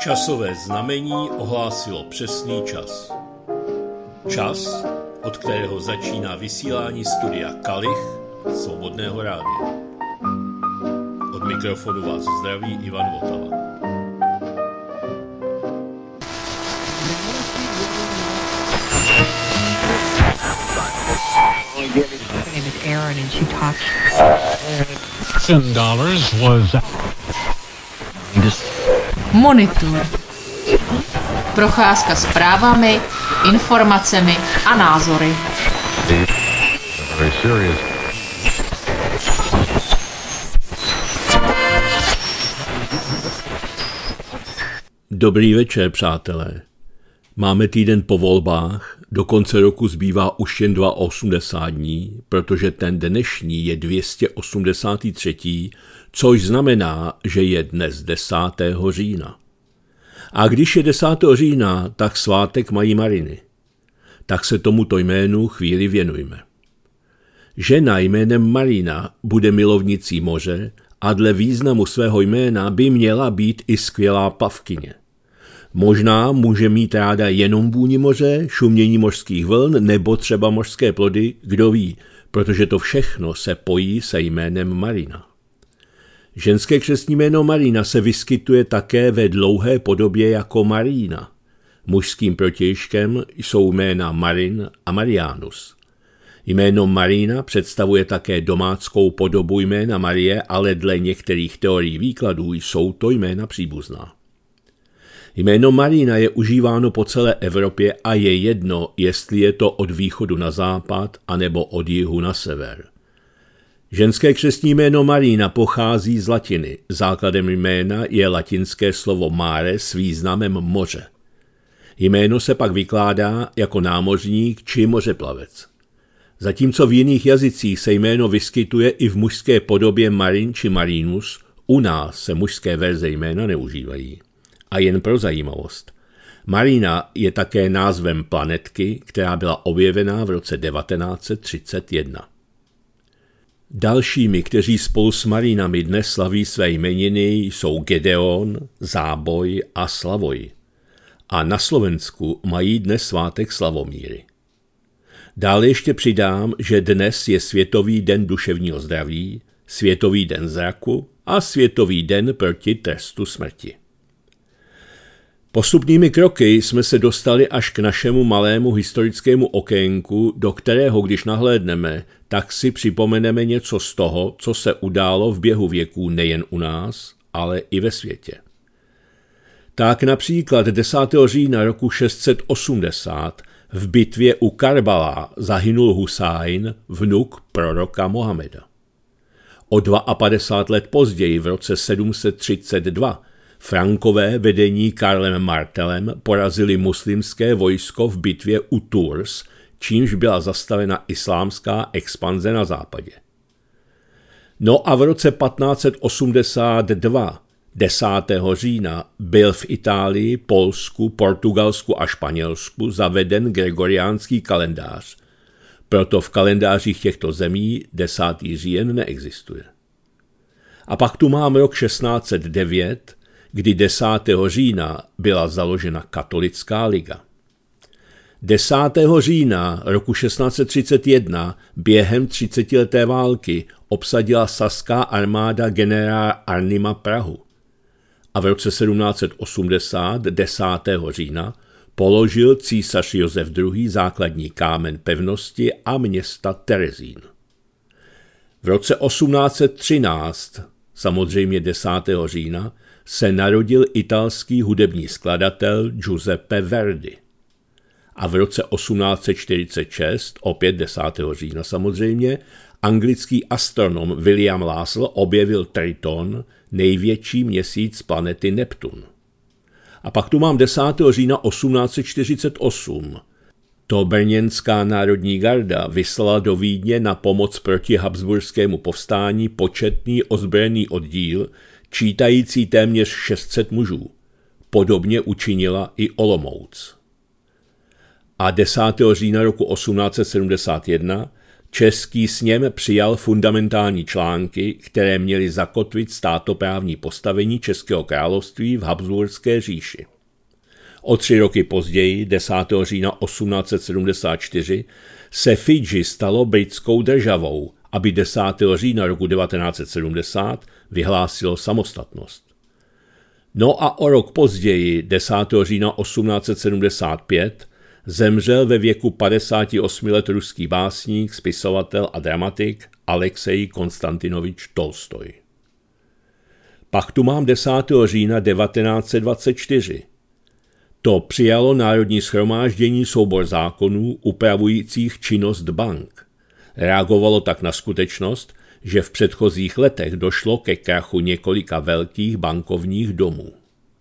Časové znamení ohlásilo přesný čas. Čas, od kterého začíná vysílání studia Kalich Svobodného rádia. Od mikrofonu vás zdraví Ivan Votava. Monitor. Procházka zprávami, informacemi a názory. Dobrý večer, přátelé. Máme týden po volbách, do konce roku zbývá už jen 82 dní, protože ten dnešní je 283., což znamená, že je dnes 10. října. A když je 10. října, tak svátek mají Mariny. Tak se tomuto jménu chvíli věnujme. Žena jménem Marina bude milovnicí moře a dle významu svého jména by měla být i skvělá plavkyně. Možná může mít ráda jenom vůni moře, šumění mořských vln nebo třeba mořské plody, kdo ví, protože to všechno se pojí se jménem Marina. Ženské křestní jméno Marina se vyskytuje také ve dlouhé podobě jako Marína. Mužským protějškem jsou jména Marin a Marianus. Jméno Marina představuje také domáckou podobu jména Marie, ale dle některých teorií výkladů jsou to jména příbuzná. Jméno Marina je užíváno po celé Evropě a je jedno, jestli je to od východu na západ anebo od jihu na sever. Ženské křestní jméno Marina pochází z latiny. Základem jména je latinské slovo mare s významem moře. Jméno se pak vykládá jako námořník či mořeplavec. Zatímco v jiných jazycích se jméno vyskytuje i v mužské podobě Marin či Marinus, u nás se mužské verze jména neužívají. A jen pro zajímavost. Marina je také názvem planetky, která byla objevená v roce 1931. Dalšími, kteří spolu s Marinami dnes slaví své jmeniny, jsou Gedeon, Záboj a Slavoj. A na Slovensku mají dnes svátek Slavomíry. Dále ještě přidám, že dnes je Světový den duševního zdraví, Světový den zraku a Světový den proti trestu smrti. Postupnými kroky jsme se dostali až k našemu malému historickému okénku, do kterého, když nahlédneme, tak si připomeneme něco z toho, co se událo v běhu věků nejen u nás, ale i ve světě. Tak například 10. října roku 680 v bitvě u Karbala zahynul Husajn, vnuk proroka Mohameda. O 52 let později, v roce 732, Frankové vedení Karlem Martelem porazili muslimské vojsko v bitvě u Tours, čímž byla zastavena islámská expanze na západě. No a v roce 1582, 10. října, byl v Itálii, Polsku, Portugalsku a Španělsku zaveden gregoriánský kalendář. Proto v kalendářích těchto zemí 10. říjen neexistuje. A pak tu mám rok 1609, kdy 10. října byla založena katolická liga. 10. října roku 1631 během 30leté války obsadila saská armáda generála Arnima Prahu. A v roce 1780, 10. října, položil císař Josef II. Základní kámen pevnosti a města Terezín. V roce 1813, samozřejmě 10. října, se narodil italský hudební skladatel Giuseppe Verdi. A v roce 1846, opět 10. října samozřejmě, anglický astronom William Lassell objevil Triton, největší měsíc planety Neptun. A pak tu mám 10. října 1848. To brněnská národní garda vyslala do Vídně na pomoc proti habsburskému povstání početný ozbrojený oddíl, čítající téměř 600 mužů. Podobně učinila i Olomouc. A 10. října roku 1871 Český sněm přijal fundamentální články, které měly zakotvit státoprávní postavení Českého království v Habsburské říši. O 3 roky později, 10. října 1874, se Fidži stalo britskou državou, aby 10. října roku 1970 vyhlásilo samostatnost. No a o rok později, 10. října 1875, zemřel ve věku 58 let ruský básník, spisovatel a dramatik Alexej Konstantinovič Tolstoj. Pak tu mám 10. října 1924. To přijalo Národní shromáždění soubor zákonů upravujících činnost bank. Reagovalo tak na skutečnost, že v předchozích letech došlo ke krachu několika velkých bankovních domů.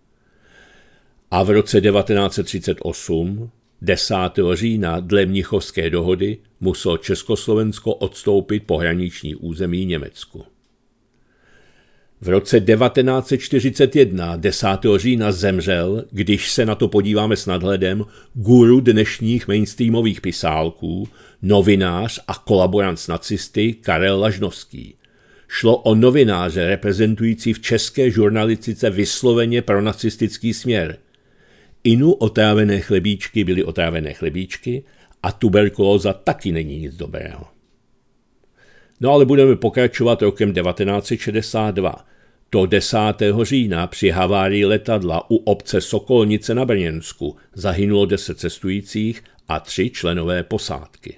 A v roce 1938, 10. října dle Mnichovské dohody, muselo Československo odstoupit pohraniční území Německu. V roce 1941, 10. října, zemřel, když se na to podíváme s nadhledem, guru dnešních mainstreamových pisálků, novinář a kolaborant s nacisty Karel Lažnovský. Šlo o novináře reprezentující v české žurnalistice vysloveně pronacistický směr. Inu otrávené chlebíčky byly otrávené chlebíčky a tuberkulóza taky není nic dobrého. No ale budeme pokračovat rokem 1962. To 10. října při havárii letadla u obce Sokolnice na Brněnsku zahynulo 10 cestujících a 3 členové posádky.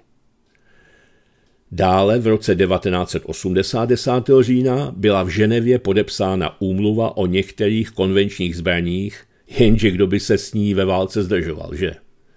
Dále v roce 1980 10. října byla v Ženevě podepsána úmluva o některých konvenčních zbraních, jenže kdo by se s ní ve válce zdržoval, že?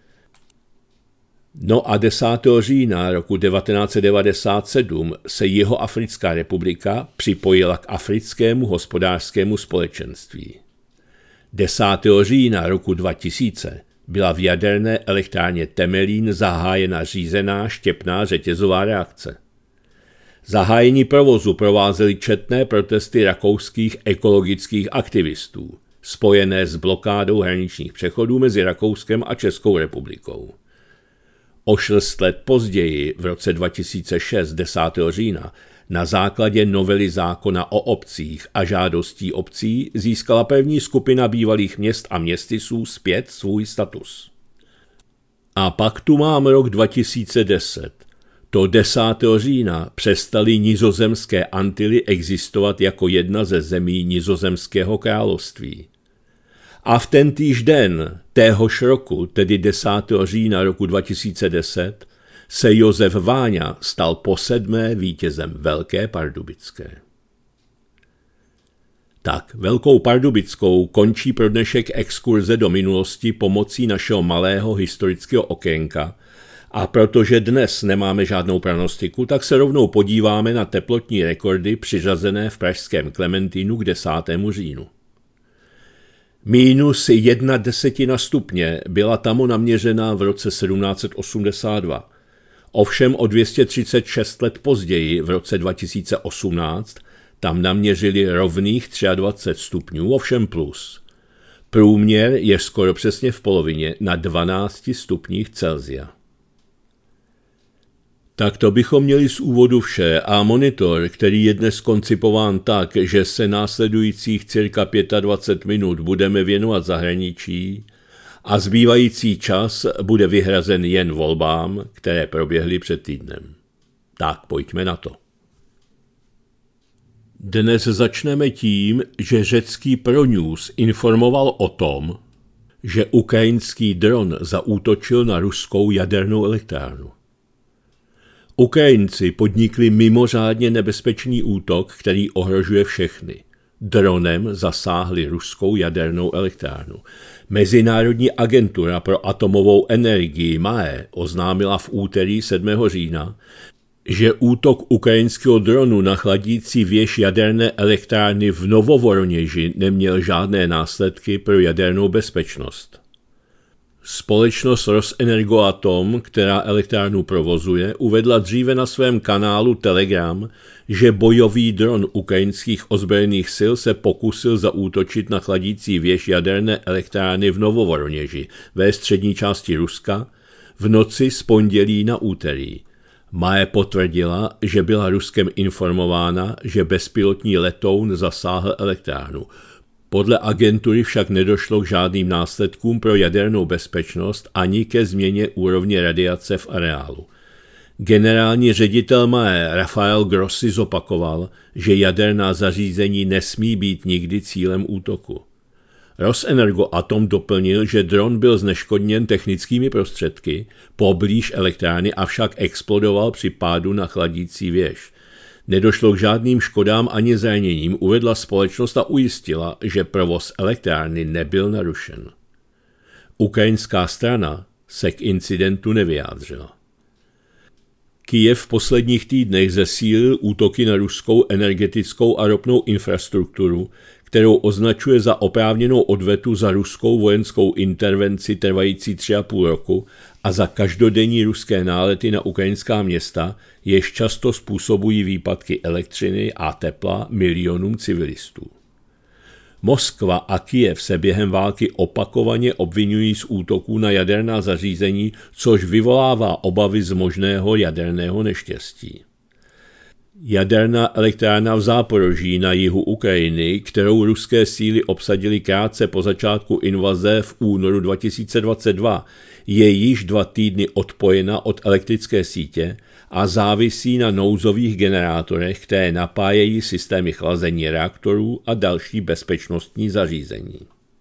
No a 10. října roku 1997 se Jihoafrická republika připojila k Africkému hospodářskému společenství. 10. října roku 2000 byla v jaderné elektrárně Temelín zahájena řízená štěpná řetězová reakce. Zahájení provozu provázely četné protesty rakouských ekologických aktivistů, spojené s blokádou hraničních přechodů mezi Rakouskem a Českou republikou. O 6 let později, v roce 2006, 10. října, na základě novely zákona o obcích a žádostí obcí získala první skupina bývalých měst a městysů zpět svůj status. A pak tu mám rok 2010. To 10. října přestaly Nizozemské Antily existovat jako jedna ze zemí Nizozemského království. A v tentýž den, téhož roku, tedy 10. října roku 2010, se Josef Váňa stal po 7. vítězem Velké Pardubické. Tak, Velkou Pardubickou končí pro dnešek exkurze do minulosti pomocí našeho malého historického okénka a protože dnes nemáme žádnou pranostiku, tak se rovnou podíváme na teplotní rekordy přiřazené v pražském Klementínu k 10. říjnu. -1/10 stupně byla tam naměřena v roce 1782. Ovšem o 236 let později, v roce 2018, tam naměřili rovných 23 stupňů, ovšem plus. Průměr je skoro přesně v polovině na 12 stupních Celsia. Tak to bychom měli z úvodu vše a monitor, který je dnes koncipován tak, že se následujících cirka 25 minut budeme věnovat zahraničí a zbývající čas bude vyhrazen jen volbám, které proběhly před týdnem. Tak pojďme na to. Dnes začneme tím, že řecký Pronews informoval o tom, že ukrajinský dron zaútočil na ruskou jadernou elektrárnu. Ukrajinci podnikli mimořádně nebezpečný útok, který ohrožuje všechny. Dronem zasáhli ruskou jadernou elektrárnu. Mezinárodní agentura pro atomovou energii MAE oznámila v úterý 7. října, že útok ukrajinského dronu na chladící věž jaderné elektrárny v Novovoroněži neměl žádné následky pro jadernou bezpečnost. Společnost Rosenergoatom, která elektrárnu provozuje, uvedla dříve na svém kanálu Telegram, že bojový dron ukrajinských ozbrojených sil se pokusil zaútočit na chladící věž jaderné elektrárny v Novovoroněži ve střední části Ruska v noci z pondělí na úterý. Mae potvrdila, že byla Ruskem informována, že bezpilotní letoun zasáhl elektrárnu. Podle agentury však nedošlo k žádným následkům pro jadernou bezpečnost ani ke změně úrovně radiace v areálu. Generální ředitel Mae Rafael Grossi zopakoval, že jaderná zařízení nesmí být nikdy cílem útoku. Rosenergoatom doplnil, že dron byl zneškodněn technickými prostředky poblíž elektrárny, avšak explodoval při pádu na chladící věž. Nedošlo k žádným škodám ani zraněním, uvedla společnost a ujistila, že provoz elektrárny nebyl narušen. Ukrajinská strana se k incidentu nevyjádřila. Kyjev v posledních týdnech zesílil útoky na ruskou energetickou a ropnou infrastrukturu, kterou označuje za oprávněnou odvetu za ruskou vojenskou intervenci trvající 3,5 roku a za každodenní ruské nálety na ukrajinská města, jež často způsobují výpadky elektřiny a tepla milionům civilistů. Moskva a Kyjev se během války opakovaně obvinují z útoků na jaderná zařízení, což vyvolává obavy z možného jaderného neštěstí. Jaderná elektrárna v Záporoží na jihu Ukrajiny, kterou ruské síly obsadily krátce po začátku invaze v únoru 2022, je již 2 týdny odpojena od elektrické sítě a závisí na nouzových generátorech, které napájejí systémy chlazení reaktorů a další bezpečnostní zařízení.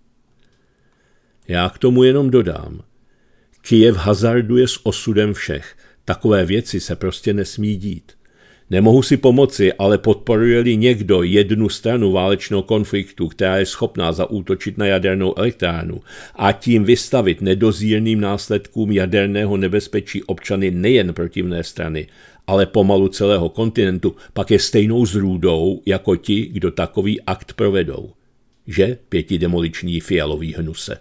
Já k tomu jenom dodám. Kyjev hazarduje s osudem všech. Takové věci se prostě nesmí dít. Nemohu si pomoci, ale podporuje-li někdo jednu stranu válečného konfliktu, která je schopná zaútočit na jadernou elektrárnu a tím vystavit nedozírným následkům jaderného nebezpečí občany nejen protivné strany, ale pomalu celého kontinentu, pak je stejnou zrůdou jako ti, kdo takový akt provedou. Že, pětidemoliční fialový hnuse?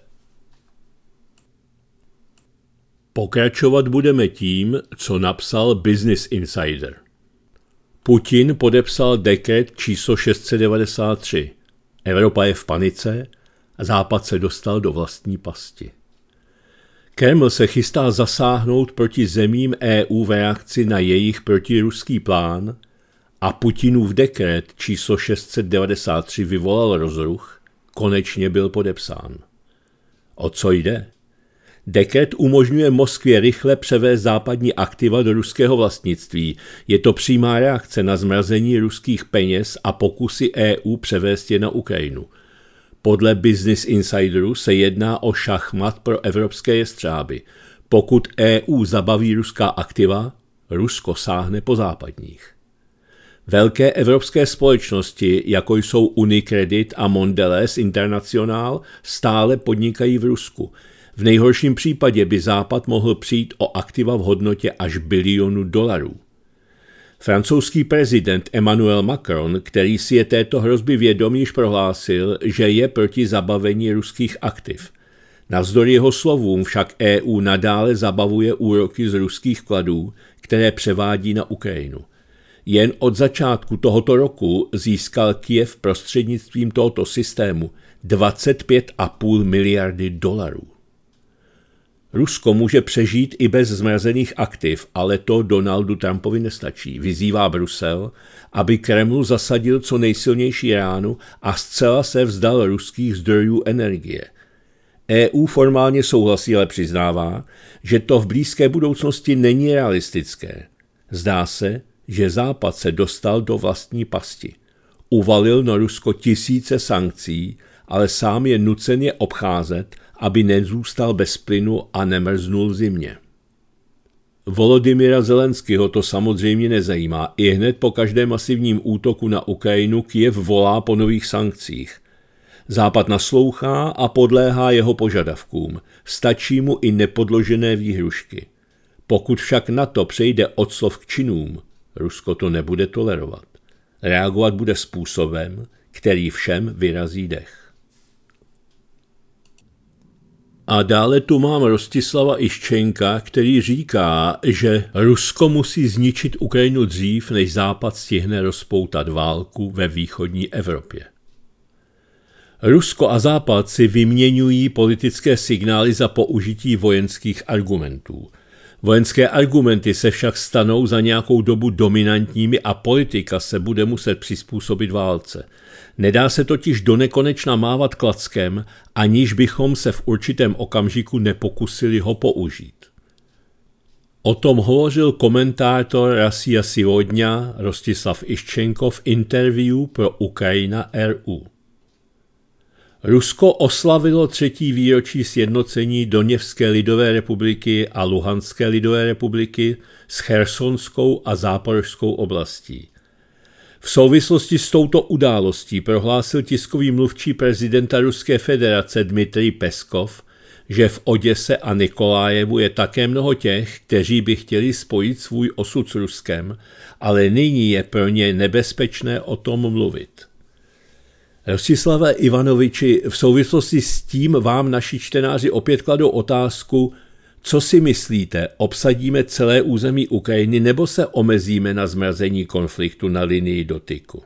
Pokračovat budeme tím, co napsal Business Insider. Putin podepsal dekret číslo 693. Evropa je v panice a Západ se dostal do vlastní pasti. Kreml se chystá zasáhnout proti zemím EU v reakci na jejich protiruský plán a Putinův dekret číslo 693 vyvolal rozruch, konečně byl podepsán. O co jde? Dekret umožňuje Moskvě rychle převést západní aktiva do ruského vlastnictví. Je to přímá reakce na zmrazení ruských peněz a pokusy EU převést je na Ukrajinu. Podle Business Insideru se jedná o šachmat pro evropské jestřáby. Pokud EU zabaví ruská aktiva, Rusko sáhne po západních. Velké evropské společnosti, jako jsou Unicredit a Mondelez International, stále podnikají v Rusku. V nejhorším případě by Západ mohl přijít o aktiva v hodnotě až $1 bilionu. Francouzský prezident Emmanuel Macron, který si je této hrozby vědom, již prohlásil, že je proti zabavení ruských aktiv. Navzdory jeho slovům však EU nadále zabavuje úroky z ruských vkladů, které převádí na Ukrajinu. Jen od začátku tohoto roku získal Kyjev prostřednictvím tohoto systému $25,5 miliardy. Rusko může přežít i bez zmrazených aktiv, ale to Donaldu Trumpovi nestačí. Vyzývá Brusel, aby Kreml zasadil co nejsilnější ránu a zcela se vzdal ruských zdrojů energie. EU formálně souhlasí, ale přiznává, že to v blízké budoucnosti není realistické. Zdá se, že Západ se dostal do vlastní pasti. Uvalil na Rusko tisíce sankcí, ale sám je nucen je obcházet, aby nezůstal bez plynu a nemrznul v zimě. Volodymyra Zelenského to samozřejmě nezajímá. I hned po každém masivním útoku na Ukrajinu Kyjev volá po nových sankcích. Západ naslouchá a podléhá jeho požadavkům. Stačí mu i nepodložené výhrušky. Pokud však NATO přejde od slov k činům, Rusko to nebude tolerovat. Reagovat bude způsobem, který všem vyrazí dech. A dále tu mám Rostislava Iščenka, který říká, že Rusko musí zničit Ukrajinu dřív, než Západ stihne rozpoutat válku ve východní Evropě. Rusko a Západ si vyměňují politické signály za použití vojenských argumentů. Vojenské argumenty se však stanou za nějakou dobu dominantními a politika se bude muset přizpůsobit válce. Nedá se totiž donekonečna mávat klackem, aniž bychom se v určitém okamžiku nepokusili ho použít. O tom hovořil komentátor Russia Sivodňa Rostislav Iščenko v interview pro Ukrajina.ru. Rusko oslavilo 3. výročí sjednocení Doněcké lidové republiky a Luhanské lidové republiky s Chersonskou a Záporožskou oblastí. V souvislosti s touto událostí prohlásil tiskový mluvčí prezidenta Ruské federace Dmitrij Peskov, že v Oděse a Nikolájevu je také mnoho těch, kteří by chtěli spojit svůj osud s Ruskem, ale nyní je pro ně nebezpečné o tom mluvit. Rostislave Ivanoviči, v souvislosti s tím vám naši čtenáři opět kladou otázku, co si myslíte, obsadíme celé území Ukrajiny nebo se omezíme na zmrazení konfliktu na linii dotyku?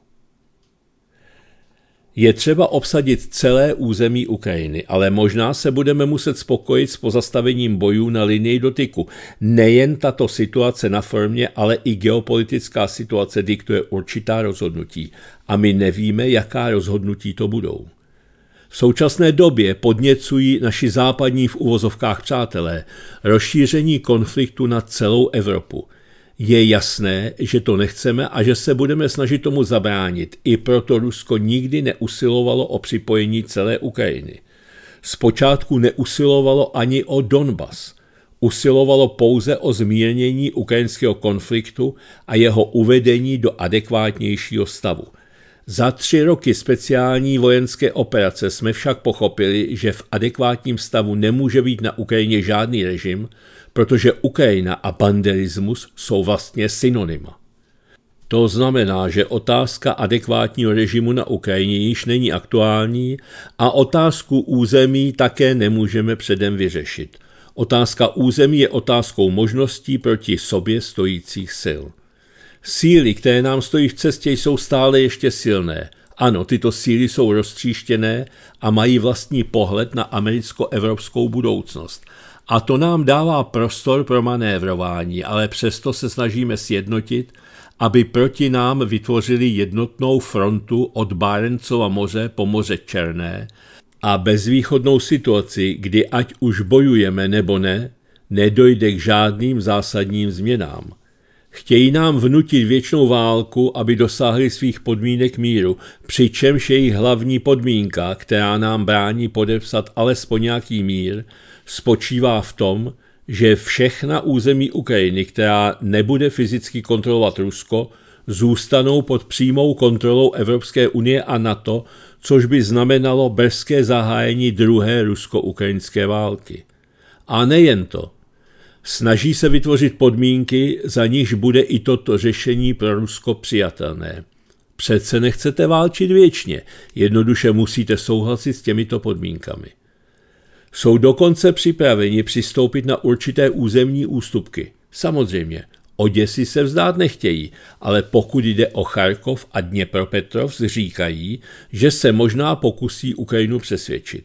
Je třeba obsadit celé území Ukrajiny, ale možná se budeme muset spokojit s pozastavením bojů na linii dotyku. Nejen tato situace na formě, ale i geopolitická situace diktuje určitá rozhodnutí a my nevíme, jaká rozhodnutí to budou. V současné době podněcují naši západní v uvozovkách přátelé rozšíření konfliktu na celou Evropu. Je jasné, že to nechceme a že se budeme snažit tomu zabránit. I proto Rusko nikdy neusilovalo o připojení celé Ukrajiny. Zpočátku neusilovalo ani o Donbas. Usilovalo pouze o zmírnění ukrajinského konfliktu a jeho uvedení do adekvátnějšího stavu. Za 3 roky speciální vojenské operace jsme však pochopili, že v adekvátním stavu nemůže být na Ukrajině žádný režim, protože Ukrajina a banderismus jsou vlastně synonyma. To znamená, že otázka adekvátního režimu na Ukrajině již není aktuální a otázku území také nemůžeme předem vyřešit. Otázka území je otázkou možností proti sobě stojících sil. Síly, které nám stojí v cestě, jsou stále ještě silné. Ano, tyto síly jsou roztříštěné a mají vlastní pohled na americko-evropskou budoucnost. A to nám dává prostor pro manévrování, ale přesto se snažíme sjednotit, aby proti nám vytvořili jednotnou frontu od Barencova moře po Moře Černé a bezvýchodnou situaci, kdy ať už bojujeme nebo ne, nedojde k žádným zásadním změnám. Chtějí nám vnutit věčnou válku, aby dosáhli svých podmínek míru, přičemž jejich hlavní podmínka, která nám brání podepsat alespoň nějaký mír, spočívá v tom, že všechna území Ukrajiny, která nebude fyzicky kontrolovat Rusko, zůstanou pod přímou kontrolou Evropské unie a NATO, což by znamenalo brzké zahájení druhé rusko-ukrajinské války. A nejen to. Snaží se vytvořit podmínky, za nichž bude i toto řešení pro Rusko přijatelné. Přece nechcete válčit věčně, jednoduše musíte souhlasit s těmito podmínkami. Jsou dokonce připraveni přistoupit na určité územní ústupky. Samozřejmě, Oděsy se vzdát nechtějí, ale pokud jde o Charkov a Dněpropetrovsk, říkají, že se možná pokusí Ukrajinu přesvědčit.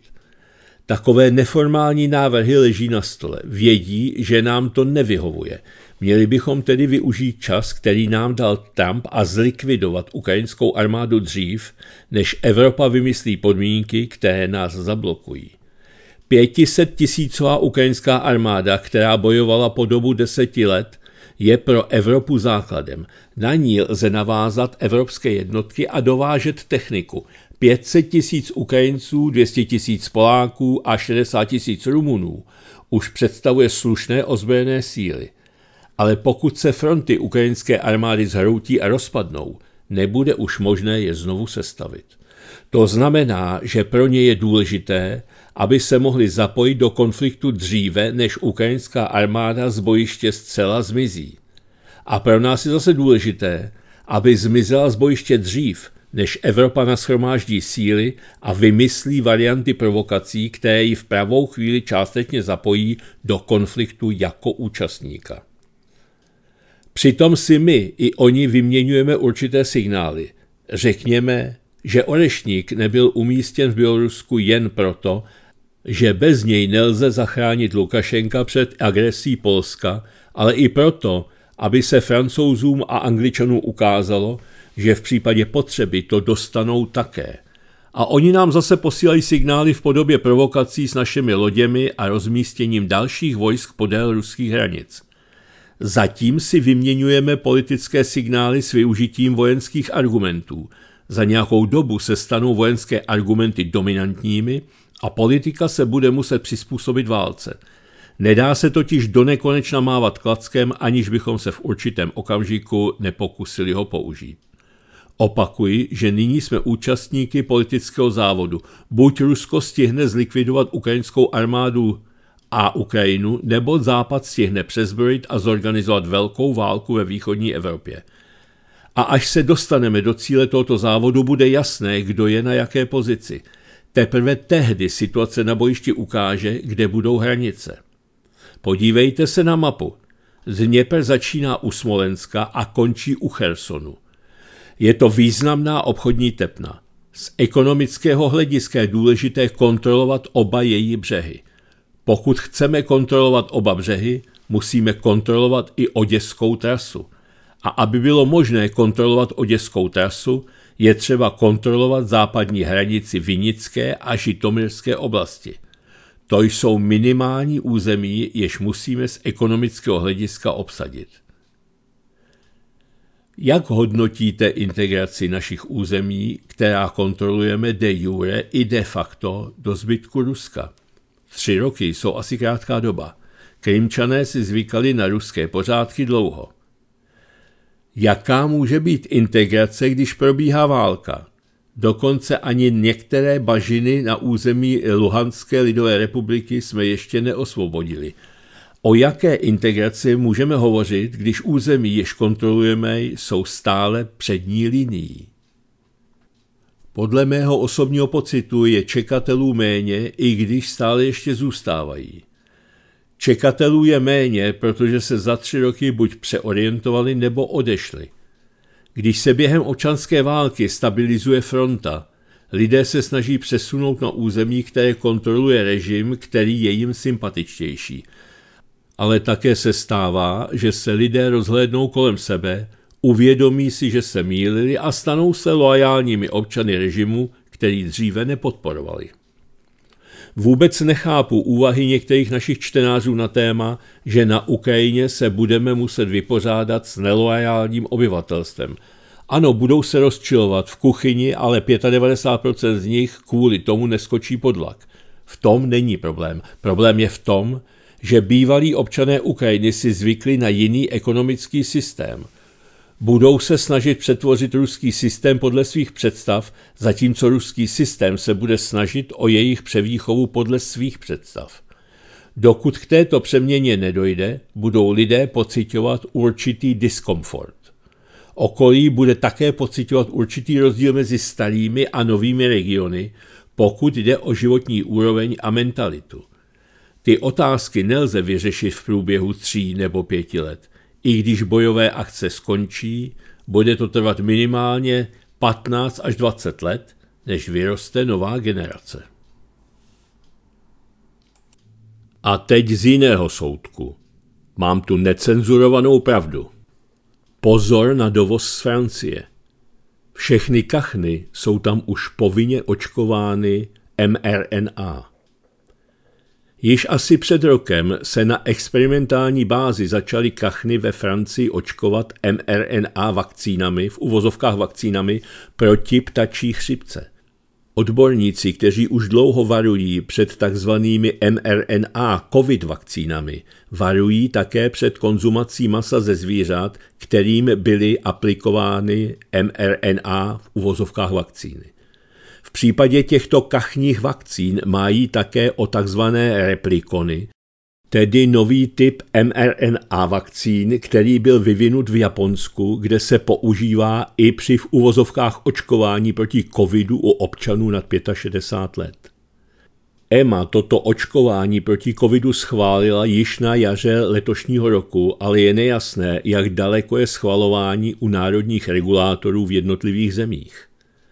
Takové neformální návrhy leží na stole. Vědí, že nám to nevyhovuje. Měli bychom tedy využít čas, který nám dal Trump a zlikvidovat ukrajinskou armádu dřív, než Evropa vymyslí podmínky, které nás zablokují. 500 000 ukrajinská armáda, která bojovala po dobu 10 let, je pro Evropu základem. Na ní lze navázat evropské jednotky a dovážet techniku. 500 000 Ukrajinců, 200 000 Poláků a 60 000 Rumunů už představuje slušné ozbrojené síly. Ale pokud se fronty ukrajinské armády zhroutí a rozpadnou, nebude už možné je znovu sestavit. To znamená, že pro ně je důležité, aby se mohli zapojit do konfliktu dříve, než ukrajinská armáda z bojiště zcela zmizí. A pro nás je zase důležité, aby zmizela z bojiště dřív, než Evropa nashromáždí síly a vymyslí varianty provokací, které ji v pravou chvíli částečně zapojí do konfliktu jako účastníka. Přitom si my i oni vyměňujeme určité signály. Řekněme, že Orešník nebyl umístěn v Bělorusku jen proto, že bez něj nelze zachránit Lukašenka před agresí Polska, ale i proto, aby se Francouzům a Angličanům ukázalo, že v případě potřeby to dostanou také. A oni nám zase posílají signály v podobě provokací s našimi loděmi a rozmístěním dalších vojsk podél ruských hranic. Zatím si vyměňujeme politické signály s využitím vojenských argumentů. Za nějakou dobu se stanou vojenské argumenty dominantními a politika se bude muset přizpůsobit válce. Nedá se totiž donekonečna mávat klackem, aniž bychom se v určitém okamžiku nepokusili ho použít. Opakuji, že nyní jsme účastníky politického závodu. Buď Rusko stihne zlikvidovat ukrajinskou armádu a Ukrajinu, nebo Západ stihne přezbrojit a zorganizovat velkou válku ve východní Evropě. A až se dostaneme do cíle tohoto závodu, bude jasné, kdo je na jaké pozici. Teprve tehdy situace na bojišti ukáže, kde budou hranice. Podívejte se na mapu. Dněpr začíná u Smolenska a končí u Chersonu. Je to významná obchodní tepna. Z ekonomického hlediska je důležité kontrolovat oba její břehy. Pokud chceme kontrolovat oba břehy, musíme kontrolovat i oděskou trasu. A aby bylo možné kontrolovat oděskou trasu, je třeba kontrolovat západní hranici Vinické a Žitomírské oblasti. To jsou minimální území, jež musíme z ekonomického hlediska obsadit. Jak hodnotíte integraci našich území, která kontrolujeme de jure i de facto do zbytku Ruska? 3 roky jsou asi krátká doba. Krymčané si zvykali na ruské pořádky dlouho. Jaká může být integrace, když probíhá válka? Dokonce ani některé bažiny na území Luhanské lidové republiky jsme ještě neosvobodili. O jaké integraci můžeme hovořit, když území, jež kontrolujeme, jsou stále přední linií? Podle mého osobního pocitu je čekatelů méně, i když stále ještě zůstávají. Čekatelů je méně, protože se za 3 roky buď přeorientovali nebo odešli. Když se během občanské války stabilizuje fronta, lidé se snaží přesunout na území, které kontroluje režim, který je jim sympatičtější. Ale také se stává, že se lidé rozhlédnou kolem sebe, uvědomí si, že se mýlili a stanou se loajálními občany režimu, který dříve nepodporovali. Vůbec nechápu úvahy některých našich čtenářů na téma, že na Ukrajině se budeme muset vypořádat s neloajálním obyvatelstvem. Ano, budou se rozčilovat v kuchyni, ale 95% z nich kvůli tomu neskočí pod vlak. V tom není problém. Problém je v tom, že bývalí občané Ukrajiny si zvykli na jiný ekonomický systém. Budou se snažit přetvořit ruský systém podle svých představ, zatímco ruský systém se bude snažit o jejich převýchovu podle svých představ. Dokud k této přeměně nedojde, budou lidé pociťovat určitý diskomfort. Okolí bude také pociťovat určitý rozdíl mezi starými a novými regiony, pokud jde o životní úroveň a mentalitu. Ty otázky nelze vyřešit v průběhu 3 nebo 5 let. I když bojové akce skončí, bude to trvat minimálně 15 až 20 let, než vyroste nová generace. A teď z jiného soudku. Mám tu necenzurovanou pravdu. Pozor na dovoz z Francie. Všechny kachny jsou tam už povinně očkovány mRNA. Již asi před rokem se na experimentální bázi začaly kachny ve Francii očkovat mRNA vakcínami, v uvozovkách vakcínami, proti ptačí chřipce. Odborníci, kteří už dlouho varují před takzvanými mRNA COVID vakcínami, varují také před konzumací masa ze zvířat, kterým byly aplikovány mRNA v uvozovkách vakcíny. V případě těchto kachních vakcín mají také o takzvané replikony, tedy nový typ mRNA vakcín, který byl vyvinut v Japonsku, kde se používá i při v uvozovkách očkování proti covidu u občanů nad 65 let. EMA toto očkování proti covidu schválila již na jaře letošního roku, ale je nejasné, jak daleko je schvalování u národních regulátorů v jednotlivých zemích.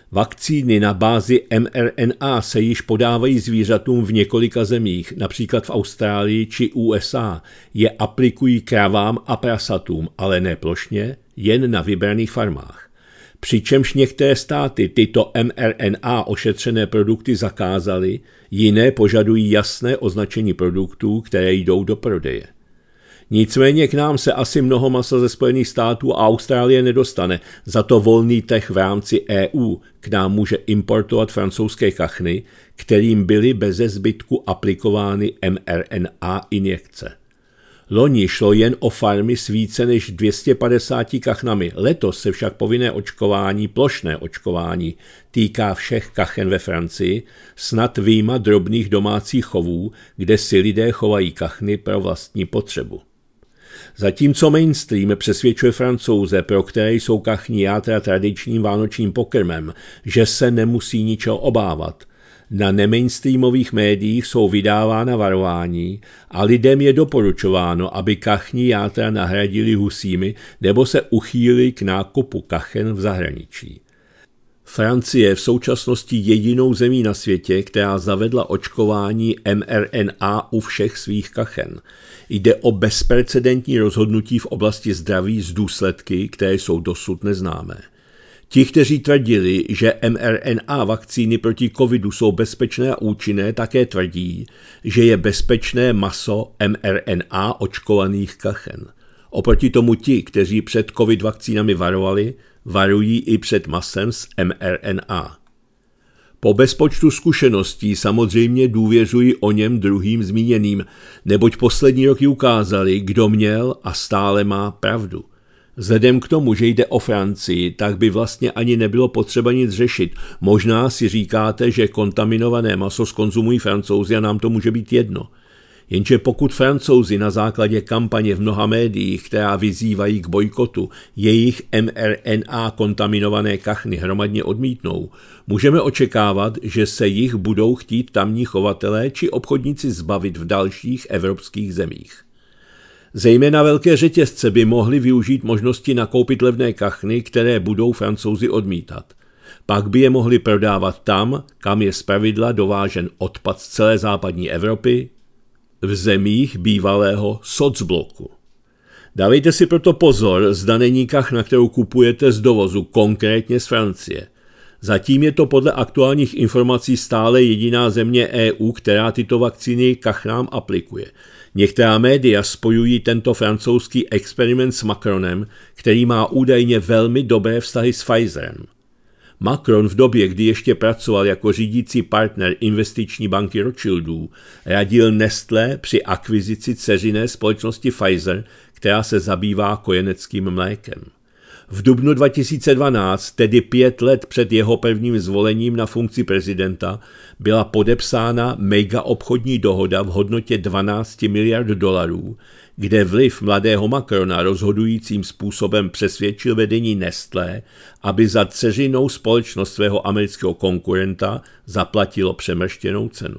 Vakcíny na bázi mRNA se již podávají zvířatům v několika zemích, například v Austrálii či USA. Je aplikují kravám a prasatům, ale ne plošně, jen na vybraných farmách. Přičemž některé státy tyto mRNA ošetřené produkty zakázaly, jiné požadují jasné označení produktů, které jdou do prodeje. Nicméně k nám se asi mnoho masa ze Spojených států a Austrálie nedostane, za to volný trh v rámci EU k nám může importovat francouzské kachny, kterým byly beze zbytku aplikovány mRNA injekce. Loni šlo jen o farmy s více než 250 kachnami, letos se však povinné očkování, plošné očkování, týká všech kachen ve Francii, snad vyjma drobných domácích chovů, kde si lidé chovají kachny pro vlastní potřebu. Zatímco mainstream přesvědčuje Francouze, pro které jsou kachní játra tradičním vánočním pokrmem, že se nemusí ničeho obávat, na nemainstreamových médiích jsou vydávána varování a lidem je doporučováno, aby kachní játra nahradili husími nebo se uchýlili k nákupu kachen v zahraničí. Francie je v současnosti jedinou zemí na světě, která zavedla očkování mRNA u všech svých kachen. Jde o bezprecedentní rozhodnutí v oblasti zdraví s důsledky, které jsou dosud neznámé. Ti, kteří tvrdili, že mRNA vakcíny proti covidu jsou bezpečné a účinné, také tvrdí, že je bezpečné maso mRNA očkovaných kachen. Oproti tomu ti, kteří před covid vakcínami varovali, varují i před masem s mRNA. Po bezpočtu zkušeností samozřejmě důvěřují o něm druhým zmíněným, neboť poslední roky ukázali, kdo měl a stále má pravdu. Vzhledem k tomu, že jde o Francii, tak by vlastně ani nebylo potřeba nic řešit. Možná si říkáte, že kontaminované maso zkonzumují Francouzi a nám to může být jedno. Jenže pokud Francouzi na základě kampaně v mnoha médiích, která vyzývají k bojkotu, jejich mRNA kontaminované kachny hromadně odmítnou, můžeme očekávat, že se jich budou chtít tamní chovatelé či obchodníci zbavit v dalších evropských zemích. Zejména velké řetězce by mohly využít možnosti nakoupit levné kachny, které budou Francouzi odmítat. Pak by je mohli prodávat tam, kam je zpravidla dovážen odpad z celé západní Evropy, v zemích bývalého socbloku. Dávejte si proto pozor, zda není kachna, kterou kupujete z dovozu, konkrétně z Francie. Zatím je to podle aktuálních informací stále jediná země EU, která tyto vakcíny kachnám aplikuje. Některá média spojují tento francouzský experiment s Macronem, který má údajně velmi dobré vztahy s Pfizerem. Macron v době, kdy ještě pracoval jako řídící partner investiční banky Rothschildů, radil Nestlé při akvizici dceřiné společnosti Pfizer, která se zabývá kojeneckým mlékem. V dubnu 2012, tedy 5 let před jeho prvním zvolením na funkci prezidenta, byla podepsána mega obchodní dohoda v hodnotě 12 miliard dolarů, kde vliv mladého Macrona rozhodujícím způsobem přesvědčil vedení Nestlé, aby za dceřinou společnost svého amerického konkurenta zaplatilo přemrštěnou cenu.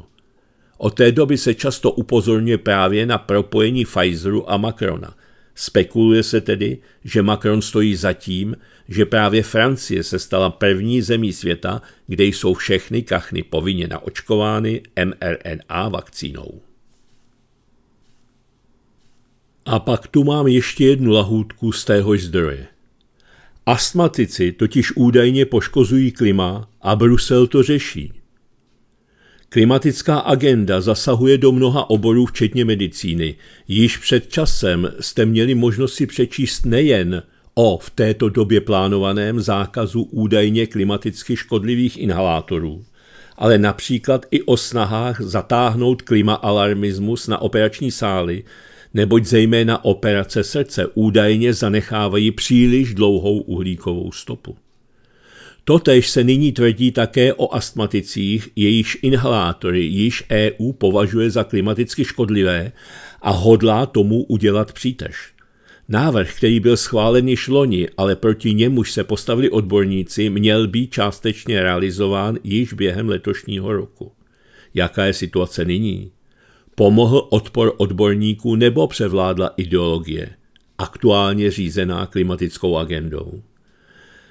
Od té doby se často upozorňuje právě na propojení Pfizeru a Macrona. Spekuluje se tedy, že Macron stojí za tím, že právě Francie se stala první zemí světa, kde jsou všechny kachny povinně naočkovány mRNA vakcínou. A pak tu mám ještě jednu lahůdku z téhož zdroje. Astmatici totiž údajně poškozují klima a Brusel to řeší. Klimatická agenda zasahuje do mnoha oborů, včetně medicíny. Již před časem jste měli možnost si přečíst nejen o v této době plánovaném zákazu údajně klimaticky škodlivých inhalátorů, ale například i o snahách zatáhnout klimaalarmismus na operační sály, neboť zejména operace srdce údajně zanechávají příliš dlouhou uhlíkovou stopu. Totéž se nyní tvrdí také o astmaticích, jejichž inhalátory již EU považuje za klimaticky škodlivé a hodlá tomu udělat přítrž. Návrh, který byl schválen již loni, ale proti němuž se postavili odborníci, měl být částečně realizován již během letošního roku. Jaká je situace nyní? Pomohl odpor odborníků nebo převládla ideologie, aktuálně řízená klimatickou agendou?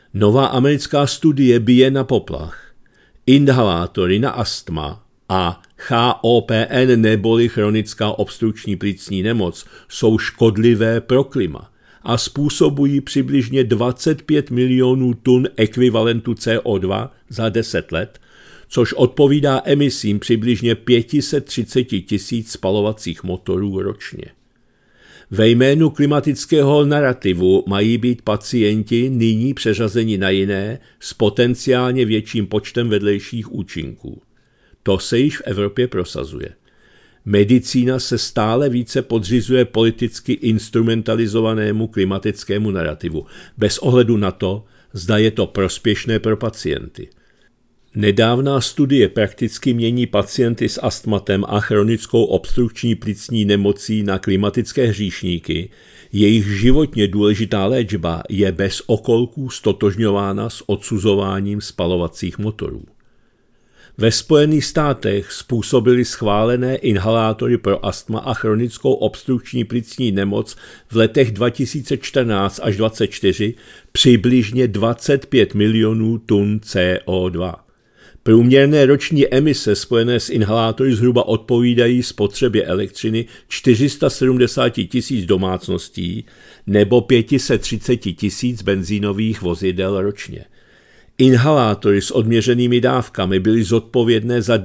Nová americká studie bije na poplach. Inhalátory na astma a COPN neboli chronická obstrukční plicní nemoc jsou škodlivé pro klima a způsobují přibližně 25 milionů tun ekvivalentu CO2 za 10 let, což odpovídá emisím přibližně 530 000 spalovacích motorů ročně. Ve jménu klimatického narrativu mají být pacienti nyní přeřazeni na jiné s potenciálně větším počtem vedlejších účinků. To se již v Evropě prosazuje. Medicína se stále více podřizuje politicky instrumentalizovanému klimatickému narrativu, bez ohledu na to, zda je to prospěšné pro pacienty. Nedávná studie prakticky mění pacienty s astmatem a chronickou obstrukční plicní nemocí na klimatické hříšníky, jejich životně důležitá léčba je bez okolků stotožňována s odsuzováním spalovacích motorů. Ve Spojených státech způsobily schválené inhalátory pro astma a chronickou obstrukční plicní nemoc v letech 2014 až 2024 přibližně 25 milionů tun CO2. Průměrné roční emise spojené s inhalátory zhruba odpovídají spotřebě elektřiny 470 000 domácností nebo 530 000 benzínových vozidel ročně. Inhalátory s odměřenými dávkami byly zodpovědné za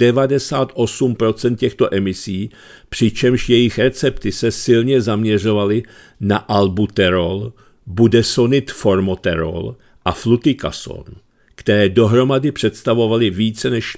98% těchto emisí, přičemž jejich recepty se silně zaměřovaly na albuterol, budesonid formoterol a flutikason, které dohromady představovaly více než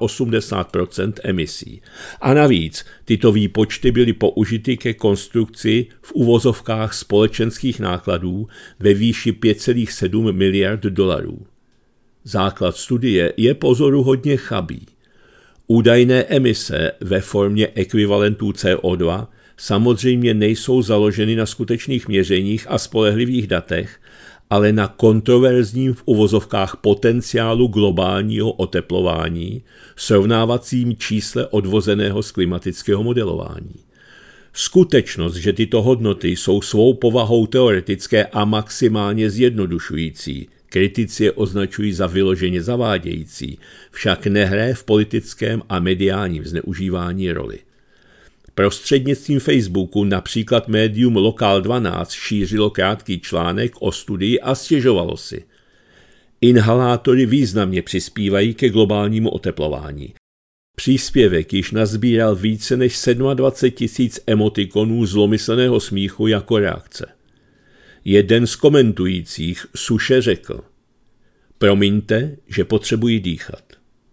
85% emisí. A navíc tyto výpočty byly použity ke konstrukci v uvozovkách společenských nákladů ve výši 5,7 miliard dolarů. Základ studie je pozoruhodně chabý. Údajné emise ve formě ekvivalentů CO2 samozřejmě nejsou založeny na skutečných měřeních a spolehlivých datech, ale na kontroverzním v uvozovkách potenciálu globálního oteplování, srovnávacím čísle odvozeného z klimatického modelování. Skutečnost, že tyto hodnoty jsou svou povahou teoretické a maximálně zjednodušující, kritici je označují za vyloženě zavádějící, však nehraje v politickém a mediálním zneužívání roli. Prostřednictvím Facebooku například médium Lokal 12 šířilo krátký článek o studii a stěžovalo si. Inhalátory významně přispívají ke globálnímu oteplování. Příspěvek již nazbíral více než 27 000 emotikonů zlomyslného smíchu jako reakce. Jeden z komentujících suše řekl: promiňte, že potřebuji dýchat.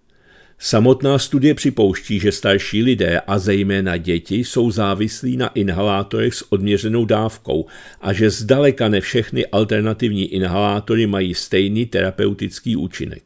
Samotná studie připouští, že starší lidé a zejména děti jsou závislí na inhalátorech s odměřenou dávkou a že zdaleka ne všechny alternativní inhalátory mají stejný terapeutický účinek.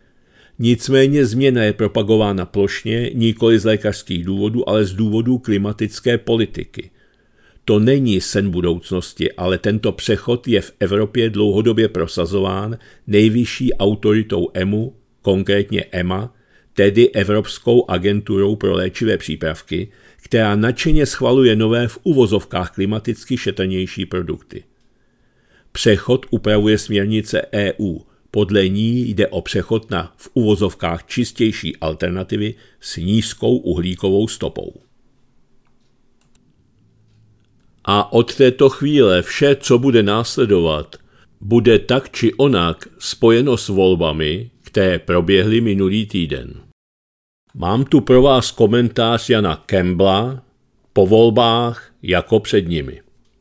Nicméně změna je propagována plošně, nikoli z lékařských důvodů, ale z důvodů klimatické politiky. To není sen budoucnosti, ale tento přechod je v Evropě dlouhodobě prosazován nejvyšší autoritou EMU, konkrétně EMA, tedy Evropskou agenturou pro léčivé přípravky, která nadšeně schvaluje nové v uvozovkách klimaticky šetrnější produkty. Přechod upravuje směrnice EU. Podle ní jde o přechod na v uvozovkách čistější alternativy s nízkou uhlíkovou stopou. A od této chvíle vše, co bude následovat, bude tak či onak spojeno s volbami, které proběhly minulý týden. Mám tu pro vás komentář Jana Campbella po volbách jako před nimi.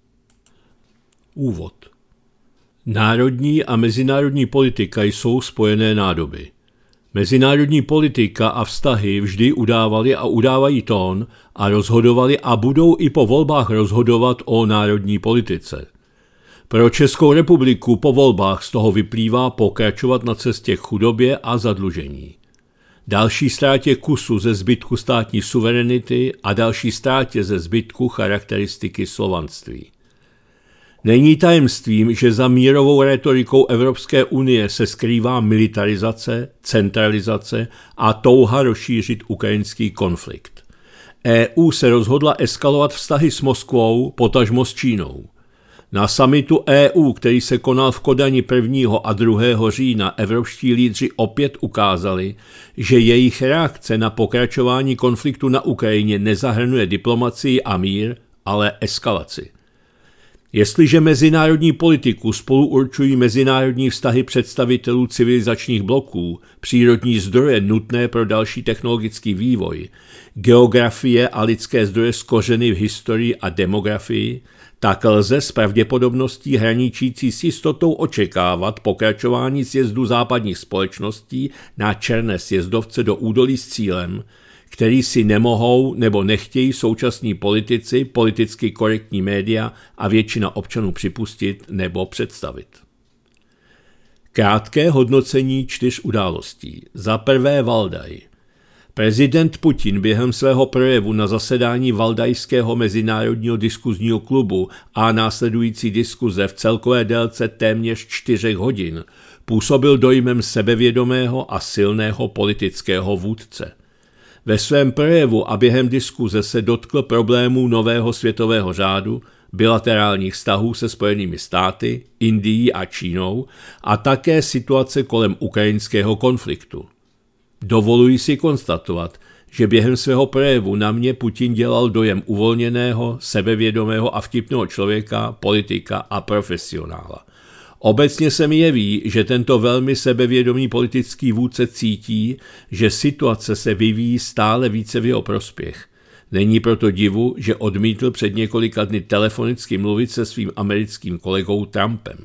Úvod. Národní a mezinárodní politika jsou spojené nádoby. Mezinárodní politika a vztahy vždy udávaly a udávají tón a rozhodovali a budou i po volbách rozhodovat o národní politice. Pro Českou republiku po volbách z toho vyplývá pokračovat na cestě k chudobě a zadlužení. Další ztrátě kusu ze zbytku státní suverenity a další ztrátě ze zbytku charakteristiky slovanství. Není tajemstvím, že za mírovou rétorikou Evropské unie se skrývá militarizace, centralizace a touha rozšířit ukrajinský konflikt. EU se rozhodla eskalovat vztahy s Moskvou, potažmo s Čínou. Na summitu EU, který se konal v Kodani 1. a 2. října, evropští lídři opět ukázali, že jejich reakce na pokračování konfliktu na Ukrajině nezahrnuje diplomacii a mír, ale eskalaci. Jestliže mezinárodní politiku spolu určují mezinárodní vztahy představitelů civilizačních bloků, přírodní zdroje nutné pro další technologický vývoj, geografie a lidské zdroje s kořeny v historii a demografii, tak lze s pravděpodobností hraničící s jistotou očekávat pokračování sjezdu západních společností na černé sjezdovce do údolí s cílem, který si nemohou nebo nechtějí současní politici, politicky korektní média a většina občanů připustit nebo představit. Krátké hodnocení 4 událostí. Za prvé Valdaj. Prezident Putin během svého projevu na zasedání Valdajského mezinárodního diskuzního klubu a následující diskuze v celkové délce téměř 4 hodin působil dojmem sebevědomého a silného politického vůdce. Ve svém projevu a během diskuze se dotkl problémů nového světového řádu, bilaterálních vztahů se Spojenými státy, Indií a Čínou a také situace kolem ukrajinského konfliktu. Dovoluji si konstatovat, že během svého projevu na mě Putin dělal dojem uvolněného, sebevědomého a vtipného člověka, politika a profesionála. Obecně se mi jeví, že tento velmi sebevědomý politický vůdce cítí, že situace se vyvíjí stále více v jeho prospěch. Není proto divu, že odmítl před několika dny telefonicky mluvit se svým americkým kolegou Trumpem.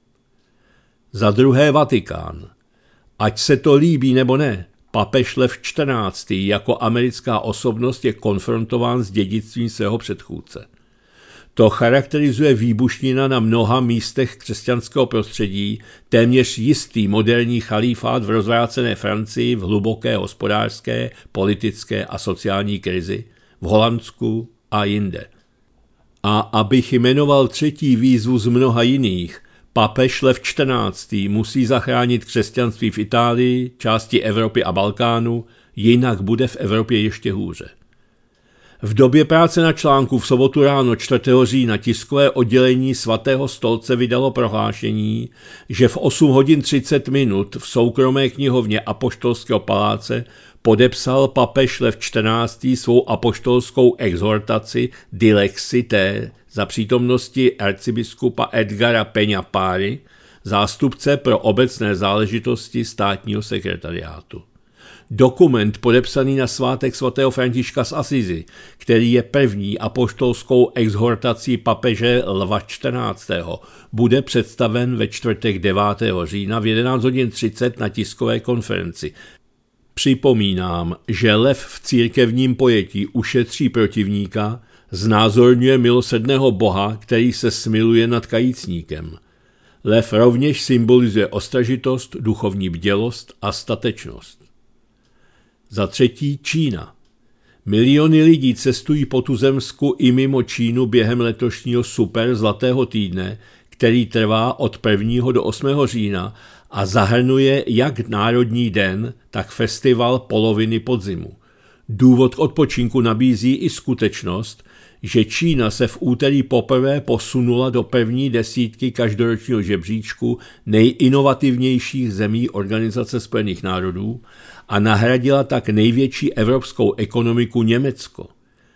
Za druhé Vatikán. Ať se to líbí nebo ne, papež Lev XIV. Jako americká osobnost je konfrontován s dědictvím svého předchůdce. To charakterizuje výbušnina na mnoha místech křesťanského prostředí, téměř jistý moderní chalífát v rozvrácené Francii v hluboké hospodářské, politické a sociální krizi, v Holandsku a jinde. A abych jmenoval třetí výzvu z mnoha jiných, papež Lev XIV. Musí zachránit křesťanství v Itálii, části Evropy a Balkánu, jinak bude v Evropě ještě hůře. V době práce na článku v sobotu ráno 4. října tiskové oddělení Svatého stolce vydalo prohlášení, že v 8 hodin 30 minut v soukromé knihovně Apoštolského paláce podepsal papež Lev XIV. Svou apoštolskou exhortaci Dilexité za přítomnosti arcibiskupa Edgara Peña Páry, zástupce pro obecné záležitosti státního sekretariátu. Dokument podepsaný na svátek svatého Františka z Asizi, který je první apoštolskou exhortací papeže Lva XIV., bude představen ve čtvrtek 9. října v 11 hodin 30 na tiskové konferenci. Připomínám, že lev v církevním pojetí ušetří protivníka, znázorňuje milosrdného Boha, který se smiluje nad kajícníkem. Lev rovněž symbolizuje ostražitost, duchovní bdělost a statečnost. Za třetí Čína. Miliony lidí cestují po tuzemsku i mimo Čínu během letošního super zlatého týdne, který trvá od 1. do 8. října a zahrnuje jak Národní den, tak festival poloviny podzimu. Důvod k odpočinku nabízí i skutečnost, že Čína se v úterý poprvé posunula do první desítky každoročního žebříčku nejinovativnějších zemí Organizace spojených národů a nahradila tak největší evropskou ekonomiku Německo.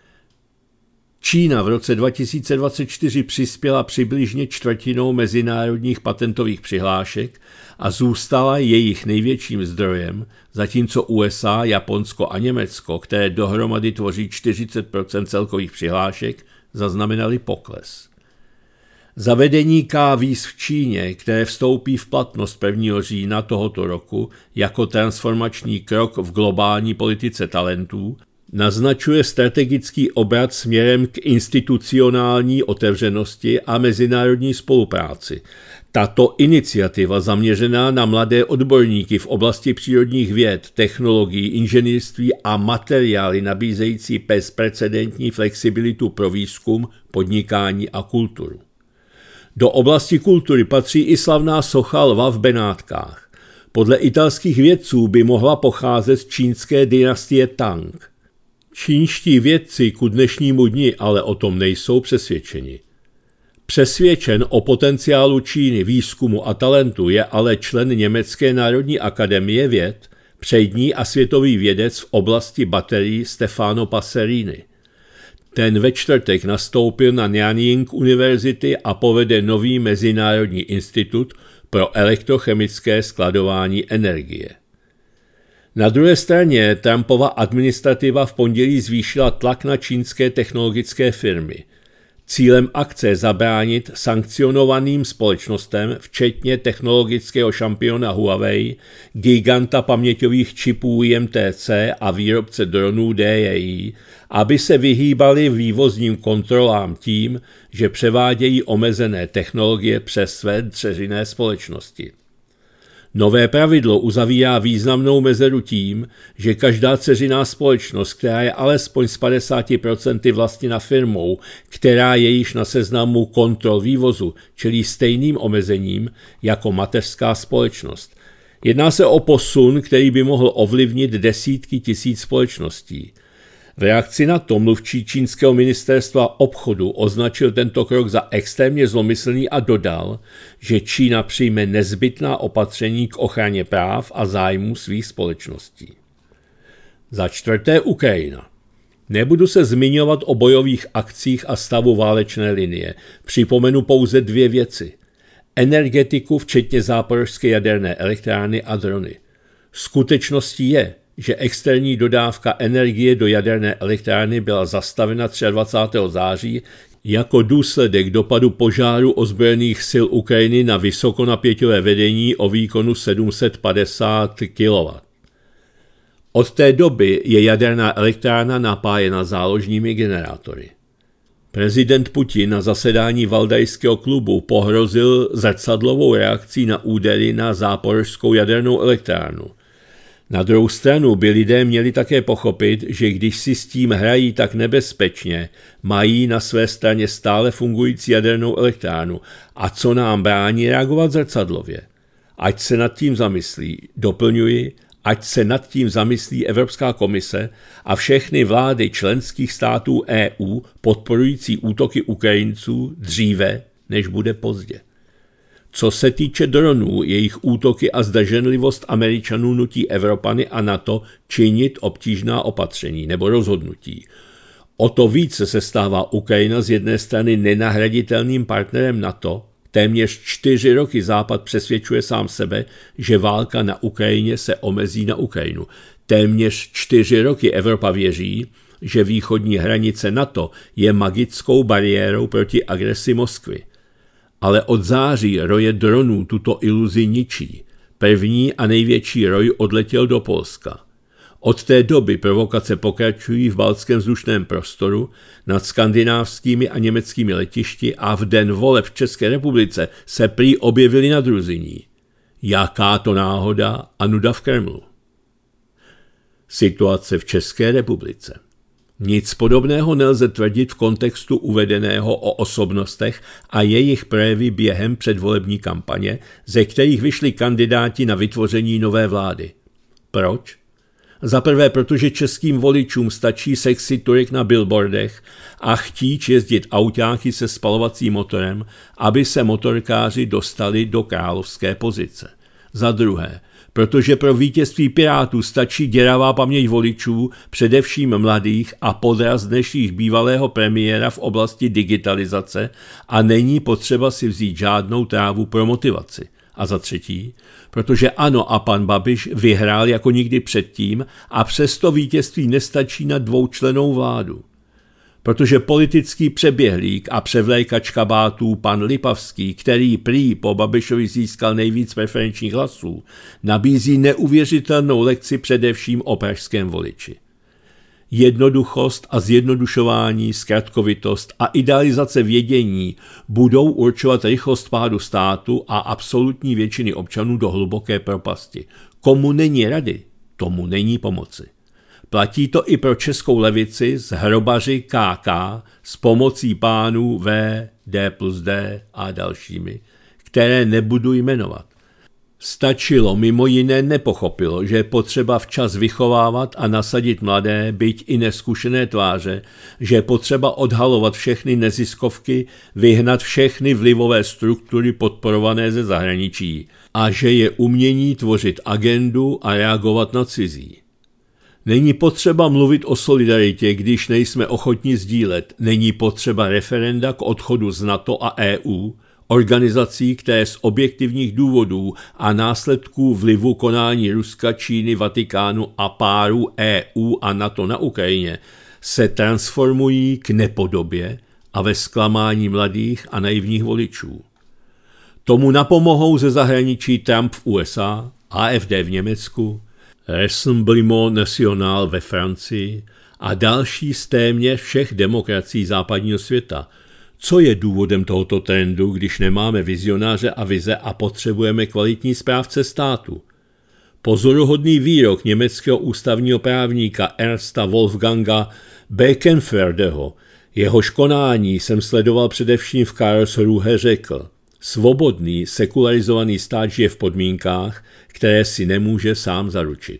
Čína v roce 2024 přispěla přibližně čtvrtinou mezinárodních patentových přihlášek a zůstala jejich největším zdrojem, zatímco USA, Japonsko a Německo, které dohromady tvoří 40% celkových přihlášek, zaznamenaly pokles. Zavedení K-víz v Číně, které vstoupí v platnost 1. října tohoto roku jako transformační krok v globální politice talentů, naznačuje strategický obrat směrem k institucionální otevřenosti a mezinárodní spolupráci. Tato iniciativa zaměřená na mladé odborníky v oblasti přírodních věd, technologií, inženýrství a materiály nabízející bezprecedentní flexibilitu pro výzkum, podnikání a kulturu. Do oblasti kultury patří i slavná socha lva v Benátkách. Podle italských vědců by mohla pocházet z čínské dynastie Tang. Čínští vědci ku dnešnímu dni ale o tom nejsou přesvědčeni. Přesvědčen o potenciálu Číny, výzkumu a talentu je ale člen Německé národní akademie věd, přední a světový vědec v oblasti baterií Stefano Passerini. Ten ve čtvrtek nastoupil na Nanyang univerzity a povede nový mezinárodní institut pro elektrochemické skladování energie. Na druhé straně Trumpova administrativa v pondělí zvýšila tlak na čínské technologické firmy. Cílem akce je zabránit sankcionovaným společnostem, včetně technologického šampiona Huawei, giganta paměťových čipů IMTC a výrobce dronů DJI, aby se vyhýbali vývozním kontrolám tím, že převádějí omezené technologie přes své dceřiné společnosti. Nové pravidlo uzavírá významnou mezeru tím, že každá dceřiná společnost, která je alespoň z 50% vlastněna firmou, která je již na seznamu kontrol vývozu, čelí stejným omezením jako mateřská společnost. Jedná se o posun, který by mohl ovlivnit desítky tisíc společností. V reakci na to mluvčí čínského ministerstva obchodu označil tento krok za extrémně zlomyslný a dodal, že Čína přijme nezbytná opatření k ochraně práv a zájmů svých společností. Za čtvrté Ukrajina. Nebudu se zmiňovat o bojových akcích a stavu válečné linie. Připomenu pouze dvě věci. Energetiku, včetně záporožské jaderné elektrárny a drony. Skutečností je, že externí dodávka energie do jaderné elektrárny byla zastavena 23. září jako důsledek dopadu požáru ozbrojených sil Ukrajiny na vysokonapěťové vedení o výkonu 750 kW. Od té doby je jaderná elektrárna napájena záložními generátory. Prezident Putin na zasedání Valdajského klubu pohrozil zrcadlovou reakcí na údery na záporožskou jadernou elektrárnu. Na druhou stranu by lidé měli také pochopit, že když si s tím hrají tak nebezpečně, mají na své straně stále fungující jadernou elektrárnu. A co nám brání reagovat zrcadlově? Ať se nad tím zamyslí, doplňuji, ať se nad tím zamyslí Evropská komise a všechny vlády členských států EU podporující útoky Ukrajinců dříve, než bude pozdě. Co se týče dronů, jejich útoky a zdrženlivost Američanů nutí Evropany a NATO činit obtížná opatření nebo rozhodnutí. O to více se stává Ukrajina z jedné strany nenahraditelným partnerem NATO. Téměř 4 roky Západ přesvědčuje sám sebe, že válka na Ukrajině se omezí na Ukrajinu. Téměř 4 roky Evropa věří, že východní hranice NATO je magickou bariérou proti agresi Moskvy. Ale od září roje dronů tuto iluzi ničí. První a největší roj odletěl do Polska. Od té doby provokace pokračují v baltském vzdušném prostoru, nad skandinávskými a německými letišti a v den voleb v České republice se prý objevili na Druziní. Jaká to náhoda a nuda v Kremlu. Situace v České republice. Nic podobného nelze tvrdit v kontextu uvedeného o osobnostech a jejich projevy během předvolební kampaně, ze kterých vyšli kandidáti na vytvoření nové vlády. Proč? Za prvé, protože českým voličům stačí sexy turek na billboardech a chtíč jezdit autáky se spalovacím motorem, aby se motorkáři dostali do královské pozice. Za druhé, protože pro vítězství Pirátů stačí děravá paměť voličů, především mladých a podraz dnešních bývalého premiéra v oblasti digitalizace a není potřeba si vzít žádnou trávu pro motivaci. A za třetí, protože ANO a pan Babiš vyhrál jako nikdy předtím a přesto vítězství nestačí na dvoučlennou vládu. Protože politický přeběhlík a převlékač kabátů pan Lipavský, který prý po Babišovi získal nejvíc preferenčních hlasů, nabízí neuvěřitelnou lekci především o pražském voliči. Jednoduchost a zjednodušování, zkratkovitost a idealizace vědění budou určovat rychlost pádu státu a absolutní většiny občanů do hluboké propasti. Komu není rady, tomu není pomoci. Platí to i pro českou levici s hrobaři KK s pomocí pánů V, D+D a dalšími, které nebudu jmenovat. Stačilo, mimo jiné nepochopilo, že je potřeba včas vychovávat a nasadit mladé, byť i neskušené tváře, že je potřeba odhalovat všechny neziskovky, vyhnat všechny vlivové struktury podporované ze zahraničí a že je umění tvořit agendu a reagovat na cizí. Není potřeba mluvit o solidaritě, když nejsme ochotni sdílet. Není potřeba referenda k odchodu z NATO a EU, organizací, které z objektivních důvodů a následků vlivu konání Ruska, Číny, Vatikánu a párů EU a NATO na Ukrajině se transformují k nepodobě a ve zklamání mladých a naivních voličů. Tomu napomohou ze zahraničí Trump v USA, AfD v Německu, Rassemblement National ve Francii a další z téměř všech demokracií západního světa. Co je důvodem tohoto trendu, když nemáme vizionáře a vize a potřebujeme kvalitní správce státu? Pozoruhodný výrok německého ústavního právníka Ernsta Wolfganga Bekenferdeho, jehož konání jsem sledoval především v Karlsruhe, řekl: svobodný, sekularizovaný stát žije v podmínkách, které si nemůže sám zaručit.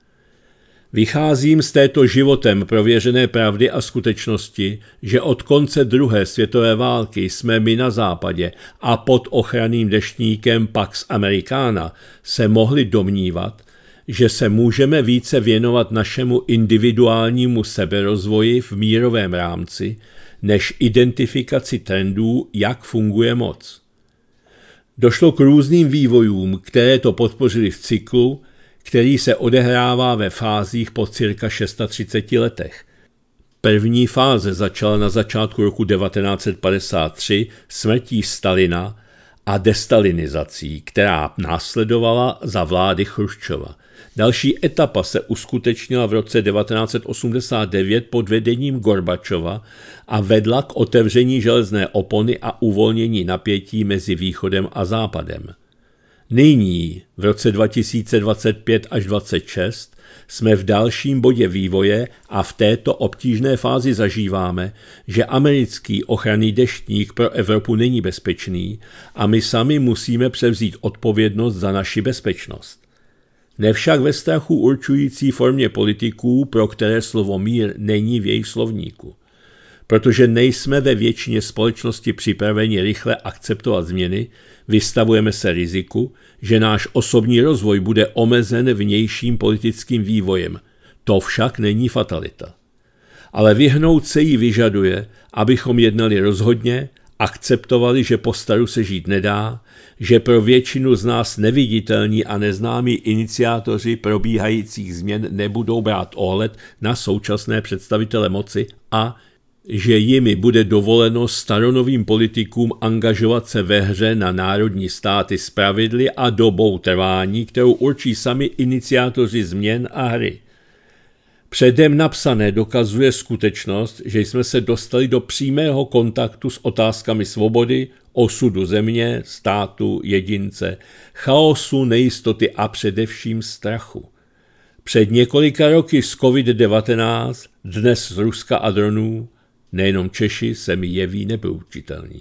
Vycházím z této životem prověřené pravdy a skutečnosti, že od konce druhé světové války jsme my na západě a pod ochranným deštníkem Pax Americana se mohli domnívat, že se můžeme více věnovat našemu individuálnímu seberozvoji v mírovém rámci, než identifikaci trendů, jak funguje moc. Došlo k různým vývojům, které to podpořily v cyklu, který se odehrává ve fázích po cirka 630 letech. První fáze začala na začátku roku 1953 smrtí Stalina a destalinizací, která následovala za vlády Chruščova. Další etapa se uskutečnila v roce 1989 pod vedením Gorbačova a vedla k otevření železné opony a uvolnění napětí mezi východem a západem. Nyní, v roce 2025 až 2026, jsme v dalším bodě vývoje a v této obtížné fázi zažíváme, že americký ochranný deštník pro Evropu není bezpečný a my sami musíme převzít odpovědnost za naši bezpečnost. Nevšak ve strachu určující formě politiků, pro které slovo mír není v jejich slovníku. Protože nejsme ve většině společnosti připraveni rychle akceptovat změny, vystavujeme se riziku, že náš osobní rozvoj bude omezen vnějším politickým vývojem. To však není fatalita. Ale vyhnout se jí vyžaduje, abychom jednali rozhodně, akceptovali, že po staru se žít nedá, že pro většinu z nás neviditelní a neznámí iniciátoři probíhajících změn nebudou brát ohled na současné představitele moci a že jimi bude dovoleno staronovým politikům angažovat se ve hře na národní státy s pravidly a dobou trvání, kterou určí sami iniciátoři změn a hry. Předem napsané dokazuje skutečnost, že jsme se dostali do přímého kontaktu s otázkami svobody, osudu země, státu, jedince, chaosu, nejistoty a především strachu. Před několika roky z COVID-19, dnes z Ruska a dronů, nejenom Češi se mi jeví nepoučitelní.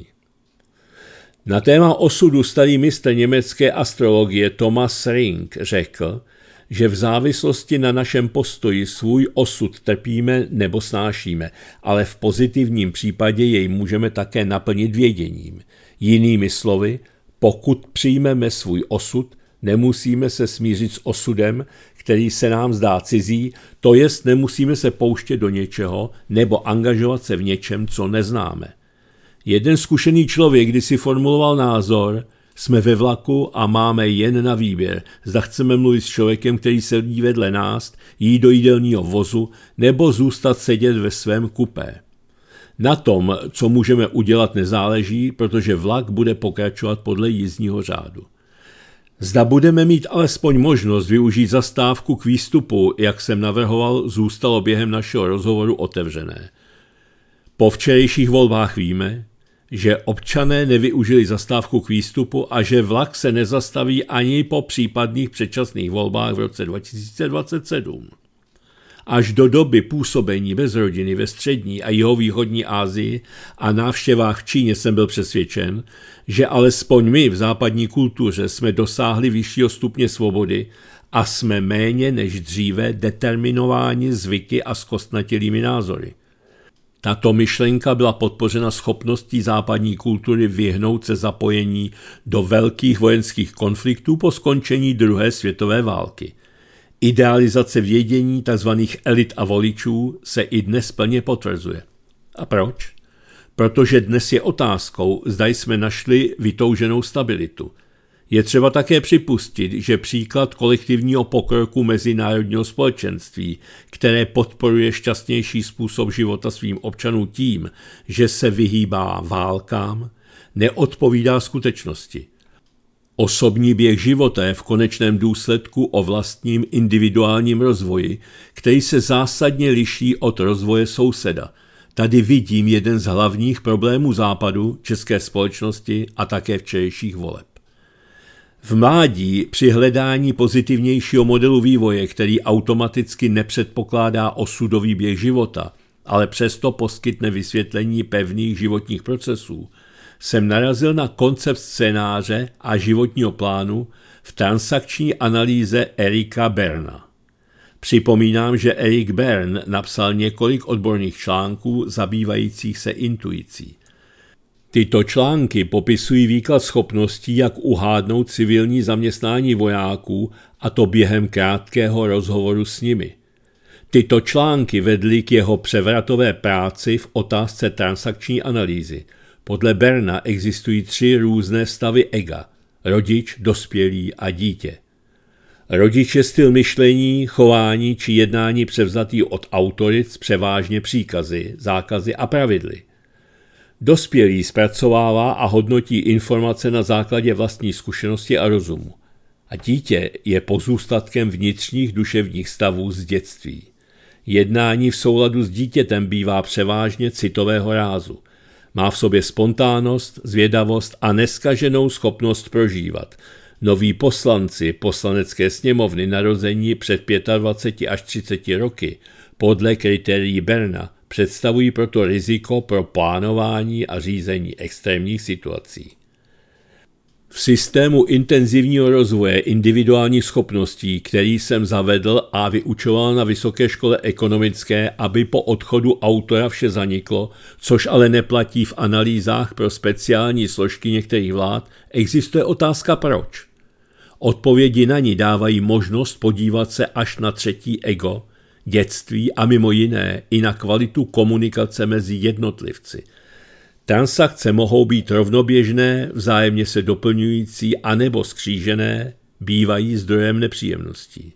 Na téma osudu starý mistr německé astrologie Thomas Ring řekl, že v závislosti na našem postoji svůj osud trpíme nebo snášíme, ale v pozitivním případě jej můžeme také naplnit věděním. Jinými slovy, pokud přijmeme svůj osud, nemusíme se smířit s osudem, který se nám zdá cizí, to jest nemusíme se pouštět do něčeho nebo angažovat se v něčem, co neznáme. Jeden zkušený člověk kdysi formuloval názor: jsme ve vlaku a máme jen na výběr, zda chceme mluvit s člověkem, který sedí vedle nás, jít do jídelního vozu nebo zůstat sedět ve svém kupé. Na tom, co můžeme udělat, nezáleží, protože vlak bude pokračovat podle jízdního řádu. Zda budeme mít alespoň možnost využít zastávku k výstupu, jak jsem navrhoval, zůstalo během našeho rozhovoru otevřené. Po včerejších volbách víme, že občané nevyužili zastávku k výstupu a že vlak se nezastaví ani po případných předčasných volbách v roce 2027. Až do doby působení bez rodiny ve střední a jihovýchodní Asii a návštěvách v Číně jsem byl přesvědčen, že alespoň my v západní kultuře jsme dosáhli vyššího stupně svobody a jsme méně než dříve determinováni zvyky a zkostnatělými názory. Tato myšlenka byla podpořena schopností západní kultury vyhnout se zapojení do velkých vojenských konfliktů po skončení druhé světové války. Idealizace vědění tzv. Elit a voličů se i dnes plně potvrzuje. A proč? Protože dnes je otázkou, zda jsme našli vytouženou stabilitu. Je třeba také připustit, že příklad kolektivního pokroku mezinárodního společenství, které podporuje šťastnější způsob života svým občanům tím, že se vyhýbá válkám, neodpovídá skutečnosti. Osobní běh života je v konečném důsledku o vlastním individuálním rozvoji, který se zásadně liší od rozvoje souseda. Tady vidím jeden z hlavních problémů Západu, české společnosti a také včerejších voleb. V mládí při hledání pozitivnějšího modelu vývoje, který automaticky nepředpokládá osudový běh života, ale přesto poskytne vysvětlení pevných životních procesů, jsem narazil na koncept scénáře a životního plánu v transakční analýze Erika Berna. Připomínám, že Erik Bern napsal několik odborných článků zabývajících se intuicí. Tyto články popisují výklad schopností, jak uhádnout civilní zaměstnání vojáků, a to během krátkého rozhovoru s nimi. Tyto články vedly k jeho převratové práci v otázce transakční analýzy. Podle Berna existují 3 různé stavy ega: rodič, dospělý a dítě. Rodič je styl myšlení, chování či jednání převzatý od autorit, převážně příkazy, zákazy a pravidly. Dospělý zpracovává a hodnotí informace na základě vlastní zkušenosti a rozumu. A dítě je pozůstatkem vnitřních duševních stavů z dětství. Jednání v souladu s dítětem bývá převážně citového rázu. Má v sobě spontánnost, zvědavost a neskaženou schopnost prožívat. Noví poslanci Poslanecké sněmovny narození před 25 až 30 roky podle kritérií Berna představují proto riziko pro plánování a řízení extrémních situací. V systému intenzivního rozvoje individuálních schopností, který jsem zavedl a vyučoval na Vysoké škole ekonomické, aby po odchodu autora vše zaniklo, což ale neplatí v analýzách pro speciální složky některých vlád, existuje otázka proč. Odpovědi na ní dávají možnost podívat se až na třetí ego, dětství a mimo jiné i na kvalitu komunikace mezi jednotlivci. Transakce mohou být rovnoběžné, vzájemně se doplňující anebo skřížené, bývají zdrojem nepříjemností.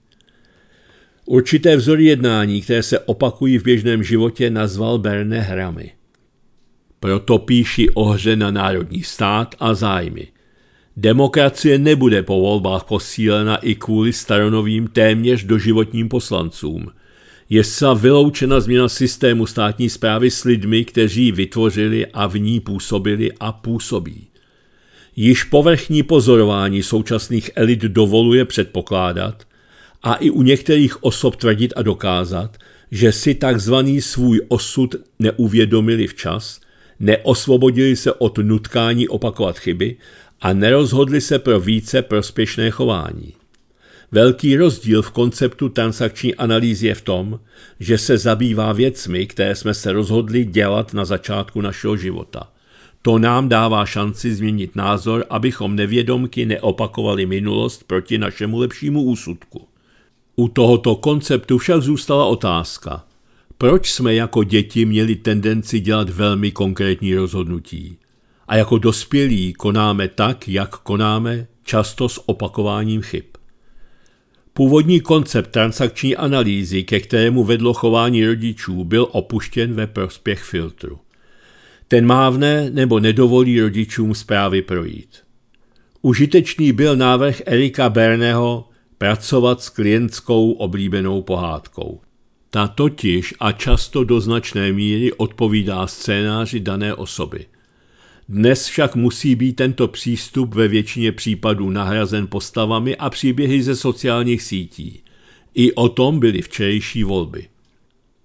Určité vzory jednání, které se opakují v běžném životě, nazval Berne hrami. Proto píši o hře na národní stát a zájmy. Demokracie nebude po volbách posílena i kvůli staronovým téměř doživotním poslancům. Je zcela vyloučena změna systému státní správy s lidmi, kteří ji vytvořili a v ní působili a působí. Již povrchní pozorování současných elit dovoluje předpokládat a i u některých osob tvrdit a dokázat, že si takzvaný svůj osud neuvědomili včas, neosvobodili se od nutkání opakovat chyby a nerozhodli se pro více prospěšné chování. Velký rozdíl v konceptu transakční analýzy je v tom, že se zabývá věcmi, které jsme se rozhodli dělat na začátku našeho života. To nám dává šanci změnit názor, abychom nevědomky neopakovali minulost proti našemu lepšímu úsudku. U tohoto konceptu však zůstala otázka, proč jsme jako děti měli tendenci dělat velmi konkrétní rozhodnutí a jako dospělí konáme tak, jak konáme, často s opakováním chyb. Původní koncept transakční analýzy, ke kterému vedlo chování rodičů, byl opuštěn ve prospěch filtru. Ten mávne nebo nedovolí rodičům zprávy projít. Užitečný byl návrh Erika Berneho pracovat s klientskou oblíbenou pohádkou. Ta totiž a často do značné míry odpovídá scénáři dané osoby. Dnes však musí být tento přístup ve většině případů nahrazen postavami a příběhy ze sociálních sítí. I o tom byly včerejší volby.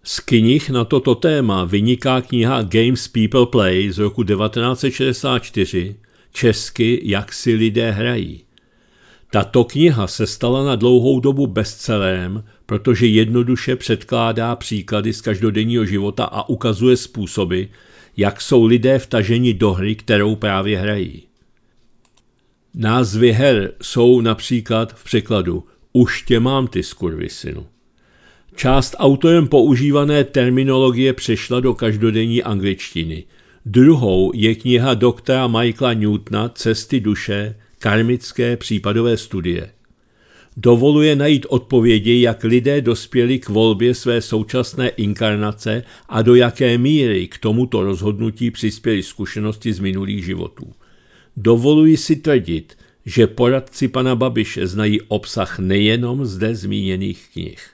Z knih na toto téma vyniká kniha Games People Play z roku 1964, česky Jak si lidé hrají. Tato kniha se stala na dlouhou dobu bestsellerem, protože jednoduše předkládá příklady z každodenního života a ukazuje způsoby, jak jsou lidé vtaženi do hry, kterou právě hrají. Názvy her jsou například v překladu Už tě mám, ty skurvisynu. Část autorem používané terminologie přešla do každodenní angličtiny. Druhou je kniha doktora Michaela Newtona Cesty duše, karmické případové studie. Dovoluje najít odpovědi, jak lidé dospěli k volbě své současné inkarnace a do jaké míry k tomuto rozhodnutí přispěly zkušenosti z minulých životů. Dovoluji si tvrdit, že poradci pana Babiše znají obsah nejenom zde zmíněných knih.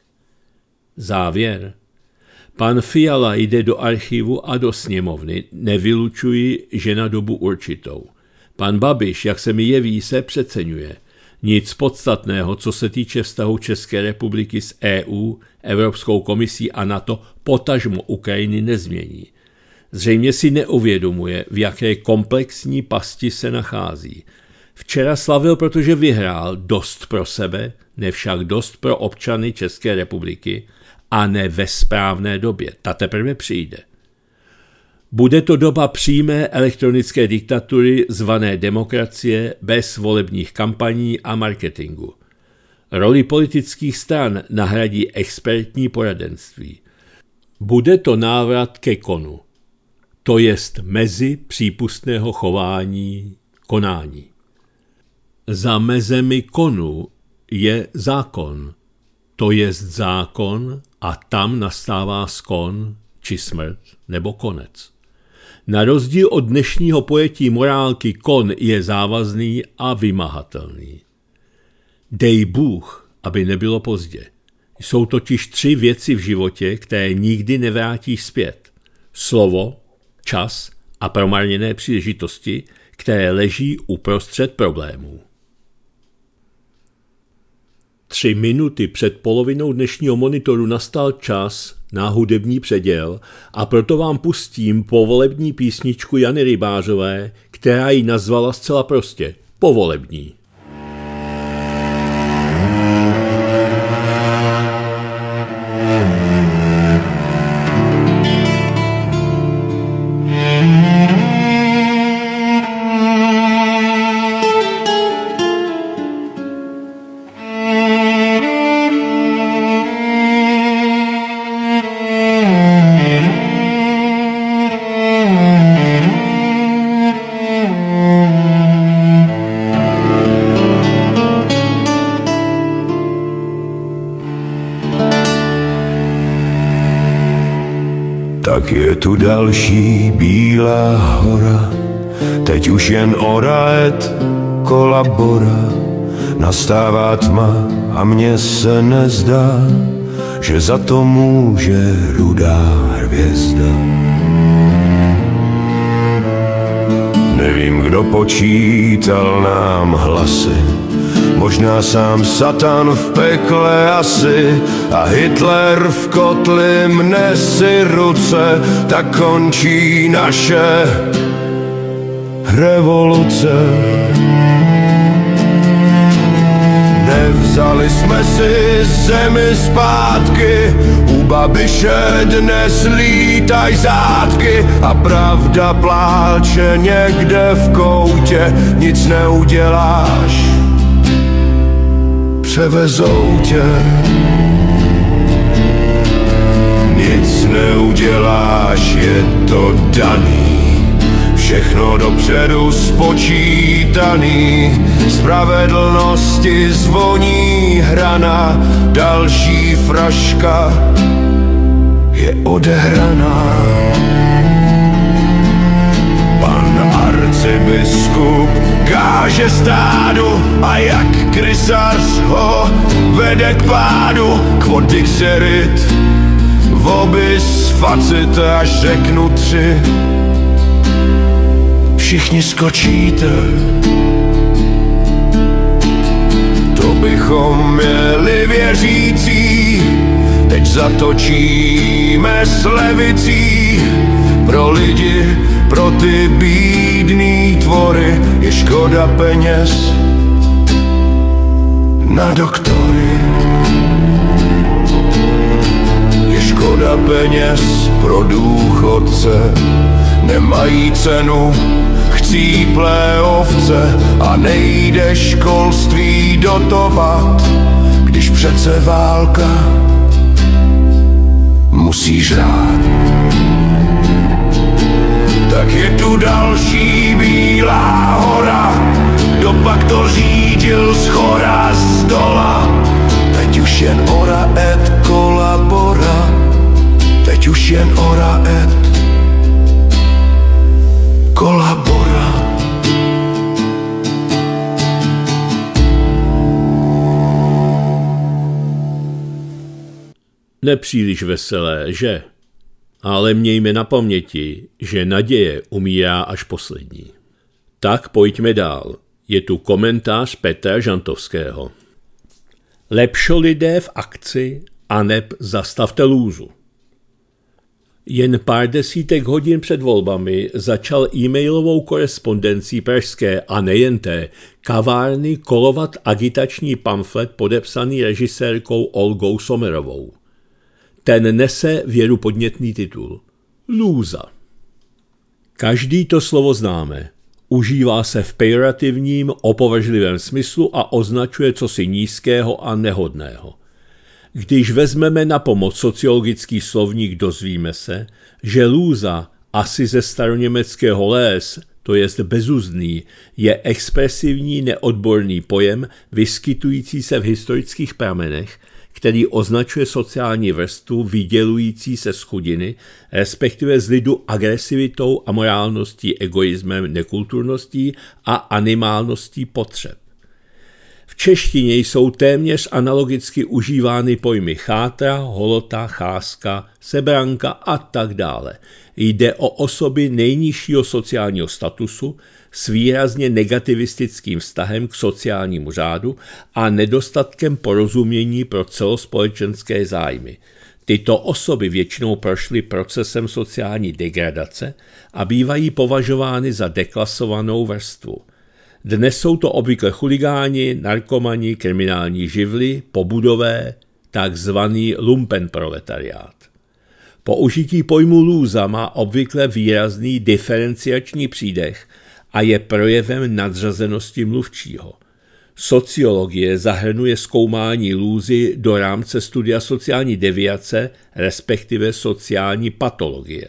Závěr. Pan Fiala jde do archivu a do sněmovny, nevylučuji, že na dobu určitou. Pan Babiš, jak se mi jeví, se přeceňuje. Nic podstatného, co se týče vztahu České republiky s EU, Evropskou komisí a NATO, potažmo Ukrajiny nezmění. Zřejmě si neuvědomuje, v jaké komplexní pasti se nachází. Včera slavil, protože vyhrál, dost pro sebe, ne však dost pro občany České republiky a ne ve správné době. Ta teprve přijde. Bude to doba přímé elektronické diktatury zvané demokracie bez volebních kampaní a marketingu. Roli politických stran nahradí expertní poradenství. Bude to návrat ke konu, to jest mezi přípustného chování konání. Za mezemi konu je zákon, to jest zákon a tam nastává skon, či smrt, nebo konec. Na rozdíl od dnešního pojetí morálky kon je závazný a vymahatelný. Dej Bůh, aby nebylo pozdě. Jsou totiž 3 věci v životě, které nikdy nevrátíš zpět. Slovo, čas a promarněné příležitosti, které leží uprostřed problémů. 3 minuty před polovinou dnešního monitoru nastal čas na hudební předěl a proto vám pustím povolební písničku Jany Rybářové, která ji nazvala zcela prostě Povolební. Tak je tu další bílá hora, teď už jen oraet kolabora. Nastává tma a mně se nezdá, že za to může rudá hvězda. Nevím, kdo počítal nám hlasy, možná sám Satan v pekle asi, a Hitler v kotli, mne si ruce, tak končí naše revoluce. Nevzali jsme si zemi zpátky, u Babiše dnes lítaj zátky a pravda pláče někde v koutě, nic neuděláš, převezou tě. Nic neuděláš, je to daný, všechno dopředu spočítaný. Spravedlnosti zvoní hrana, další fraška je odehraná. Pan arcibiskup káže stádu a jak krysař ho vede k pádu. Quodixerit, vobis facit, až řeknu 3, všichni skočíte. To bychom měli věřící, teď teď zatočíme s levicí. Pro lidi, pro ty bídný tvory je škoda peněz na doktory. Je škoda peněz pro důchodce, nemají cenu chcíplé ovce a nejde školství dotovat, když přece válka musí žrát. Tak je tu další bílá hora, kdo pak to řídil shora zdola. Teď už jen ora et kolabora, teď už jen ora et kolabora. Nepříliš veselé, že? Ale mějme na paměti, že naděje umírá až poslední. Tak pojďme dál. Je tu komentář Petra Žantovského. Lepšo lidé v akci, aneb zastavte lůzu. Jen pár desítek hodin před volbami začal e-mailovou korespondencí pražské a nejen té kavárny kolovat agitační pamflet podepsaný režisérkou Olgou Sommerovou. Ten nese věrupodnětný titul Lůza. Každý to slovo známe. Užívá se v pejorativním, opovržlivém smyslu a označuje cosi nízkého a nehodného. Když vezmeme na pomoc sociologický slovník, dozvíme se, že lůza, asi ze staroněmeckého les, to jest bezúzdný, je expresivní neodborný pojem vyskytující se v historických pramenech, který označuje sociální vrstvu vydělující se z chudiny, respektive z lidu agresivitou, amorálností, egoismem, nekulturností a animálností potřeb. V češtině jsou téměř analogicky užívány pojmy chátra, holota, cházka, sebranka a tak dále. Jde o osoby nejnižšího sociálního statusu s výrazně negativistickým vztahem k sociálnímu řádu a nedostatkem porozumění pro celospolečenské zájmy. Tyto osoby většinou prošly procesem sociální degradace a bývají považovány za deklasovanou vrstvu. Dnes jsou to obvykle chuligáni, narkomani, kriminální živly, pobudové, takzvaný lumpenproletariát. Použití pojmu lůza má obvykle výrazný diferenciační přídech a je projevem nadřazenosti mluvčího. Sociologie zahrnuje zkoumání lůzy do rámce studia sociální deviace, respektive sociální patologie.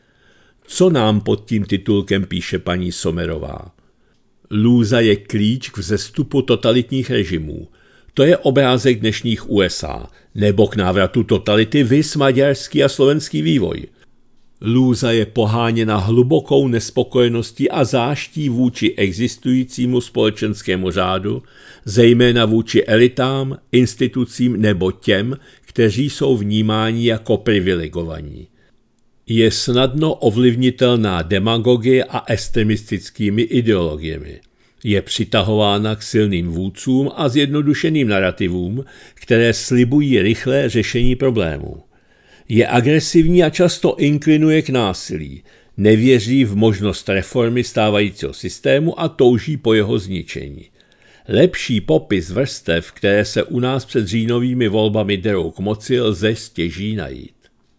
Co nám pod tím titulkem píše paní Sommerová? Lůza je klíč k vzestupu totalitních režimů. To je obrázek dnešních USA, nebo k návratu totality viz maďarský a slovenský vývoj. Lůza je poháněna hlubokou nespokojeností a záští vůči existujícímu společenskému řádu, zejména vůči elitám, institucím nebo těm, kteří jsou vnímáni jako privilegovaní. Je snadno ovlivnitelná demagogie a extremistickými ideologiemi. Je přitahována k silným vůdcům a zjednodušeným narrativům, které slibují rychlé řešení problémů. Je agresivní a často inklinuje k násilí, nevěří v možnost reformy stávajícího systému a touží po jeho zničení. Lepší popis vrstev, které se u nás před říjnovými volbami derou k moci, lze stěží najít.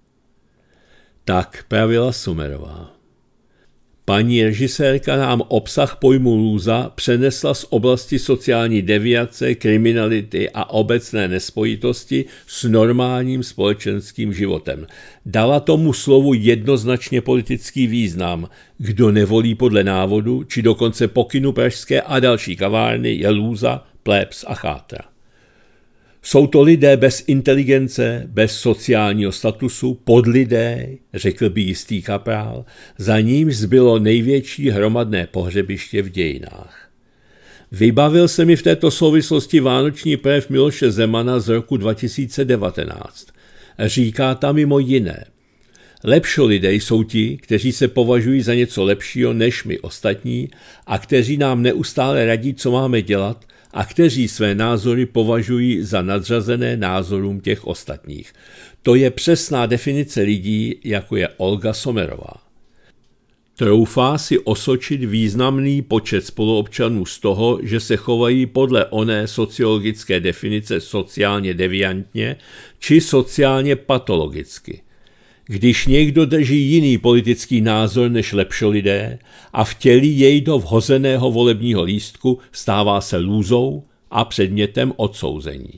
Tak pravila Sommerová. Paní režisérka nám obsah pojmu lůza přenesla z oblasti sociální deviace, kriminality a obecné nespojitosti s normálním společenským životem. Dala tomu slovu jednoznačně politický význam. Kdo nevolí podle návodu, či dokonce pokynu pražské a další kavárny, je lůza, plebs a chátra. Jsou to lidé bez inteligence, bez sociálního statusu, podlidé, řekl by jistý kaprál, za nímž zbylo největší hromadné pohřebiště v dějinách. Vybavil se mi v této souvislosti vánoční projev Miloše Zemana z roku 2019. Říká tam mimo jiné: lepšo lidé jsou ti, kteří se považují za něco lepšího než my ostatní a kteří nám neustále radí, co máme dělat, a kteří své názory považují za nadřazené názorům těch ostatních. To je přesná definice lidí, jako je Olga Sommerová. Troufá si osočit významný počet spoluobčanů z toho, že se chovají podle oné sociologické definice sociálně deviantně či sociálně patologicky. Když někdo drží jiný politický názor než lepšolidé a vtělí jej do vhozeného volebního lístku, stává se lůzou a předmětem odsouzení.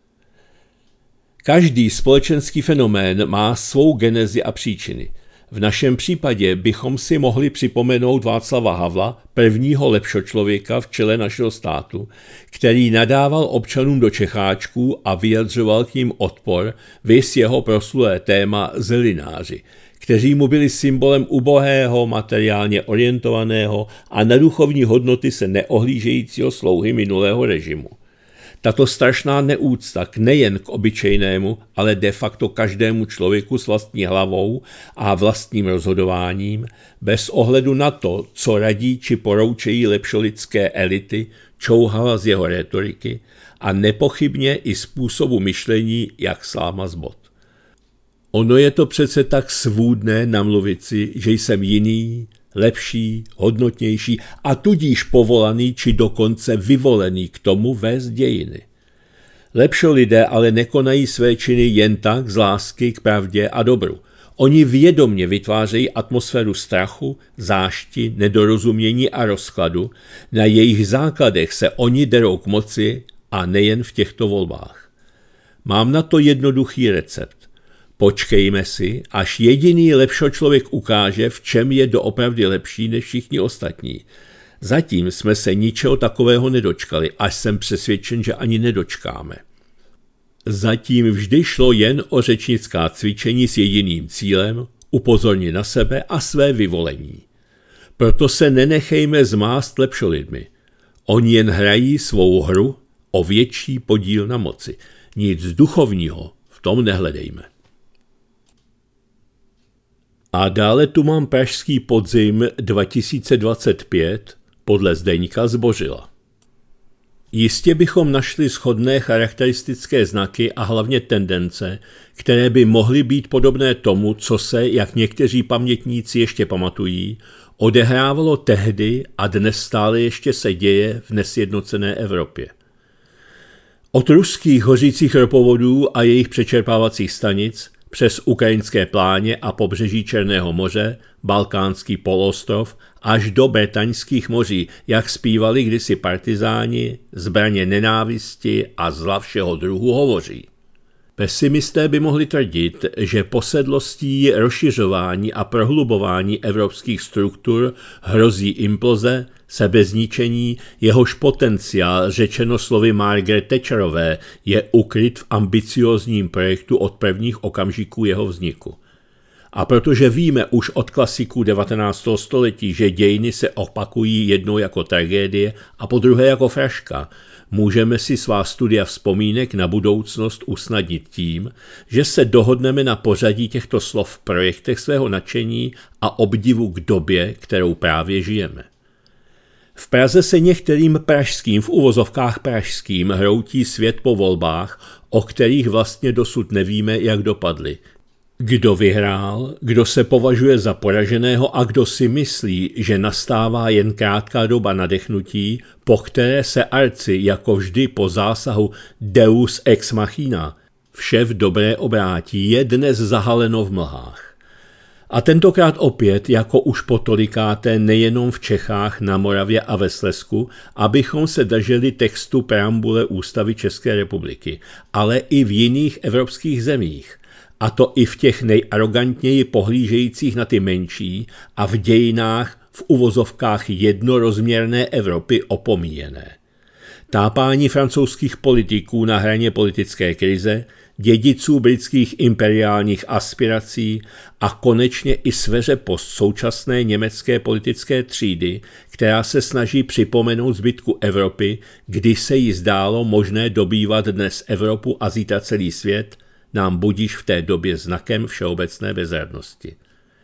Každý společenský fenomén má svou genezi a příčiny. V našem případě bychom si mohli připomenout Václava Havla, prvního lepšočlověka v čele našeho státu, který nadával občanům do čecháčků a vyjadřoval k ním odpor, viz jeho proslulé téma zelináři, kteří mu byli symbolem ubohého, materiálně orientovaného a na duchovní hodnoty se neohlížejícího slouhy minulého režimu. Tato strašná neúcta nejen k obyčejnému, ale de facto každému člověku s vlastní hlavou a vlastním rozhodováním, bez ohledu na to, co radí či poroučejí lepšolidské elity, čouhala z jeho rétoriky a nepochybně i způsobu myšlení jak sláma z bot. Ono je to přece tak svůdné namluvit si, že jsem jiný, lepší, hodnotnější a tudíž povolaný či dokonce vyvolený k tomu vést dějiny. Lepšolidé ale nekonají své činy jen tak z lásky k pravdě a dobru. Oni vědomě vytvářejí atmosféru strachu, zášti, nedorozumění a rozkladu, na jejich základech se oni derou k moci a nejen v těchto volbách. Mám na to jednoduchý recept. Počkejme si, až jediný lepšočlověk ukáže, v čem je doopravdy lepší než všichni ostatní. Zatím jsme se ničeho takového nedočkali, až jsem přesvědčen, že ani nedočkáme. Zatím vždy šlo jen o řečnická cvičení s jediným cílem upozornit na sebe a své vyvolení. Proto se nenechejme zmást lepšolidmi. Oni jen hrají svou hru o větší podíl na moci. Nic duchovního v tom nehledejme. A dále tu mám pražský podzim 2025 podle Zdeňka Zbořila. Jistě bychom našli shodné charakteristické znaky a hlavně tendence, které by mohly být podobné tomu, co se, jak někteří pamětníci ještě pamatují, odehrávalo tehdy a dnes stále ještě se děje v nesjednocené Evropě. Od ruských hořících ropovodů a jejich přečerpávacích stanic přes ukrajinské pláně a pobřeží Černého moře, Balkánský poloostrov až do Bretaňských moří, jak zpívali kdysi partizáni, zbraně nenávisti a zla všeho druhu hovoří. Pesimisté by mohli tvrdit, že posedlostí rozšiřování a prohlubování evropských struktur hrozí imploze, sebezničení, jehož potenciál, řečeno slovy Margaret Thatcherové, je ukryt v ambiciózním projektu od prvních okamžiků jeho vzniku. A protože víme už od klasiků 19. století, že dějiny se opakují jednou jako tragédie a po druhé jako fraška, můžeme si svá studia vzpomínek na budoucnost usnadnit tím, že se dohodneme na pořadí těchto slov v projektech svého nadšení a obdivu k době, kterou právě žijeme. V Praze se některým pražským, v uvozovkách pražským, hroutí svět po volbách, o kterých vlastně dosud nevíme, jak dopadly. Kdo vyhrál, kdo se považuje za poraženého a kdo si myslí, že nastává jen krátká doba nadechnutí, po které se arci, jako vždy po zásahu Deus ex machina, vše v dobré obrátí, je dnes zahaleno v mlhách. A tentokrát opět, jako už po tolikáté, nejenom v Čechách, na Moravě a ve Slezsku, abychom se drželi textu preambule Ústavy České republiky, ale i v jiných evropských zemích, a to i v těch nejarogantněji pohlížejících na ty menší a v dějinách v uvozovkách jednorozměrné Evropy opomíjené. Tápání francouzských politiků na hraně politické krize, dědiců britských imperiálních aspirací a konečně i sveřepost současné německé politické třídy, která se snaží připomenout zbytku Evropy, kdy se jí zdálo možné dobývat dnes Evropu a zítra celý svět, nám budíš v té době znakem všeobecné bezradnosti.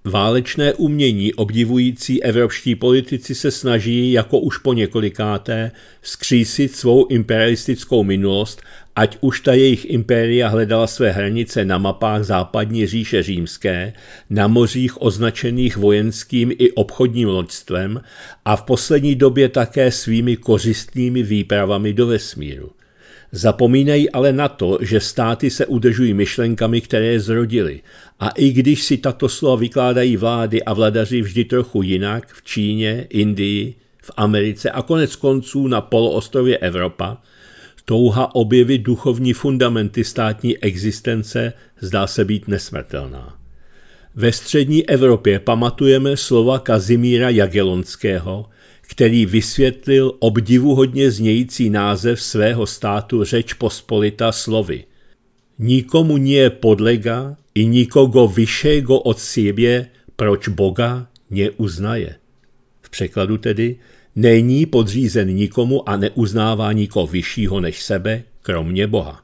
Válečné umění obdivující evropští politici se snaží, jako už po několikáté, vzkřísit svou imperialistickou minulost, ať už ta jejich impéria hledala své hranice na mapách západní říše římské, na mořích označených vojenským i obchodním loďstvem a v poslední době také svými kořistnými výpravami do vesmíru. Zapomínají ale na to, že státy se udržují myšlenkami, které je zrodily. A i když si tato slova vykládají vlády a vladaři vždy trochu jinak v Číně, Indii, v Americe a konec konců na poloostrově Evropa, touha objevit duchovní fundamenty státní existence zdá se být nesmrtelná. Ve střední Evropě pamatujeme slova Kazimíra Jagellonského, který vysvětlil obdivuhodně znějící název svého státu Řeč Pospolita slovy: Nikomu nie podlega i nikogo vyššího od sebe, proč Boga neuznaje. V překladu tedy: není podřízen nikomu a neuznává nikoho vyššího než sebe, kromě Boha.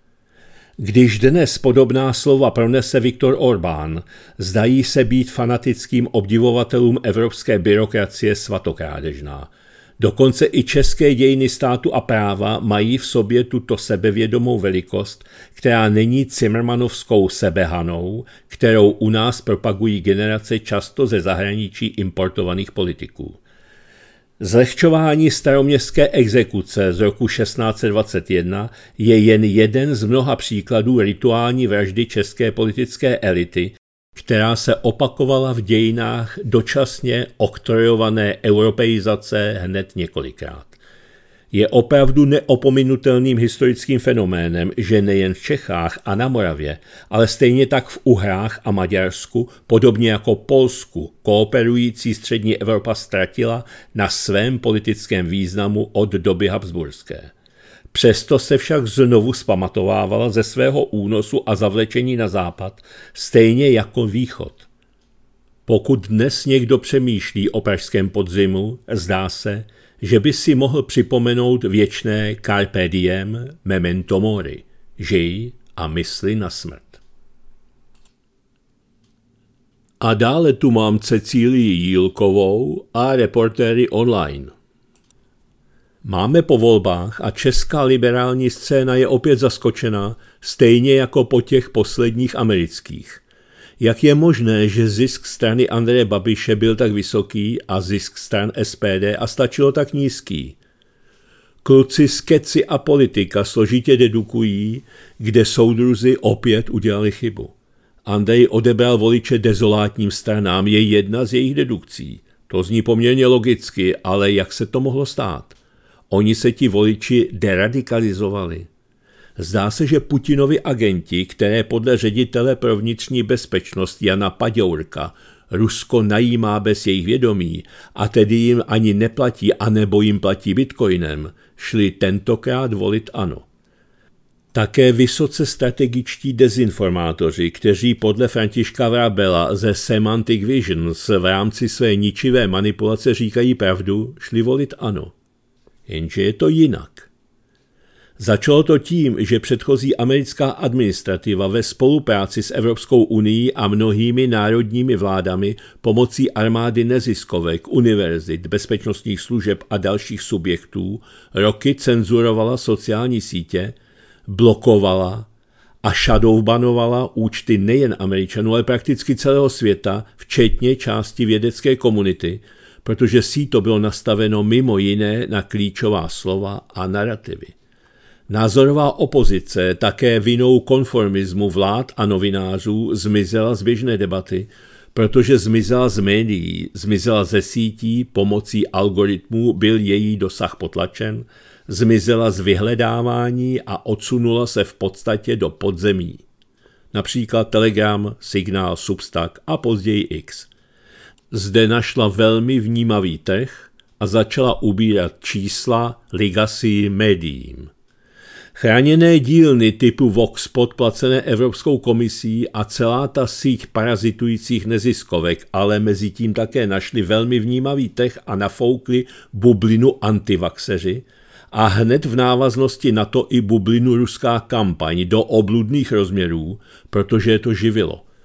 Když dnes podobná slova pronese Viktor Orbán, zdají se být fanatickým obdivovatelům evropské byrokracie svatokrádežná. Dokonce i české dějiny státu a práva mají v sobě tuto sebevědomou velikost, která není cimrmanovskou sebehanou, kterou u nás propagují generace často ze zahraničí importovaných politiků. Zlehčování staroměstské exekuce z roku 1621 je jen jeden z mnoha příkladů rituální vraždy české politické elity, která se opakovala v dějinách dočasně oktrojované europeizace hned několikrát. Je opravdu neopominutelným historickým fenoménem, že nejen v Čechách a na Moravě, ale stejně tak v Uhrách a Maďarsku, podobně jako Polsku, kooperující střední Evropa ztratila na svém politickém významu od doby habsburské. Přesto se však znovu zpamatovávala ze svého únosu a zavlečení na západ, stejně jako východ. Pokud dnes někdo přemýšlí o pražském podzimu, zdá se, že by si mohl připomenout věčné carpe diem, memento mori, žij a mysli na smrt. A dále tu mám Cecílii Jílkovou a Reportéry online. Máme po volbách a česká liberální scéna je opět zaskočena, stejně jako po těch posledních amerických. Jak je možné, že zisk strany Andreje Babiše byl tak vysoký a zisk stran SPD a stačilo tak nízký? Kluci z Keci a Politika složitě dedukují, kde soudruzi opět udělali chybu. Andrej odebral voliče dezolátním stranám je jedna z jejich dedukcí. To zní poměrně logicky, ale jak se to mohlo stát? Oni se ti voliči deradikalizovali. Zdá se, že Putinovi agenti, které podle ředitele pro vnitřní bezpečnost Jana Paďourka Rusko najímá bez jejich vědomí a tedy jim ani neplatí anebo jim platí bitcoinem, šli tentokrát volit ANO. Také vysoce strategičtí dezinformátoři, kteří podle Františka Vrabela ze Semantic Visions v rámci své ničivé manipulace říkají pravdu, šli volit ANO. Jenže je to jinak. Začalo to tím, že předchozí americká administrativa ve spolupráci s Evropskou unií a mnohými národními vládami pomocí armády neziskovek, univerzit, bezpečnostních služeb a dalších subjektů roky cenzurovala sociální sítě, blokovala a shadowbanovala účty nejen Američanů, ale prakticky celého světa, včetně části vědecké komunity, protože síto bylo nastaveno mimo jiné na klíčová slova a narrativy. Názorová opozice také vinou konformismu vlád a novinářů zmizela z běžné debaty, protože zmizela z médií, zmizela ze sítí, pomocí algoritmů byl její dosah potlačen, zmizela z vyhledávání a odsunula se v podstatě do podzemí. Například Telegram, Signál, Substack a později X. Zde našla velmi vnímavý trh a začala ubírat čísla legacy médiím. Chráněné dílny typu Voxpot placené Evropskou komisí a celá ta síť parazitujících neziskovek, ale mezi tím také našli velmi vnímavý trh a nafoukli bublinu antivaxeři a hned v návaznosti na to i bublinu ruská kampaň do obludných rozměrů, protože je to živilo.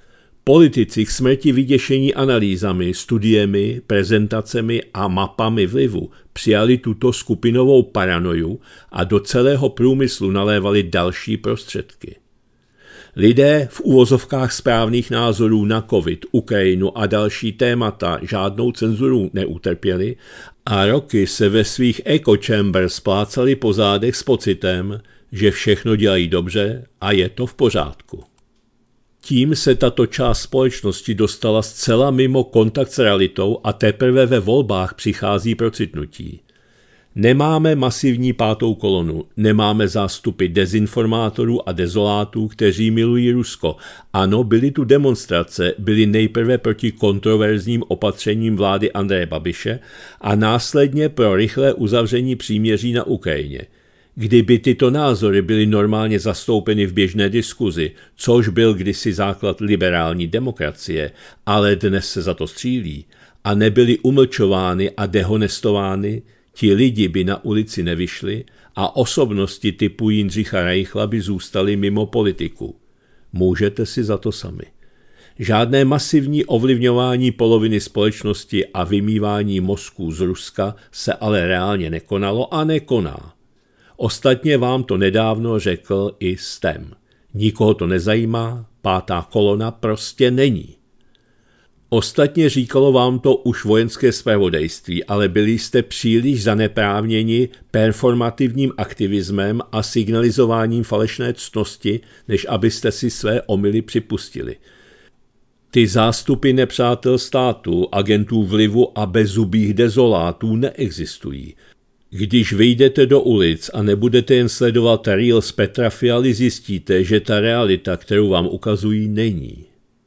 Politici k smrti vyděšení analýzami, studiemi, prezentacemi a mapami vlivu přijali tuto skupinovou paranoju a do celého průmyslu nalévali další prostředky. Lidé v uvozovkách správných názorů na covid, Ukrajinu a další témata žádnou cenzuru neutrpěli a roky se ve svých echo chambers splácali po zádech s pocitem, že všechno dělají dobře a je to v pořádku. Tím se tato část společnosti dostala zcela mimo kontakt s realitou a teprve ve volbách přichází procitnutí. Nemáme masivní pátou kolonu, nemáme zástupy dezinformátorů a dezolátů, kteří milují Rusko. Ano, byly tu demonstrace, byly nejprve proti kontroverzním opatřením vlády Andreje Babiše a následně pro rychlé uzavření příměří na Ukrajině. Kdyby tyto názory byly normálně zastoupeny v běžné diskuzi, což byl kdysi základ liberální demokracie, ale dnes se za to střílí, a nebyly umlčovány a dehonestovány, ti lidi by na ulici nevyšli a osobnosti typu Jindřicha Reichla by zůstaly mimo politiku. Můžete si za to sami. Žádné masivní ovlivňování poloviny společnosti a vymývání mozků z Ruska se ale reálně nekonalo a nekoná. Ostatně vám to nedávno řekl i STEM. Nikoho to nezajímá, pátá kolona prostě není. Ostatně říkalo vám to už vojenské zpravodajství, ale byli jste příliš zaneprávněni performativním aktivismem a signalizováním falešné ctnosti, než abyste si své omyly připustili. Ty zástupy nepřátel státu, agentů vlivu a bezzubých dezolátů neexistují. Když vyjdete do ulic a nebudete jen sledovat Reels Petra Fialy, zjistíte, že ta realita, kterou vám ukazují, není.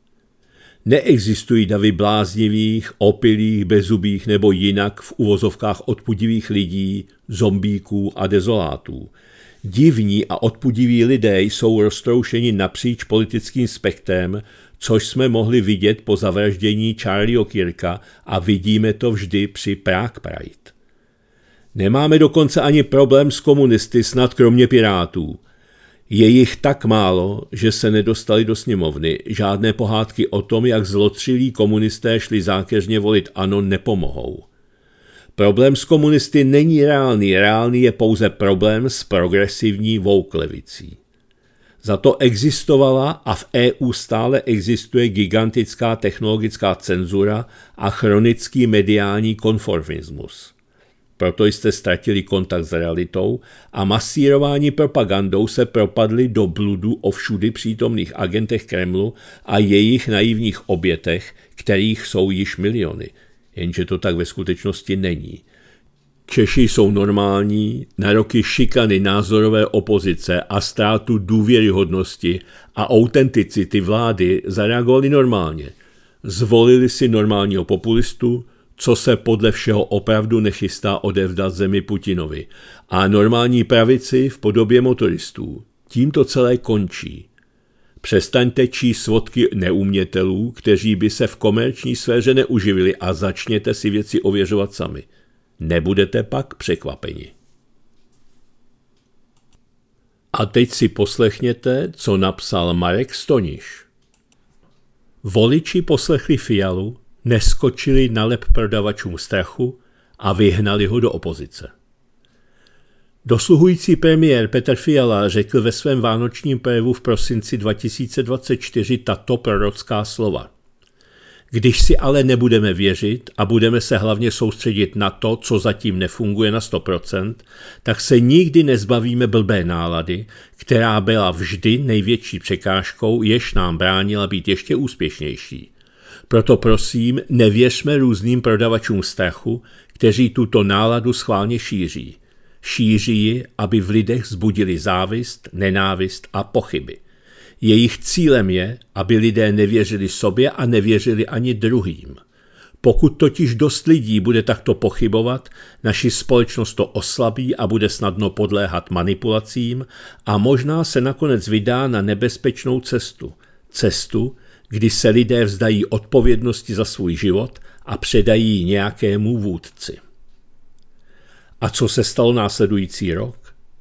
Neexistují davy bláznivých, opilých, bezzubých nebo jinak v uvozovkách odpudivých lidí, zombíků a dezolátů. Divní a odpudiví lidé jsou roztroušeni napříč politickým spektrem, což jsme mohli vidět po zavraždění Charlieho Kirka a vidíme to vždy při Prague Pride. Nemáme dokonce ani problém s komunisty, snad kromě Pirátů. Je jich tak málo, že se nedostali do sněmovny. Žádné pohádky o tom, jak zlotřilí komunisté šli zákeřně volit ANO, nepomohou. Problém s komunisty není reálný je pouze problém s progresivní woke levicí. Za to existovala a v EU stále existuje gigantická technologická cenzura a chronický mediální konformismus. Proto jste ztratili kontakt s realitou a masírování propagandou se propadli do bludu o všudy přítomných agentech Kremlu a jejich naivních obětech, kterých jsou již miliony. Jenže to tak ve skutečnosti není. Češi jsou normální, na roky šikany názorové opozice a ztrátu důvěryhodnosti a autenticity vlády zareagovali normálně. Zvolili si normálního populistu, co se podle všeho opravdu nechystá odevzdat zemi Putinovi, a normální pravici v podobě motoristů. Tím to celé končí. Přestaňte číst svodky neumětelů, kteří by se v komerční sféře neuživili, a začněte si věci ověřovat sami. Nebudete pak překvapeni. A teď si poslechněte, co napsal Marek Stoniš. Voliči poslechli Fialu, neskočili na lep prodavačům strachu a vyhnali ho do opozice. Dosluhující premiér Petr Fiala řekl ve svém vánočním projevu v prosinci 2024 tato prorocká slova. Když si ale nebudeme věřit a budeme se hlavně soustředit na to, co zatím nefunguje na 100%, tak se nikdy nezbavíme blbé nálady, která byla vždy největší překážkou, jež nám bránila být ještě úspěšnější. Proto prosím, nevěřme různým prodavačům strachu, kteří tuto náladu schválně šíří. Šíří ji, aby v lidech vzbudili závist, nenávist a pochyby. Jejich cílem je, aby lidé nevěřili sobě a nevěřili ani druhým. Pokud totiž dost lidí bude takto pochybovat, naši společnost to oslabí a bude snadno podléhat manipulacím a možná se nakonec vydá na nebezpečnou cestu. Cestu, kdy se lidé vzdají odpovědnosti za svůj život a předají ji nějakému vůdci. A co se stalo následující rok?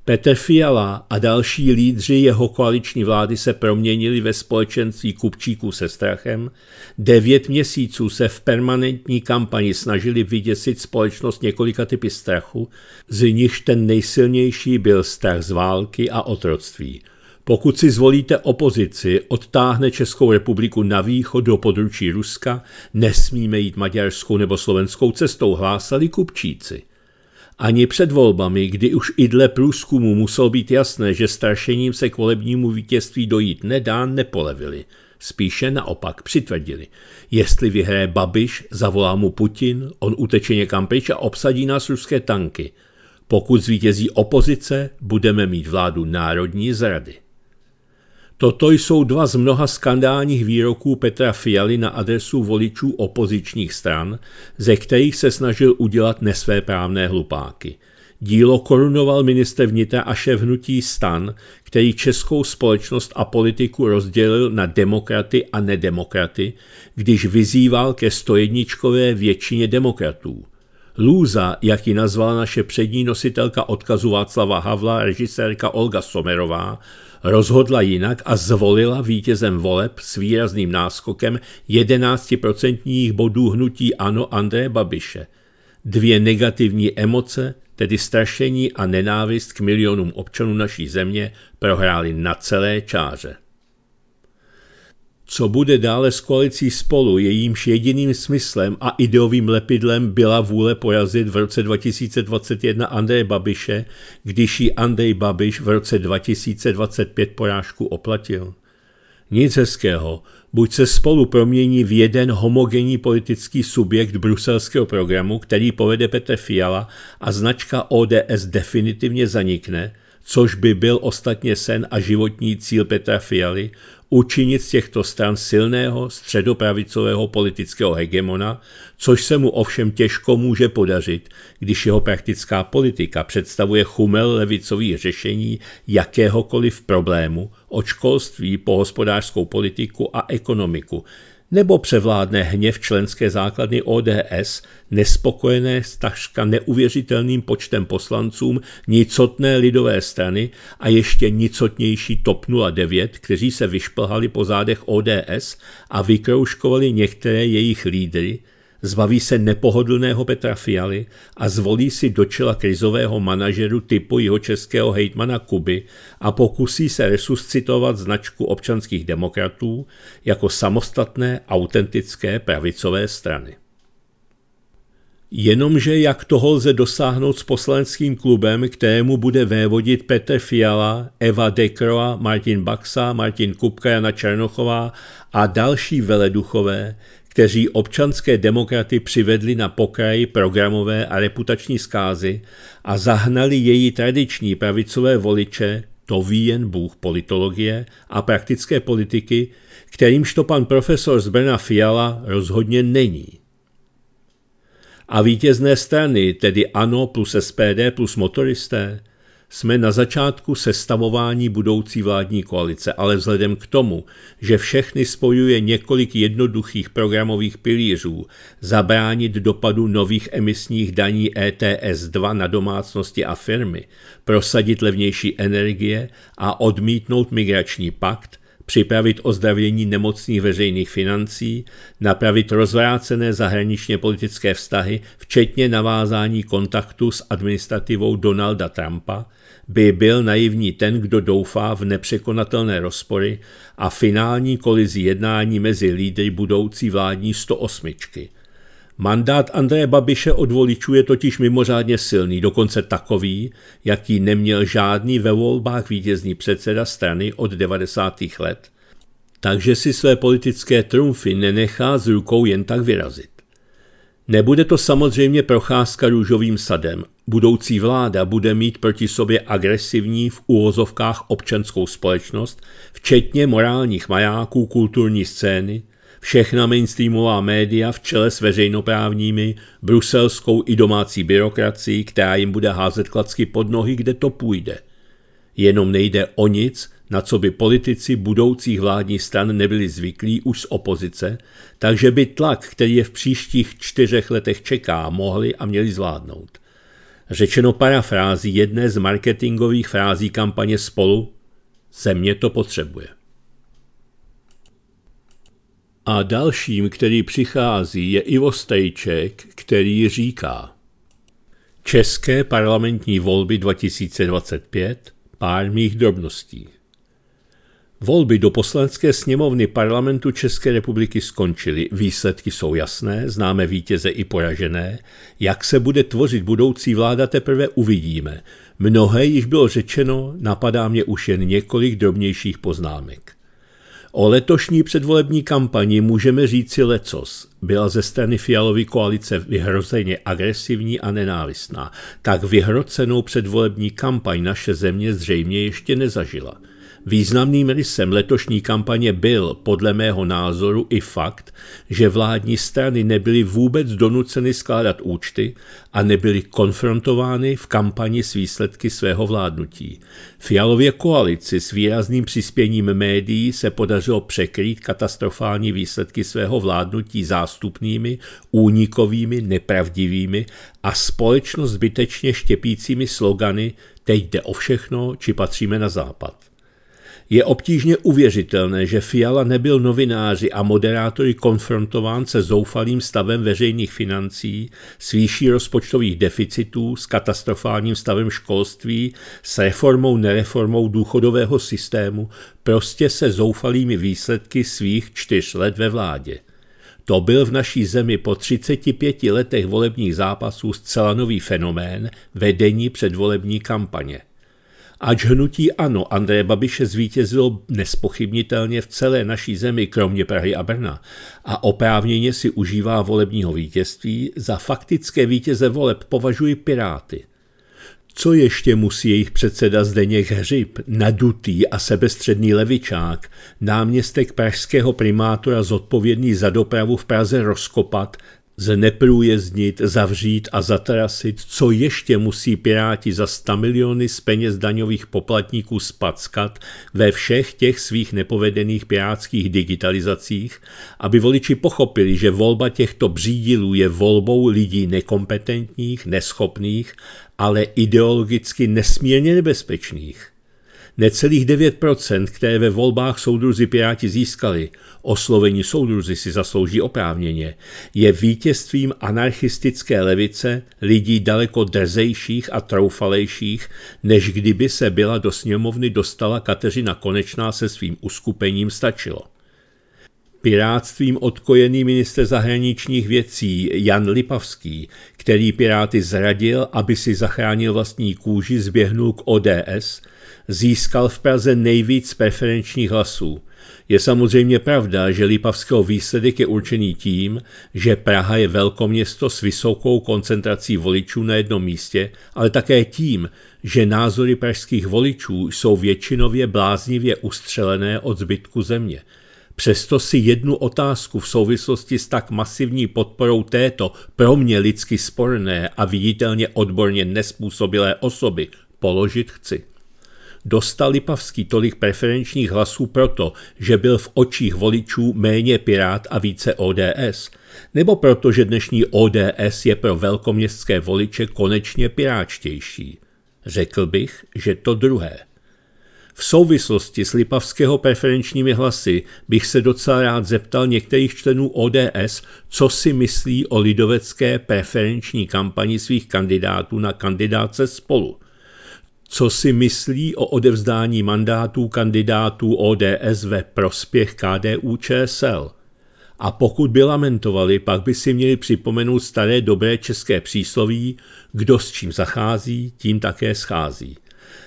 Petr Fiala a další lídři jeho koaliční vlády se proměnili ve společenství kupčíků se strachem. 9 měsíců se v permanentní kampani snažili vyděsit společnost několika typy strachu, z nichž ten nejsilnější byl strach z války a otroctví. Pokud si zvolíte opozici, odtáhne Českou republiku na východ do područí Ruska, nesmíme jít maďarskou nebo slovenskou cestou, hlásali kupčíci. Ani před volbami, kdy už i dle průzkumu muselo být jasné, že strašením se k volebnímu vítězství dojít nedá, nepolevili. Spíše naopak přitvrdili. Jestli vyhraje Babiš, zavolá mu Putin, on uteče někam pryč a obsadí nás ruské tanky. Pokud zvítězí opozice, budeme mít vládu národní zrady. Toto jsou 2 z mnoha skandálních výroků Petra Fialy na adresu voličů opozičních stran, ze kterých se snažil udělat nesvéprávné hlupáky. Dílo korunoval ministr vnitra a šéf hnutí STAN, který českou společnost a politiku rozdělil na demokraty a nedemokraty, když vyzýval ke 101čkové většině demokratů. Lůza, jak ji nazvala naše přední nositelka odkazu Václava Havla, režisérka Olga Sommerová, rozhodla jinak a zvolila vítězem voleb s výrazným náskokem 11% bodů hnutí ANO Andreje Babiše. 2 negativní emoce, tedy strašení a nenávist k milionům občanů naší země, prohrály na celé čáře. Co bude dále s koalicí Spolu, jejímž jediným smyslem a ideovým lepidlem byla vůle porazit v roce 2021 Andreje Babiše, když ji Andrej Babiš v roce 2025 porážku oplatil? Nic hezkého, buď se Spolu promění v jeden homogenní politický subjekt bruselského programu, který povede Petr Fiala, a značka ODS definitivně zanikne, což by byl ostatně sen a životní cíl Petra Fialy, učinit z těchto stran silného středopravicového politického hegemona, což se mu ovšem těžko může podařit, když jeho praktická politika představuje chumel levicových řešení jakéhokoliv problému, od školství po hospodářskou politiku a ekonomiku, nebo převládne hněv členské základny ODS, nespokojené s takřka neuvěřitelným počtem poslancům nicotné lidové strany a ještě nicotnější TOP 09, kteří se vyšplhali po zádech ODS a vykroužkovali některé jejich lídry, zbaví se nepohodlného Petra Fialy a zvolí si do čela krizového manažeru typu jihočeského hejtmana Kuby a pokusí se resuscitovat značku občanských demokratů jako samostatné, autentické pravicové strany. Jenomže jak toho lze dosáhnout s poslaneckým klubem, kterému bude vévodit Petr Fiala, Eva Dekroa, Martin Baxa, Martin Kupka, Jana Černochová a další veleduchové, kteří občanské demokraty přivedli na pokraj programové a reputační zkázy a zahnali její tradiční pravicové voliče, to ví jen Bůh politologie a praktické politiky, kterýmž to pan profesor z Brna Fiala rozhodně není. A vítězné strany, tedy ANO plus SPD plus motoristé, jsme na začátku sestavování budoucí vládní koalice, ale vzhledem k tomu, že všechny spojuje několik jednoduchých programových pilířů, zabránit dopadu nových emisních daní ETS 2 na domácnosti a firmy, prosadit levnější energie a odmítnout migrační pakt, připravit ozdravění nemocných veřejných financí, napravit rozvrácené zahraničně politické vztahy, včetně navázání kontaktu s administrativou Donalda Trumpa, by byl naivní ten, kdo doufá v nepřekonatelné rozpory a finální kolizi jednání mezi lídry budoucí vládní 108. Mandát Andreje Babiše od voličů je totiž mimořádně silný, dokonce takový, jaký neměl žádný ve volbách vítězný předseda strany od 90. let, takže si své politické trumfy nenechá z rukou jen tak vyrazit. Nebude to samozřejmě procházka růžovým sadem. Budoucí vláda bude mít proti sobě agresivní v uvozovkách občanskou společnost, včetně morálních majáků kulturní scény, všechna mainstreamová média v čele s veřejnoprávními, bruselskou i domácí byrokracií, která jim bude házet klacky pod nohy, kde to půjde. Jenom nejde o nic, na co by politici budoucích vládních stran nebyli zvyklí už z opozice, takže by tlak, který je v příštích 4 letech čeká, mohli a měli zvládnout. Řečeno parafrází jedné z marketingových frází kampaně Spolu, země to potřebuje. A dalším, který přichází, je Ivo Strejček, který říká: České parlamentní volby 2025, pár mých drobností. Volby do Poslanecké sněmovny Parlamentu České republiky skončily, výsledky jsou jasné, známe vítěze i poražené, jak se bude tvořit budoucí vláda teprve uvidíme. Mnohé již bylo řečeno, napadá mě už jen několik drobnějších poznámek. O letošní předvolební kampani můžeme říci lecos. Byla ze strany Fialovy koalice vyhrozeně agresivní a nenávistná. Tak vyhrocenou předvolební kampaň naše země zřejmě ještě nezažila. Významným rysem letošní kampaně byl, podle mého názoru, i fakt, že vládní strany nebyly vůbec donuceny skládat účty a nebyly konfrontovány v kampani s výsledky svého vládnutí. Fialově koalici s výrazným přispěním médií se podařilo překrýt katastrofální výsledky svého vládnutí zástupnými, únikovými, nepravdivými a společnost zbytečně štěpícími slogany "Teď jde o všechno, či patříme na západ". Je obtížně uvěřitelné, že Fiala nebyl novináři a moderátory konfrontován se zoufalým stavem veřejných financí, s výší rozpočtových deficitů, s katastrofálním stavem školství, s reformou nereformou důchodového systému, prostě se zoufalými výsledky svých 4 let ve vládě. To byl v naší zemi po 35 letech volebních zápasů zcela nový fenomén vedení předvolební kampaně. Ač hnutí ANO Andreje Babiše zvítězilo nespochybnitelně v celé naší zemi, kromě Prahy a Brna, a oprávněně si užívá volebního vítězství, za faktické vítěze voleb považuji Piráty. Co ještě musí jejich předseda Zdeněk Hřib, nadutý a sebestředný levičák, náměstek pražského primátora zodpovědný za dopravu v Praze rozkopat, zneprůjezdnit, zavřít a zatarasit, co ještě musí Piráti za 100 miliony z peněz daňových poplatníků spackat ve všech těch svých nepovedených pirátských digitalizacích, aby voliči pochopili, že volba těchto břídilů je volbou lidí nekompetentních, neschopných, ale ideologicky nesmírně nebezpečných. Necelých 9%, které ve volbách soudruzi Piráti získali, oslovení soudruzi si zaslouží oprávněně, je vítězstvím anarchistické levice lidí daleko drzejších a troufalejších, než kdyby se byla do sněmovny dostala Kateřina Konečná se svým uskupením stačilo. Pirátstvím odkojený ministr zahraničních věcí Jan Lipavský, který Piráty zradil, aby si zachránil vlastní kůži, zběhnul k ODS, získal v Praze nejvíc preferenčních hlasů. Je samozřejmě pravda, že Lipavského výsledek je určený tím, že Praha je velkoměsto s vysokou koncentrací voličů na jednom místě, ale také tím, že názory pražských voličů jsou většinově bláznivě ustřelené od zbytku země. Přesto si jednu otázku v souvislosti s tak masivní podporou této pro mě lidsky sporné a viditelně odborně nespůsobilé osoby položit chci. Dostal Lipavský tolik preferenčních hlasů proto, že byl v očích voličů méně Pirát a více ODS, nebo proto, že dnešní ODS je pro velkoměstské voliče konečně piráčtější? Řekl bych, že to druhé. V souvislosti s Lipavského preferenčními hlasy bych se docela rád zeptal některých členů ODS, co si myslí o lidovecké preferenční kampani svých kandidátů na kandidátce Spolu. Co si myslí o odevzdání mandátů kandidátů ODS ve prospěch KDU-ČSL. A pokud by lamentovali, pak by si měli připomenout staré dobré české přísloví, kdo s čím zachází, tím také schází.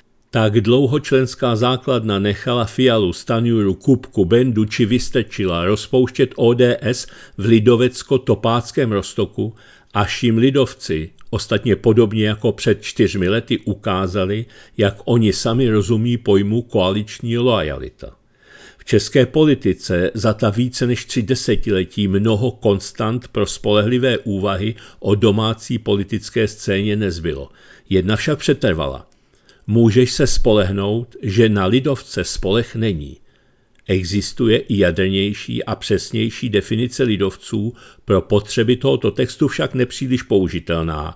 Tak dlouho členská základna nechala Fialu, Stanjuru, Kupku, Bendu či Vystrčila rozpouštět ODS v lidovecko-topáckém Roztoku, až jim lidovci, ostatně podobně jako před 4 lety, ukázali, jak oni sami rozumí pojmu koaliční loajalita. V české politice za ta více než 3 desetiletí mnoho konstant pro spolehlivé úvahy o domácí politické scéně nezbylo. Jedna však přetrvala. Můžeš se spolehnout, že na lidovce spoleh není. Existuje i jadrnější a přesnější definice lidovců, pro potřeby tohoto textu však nepříliš použitelná,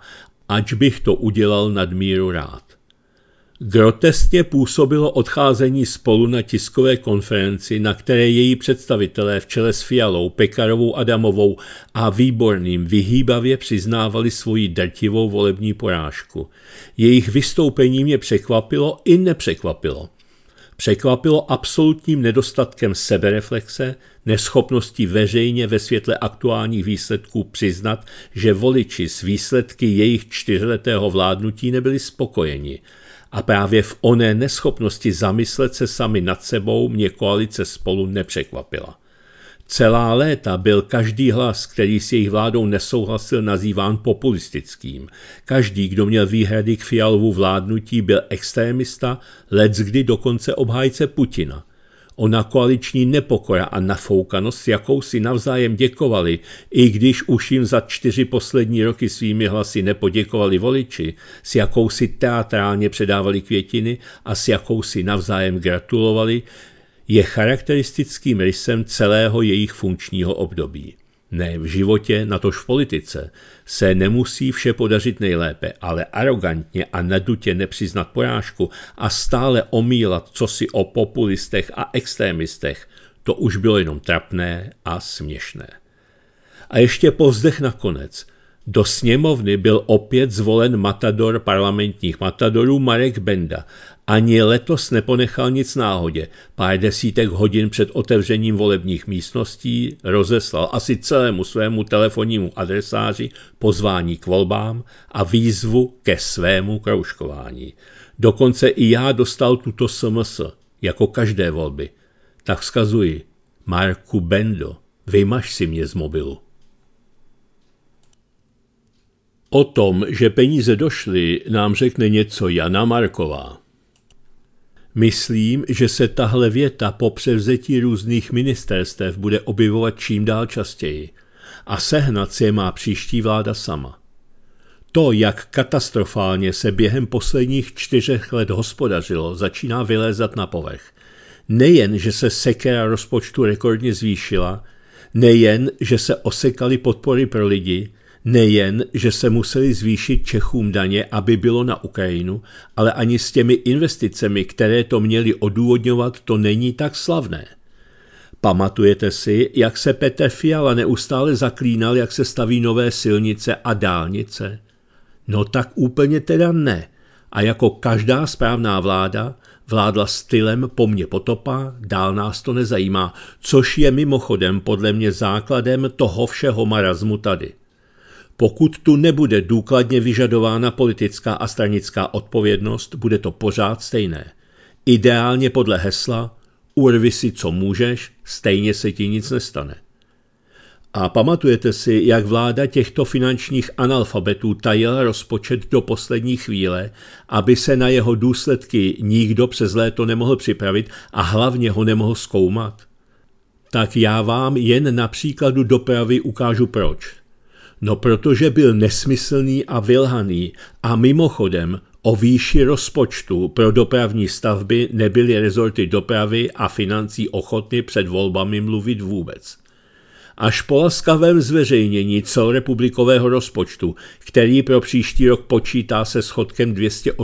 Ač bych to udělal nadmíru rád. Groteskně působilo odcházení Spolu na tiskové konferenci, na které její představitelé v čele s Fialou, Pekarovou, Adamovou a Výborným vyhýbavě přiznávali svoji drtivou volební porážku. Jejich vystoupení mě překvapilo i nepřekvapilo. Překvapilo absolutním nedostatkem sebereflexe, neschopností veřejně ve světle aktuálních výsledků přiznat, že voliči s výsledky jejich 4letého vládnutí nebyli spokojeni. A právě v oné neschopnosti zamyslet se sami nad sebou mě koalice Spolu nepřekvapila. Celá léta byl každý hlas, který s jejich vládou nesouhlasil, nazýván populistickým. Každý, kdo měl výhrady k Fialovu vládnutí, byl extrémista, leckdy dokonce obhájce Putina. Ona koaliční nepokora a nafoukanost, jakou si navzájem děkovali, i když už jim za 4 poslední roky svými hlasy nepoděkovali voliči, s jakou si teatrálně předávali květiny a s jakou si navzájem gratulovali, je charakteristickým rysem celého jejich funkčního období. Ne v životě, natož v politice, se nemusí vše podařit nejlépe, ale arogantně a nadutě nepřiznat porážku a stále omílat cosi o populistech a extrémistech, to už bylo jenom trapné a směšné. A ještě povzdech nakonec. Do sněmovny byl opět zvolen matador parlamentních matadorů Marek Benda. Ani letos neponechal nic náhodě. Pár desítek hodin před otevřením volebních místností rozeslal asi celému svému telefonnímu adresáři pozvání k volbám a výzvu ke svému kroužkování. Dokonce i já dostal tuto SMS, jako každé volby. Tak vzkazuji, Marku Bendo, vymaž si mě z mobilu. O tom, že peníze došly, nám řekne něco Jana Marková. Myslím, že se tahle věta po převzetí různých ministerstev bude objevovat čím dál častěji a sehnat si je má příští vláda sama. To, jak katastrofálně se během posledních 4 let hospodařilo, začíná vylézat na povrch. Nejen, že se sekera rozpočtu rekordně zvýšila, nejen, že se osekaly podpory pro lidi, nejen, že se museli zvýšit Čechům daně, aby bylo na Ukrajinu, ale ani s těmi investicemi, které to měly odůvodňovat, to není tak slavné. Pamatujete si, jak se Petr Fiala neustále zaklínal, jak se staví nové silnice a dálnice? No tak úplně teda ne. A jako každá správná vláda vládla stylem po mně potopa, dál nás to nezajímá, což je mimochodem podle mě základem toho všeho marazmu tady. Pokud tu nebude důkladně vyžadována politická a stranická odpovědnost, bude to pořád stejné. Ideálně podle hesla urvi si, co můžeš, stejně se ti nic nestane. A pamatujete si, jak vláda těchto finančních analfabetů tajila rozpočet do poslední chvíle, aby se na jeho důsledky nikdo přes léto nemohl připravit a hlavně ho nemohl zkoumat? Tak já vám jen na příkladu dopravy ukážu proč. No protože byl nesmyslný a vylhaný a mimochodem o výši rozpočtu pro dopravní stavby nebyly rezorty dopravy a financí ochotny před volbami mluvit vůbec. Až po laskavém zveřejnění celorepublikového rozpočtu, který pro příští rok počítá se schodkem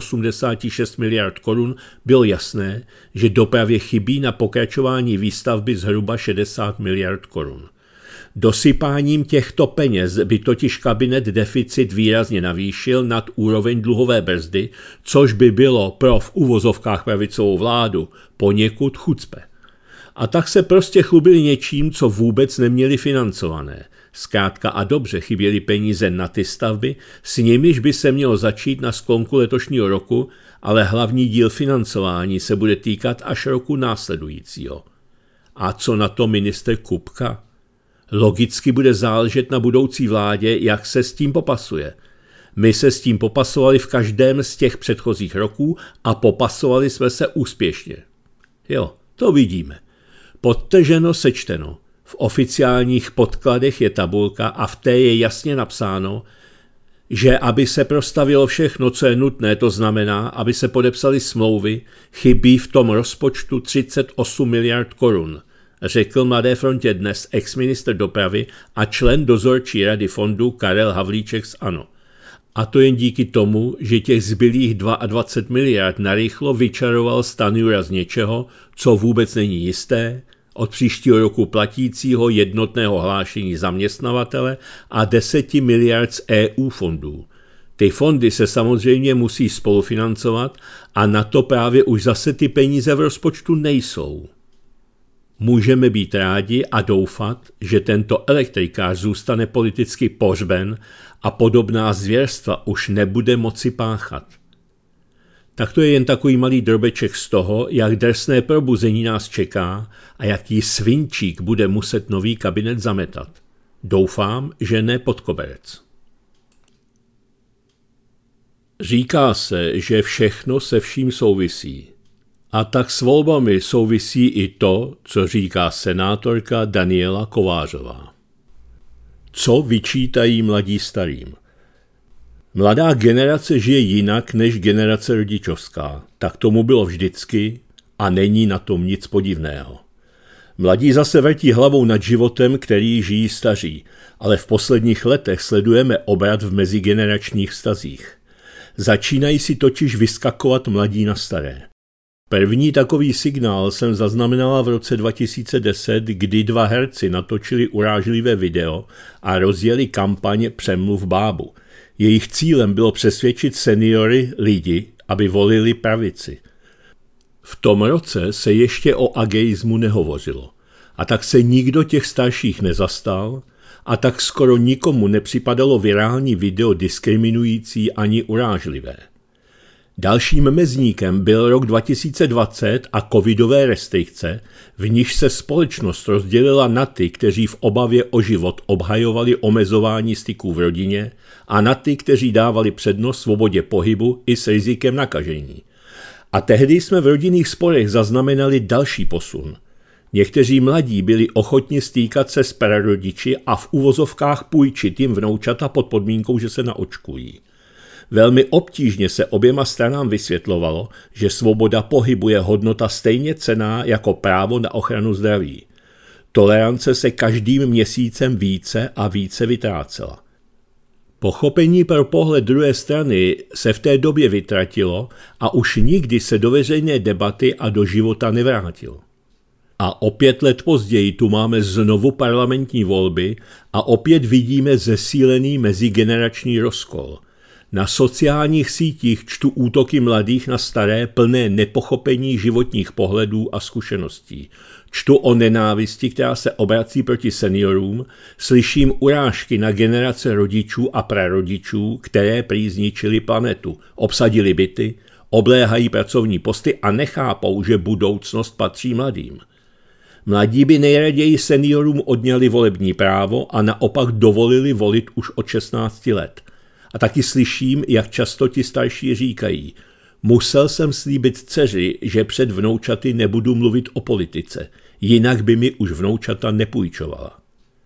286 miliard korun, bylo jasné, že dopravě chybí na pokračování výstavby zhruba 60 miliard korun. Dosypáním těchto peněz by totiž kabinet deficit výrazně navýšil nad úroveň dluhové brzdy, což by bylo pro v uvozovkách pravicovou vládu poněkud chucpe. A tak se prostě chlubili něčím, co vůbec neměli financované. Zkrátka a dobře chyběly peníze na ty stavby, s nimiž by se mělo začít na sklonku letošního roku, ale hlavní díl financování se bude týkat až roku následujícího. A co na to ministr Kupka? Logicky bude záležet na budoucí vládě, jak se s tím popasuje. My se s tím popasovali v každém z těch předchozích roků a popasovali jsme se úspěšně. Jo, to vidíme. Podtrženo sečteno. V oficiálních podkladech je tabulka a v té je jasně napsáno, že aby se prostavilo všechno, co je nutné, to znamená, aby se podepsaly smlouvy, chybí v tom rozpočtu 38 miliard korun, řekl Mladé frontě dnes ex-ministr dopravy a člen dozorčí rady fondu Karel Havlíček z ANO. A to jen díky tomu, že těch zbylých 22 miliard narychlo vyčaroval Stanjura z něčeho, co vůbec není jisté, od příštího roku platícího jednotného hlášení zaměstnavatele a 10 miliard z EU fondů. Ty fondy se samozřejmě musí spolufinancovat a na to právě už zase ty peníze v rozpočtu nejsou. Můžeme být rádi a doufat, že tento elektrikář zůstane politicky pohřben a podobná zvěrstva už nebude moci páchat. Tak to je jen takový malý drobeček z toho, jak drsné probuzení nás čeká a jaký svinčík bude muset nový kabinet zametat. Doufám, že ne pod koberec. Říká se, že všechno se vším souvisí. A tak s volbami souvisí i to, co říká senátorka Daniela Kovářová. Co vyčítají mladí starým? Mladá generace žije jinak než generace rodičovská. Tak tomu bylo vždycky a není na tom nic podivného. Mladí zase vrtí hlavou nad životem, který žijí staří, ale v posledních letech sledujeme obrat v mezigeneračních vztazích. Začínají si totiž vyskakovat mladí na staré. První takový signál jsem zaznamenala v roce 2010, kdy 2 herci natočili urážlivé video a rozjeli kampaň Přemluv bábu. Jejich cílem bylo přesvědčit seniory lidi, aby volili pravici. V tom roce se ještě o ageismu nehovořilo. A tak se nikdo těch starších nezastal a tak skoro nikomu nepřipadalo virální video diskriminující ani urážlivé. Dalším mezníkem byl rok 2020 a covidové restrikce, v nichž se společnost rozdělila na ty, kteří v obavě o život obhajovali omezování styků v rodině, a na ty, kteří dávali přednost svobodě pohybu i s rizikem nakažení. A tehdy jsme v rodinných sporech zaznamenali další posun. Někteří mladí byli ochotni stýkat se s prarodiči a v uvozovkách půjčit jim vnoučata pod podmínkou, že se naočkují. Velmi obtížně se oběma stranám vysvětlovalo, že svoboda pohybu je hodnota stejně cenná jako právo na ochranu zdraví. Tolerance se každým měsícem více a více vytrácela. Pochopení pro pohled druhé strany se v té době vytratilo a už nikdy se do veřejné debaty a do života nevrátilo. A o 5 let později tu máme znovu parlamentní volby a opět vidíme zesílený mezigenerační rozkol. Na sociálních sítích čtu útoky mladých na staré plné nepochopení životních pohledů a zkušeností. Čtu o nenávisti, která se obrací proti seniorům, slyším urážky na generace rodičů a prarodičů, které prý zničili planetu, obsadili byty, obléhají pracovní posty a nechápou, že budoucnost patří mladým. Mladí by nejraději seniorům odňali volební právo a naopak dovolili volit už od 16 let. A taky slyším, jak často ti starší říkají: musel jsem slíbit dceři, že před vnoučaty nebudu mluvit o politice, jinak by mi už vnoučata nepůjčovala.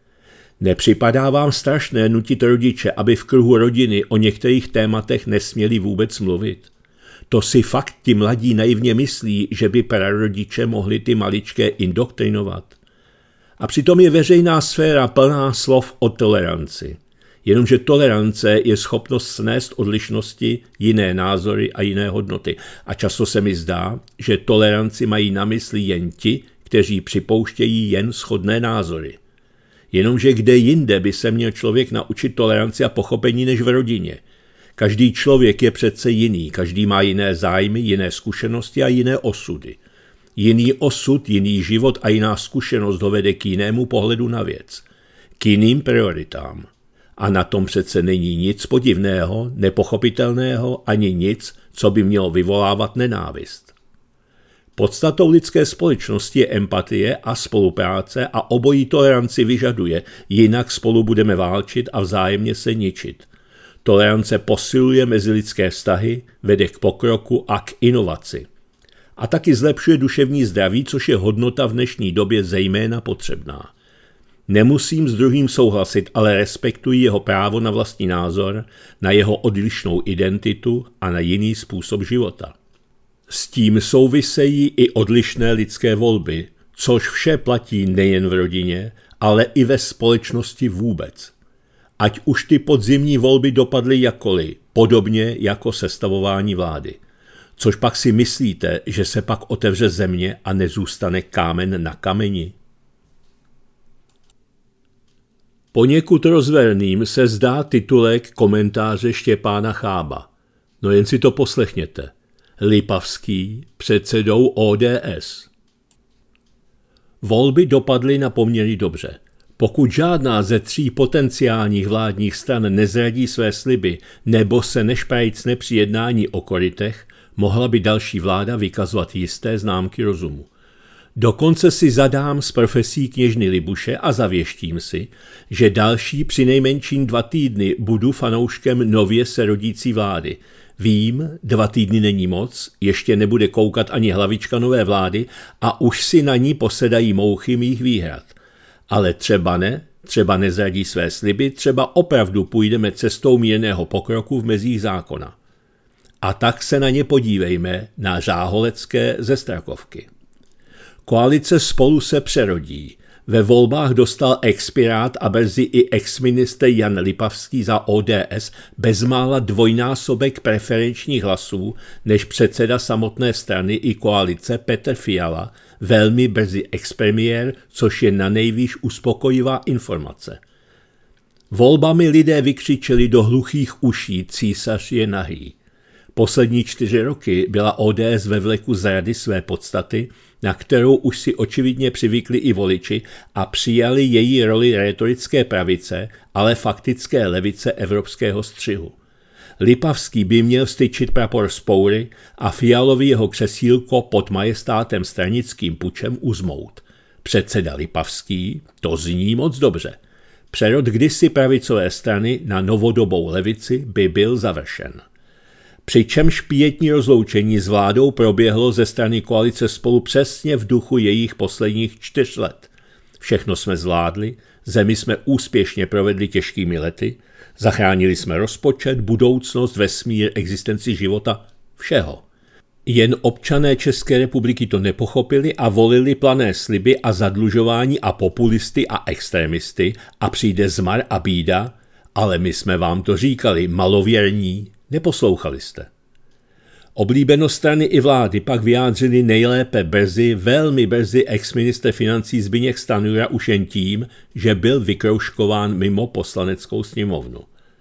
Nepřipadá vám strašné nutit rodiče, aby v kruhu rodiny o některých tématech nesměli vůbec mluvit? To si fakt ti mladí naivně myslí, že by prarodiče mohli ty maličké indoktrinovat. A přitom je veřejná sféra plná slov o toleranci. Jenomže tolerance je schopnost snést odlišnosti, jiné názory a jiné hodnoty. A často se mi zdá, že toleranci mají na mysli jen ti, kteří připouštějí jen shodné názory. Jenomže kde jinde by se měl člověk naučit toleranci a pochopení než v rodině? Každý člověk je přece jiný, každý má jiné zájmy, jiné zkušenosti a jiné osudy. Jiný osud, jiný život a jiná zkušenost ho vede k jinému pohledu na věc, k jiným prioritám. A na tom přece není nic podivného, nepochopitelného ani nic, co by mělo vyvolávat nenávist. Podstatou lidské společnosti je empatie a spolupráce a obojí toleranci vyžaduje, jinak spolu budeme válčit a vzájemně se ničit. Tolerance posiluje mezilidské vztahy, vede k pokroku a k inovaci. A taky zlepšuje duševní zdraví, což je hodnota v dnešní době zejména potřebná. Nemusím s druhým souhlasit, ale respektuji jeho právo na vlastní názor, na jeho odlišnou identitu a na jiný způsob života. S tím souvisejí i odlišné lidské volby, což vše platí nejen v rodině, ale i ve společnosti vůbec. ať už ty podzimní volby dopadly jakkoliv, podobně jako sestavování vlády. Což pak si myslíte, že se pak otevře země a nezůstane kámen na kameni? Poněkud rozverným se zdá titulek komentáře Štěpána Chába. No jen si to poslechněte. Lipavský předsedou ODS. Volby dopadly na poměry dobře. Pokud žádná ze 3 potenciálních vládních stran nezradí své sliby nebo se nešprajcne při jednání o korytech, mohla by další vláda vykazovat jisté známky rozumu. Dokonce si zadám s profesí kněžny Libuše a zavěštím si, že další přinejmenším 2 týdny budu fanouškem nově se rodící vlády. Vím, 2 týdny není moc, ještě nebude koukat ani hlavička nové vlády a už si na ní posedají mouchy mých výhrad. Ale třeba ne, třeba nezradí své sliby, třeba opravdu půjdeme cestou mírného pokroku v mezích zákona. A tak se na ně podívejme, na Řáholecké ze Strakovky. Koalice Spolu se přerodí. Ve volbách dostal expirát a brzy i exministr Jan Lipavský za ODS bezmála 2násobek preferenčních hlasů než předseda samotné strany i koalice Petr Fiala, velmi brzy expremiér, což je nanejvýš uspokojivá informace. Volbami lidé vykřičeli do hluchých uší: císař je nahý. Poslední 4 roky byla ODS ve vleku zrady své podstaty, na kterou už si očividně přivykli i voliči a přijali její roli rétorické pravice, ale faktické levice evropského střihu. Lipavský by měl styčit prapor vzpoury a Fialovi jeho křesílko pod majestátem stranickým pučem uzmout. Předseda Lipavský, to zní moc dobře. Přerod kdysi pravicové strany na novodobou levici by byl završen. Přičemž pietní rozloučení s vládou proběhlo ze strany koalice Spolu přesně v duchu jejich posledních 4 let. Všechno jsme zvládli, zemi jsme úspěšně provedli těžkými lety, zachránili jsme rozpočet, budoucnost, vesmír, existenci života, všeho. Jen občané České republiky to nepochopili a volili plané sliby a zadlužování a populisty a extremisty a přijde zmar a bída, ale my jsme vám to říkali, malověrní. Neposlouchali jste. Oblíbenost strany i vlády pak vyjádřili nejlépe brzy, velmi brzy exministr financí Zbyněk Stanjura už jen tím, že byl vykroužkován mimo poslaneckou sněmovnu.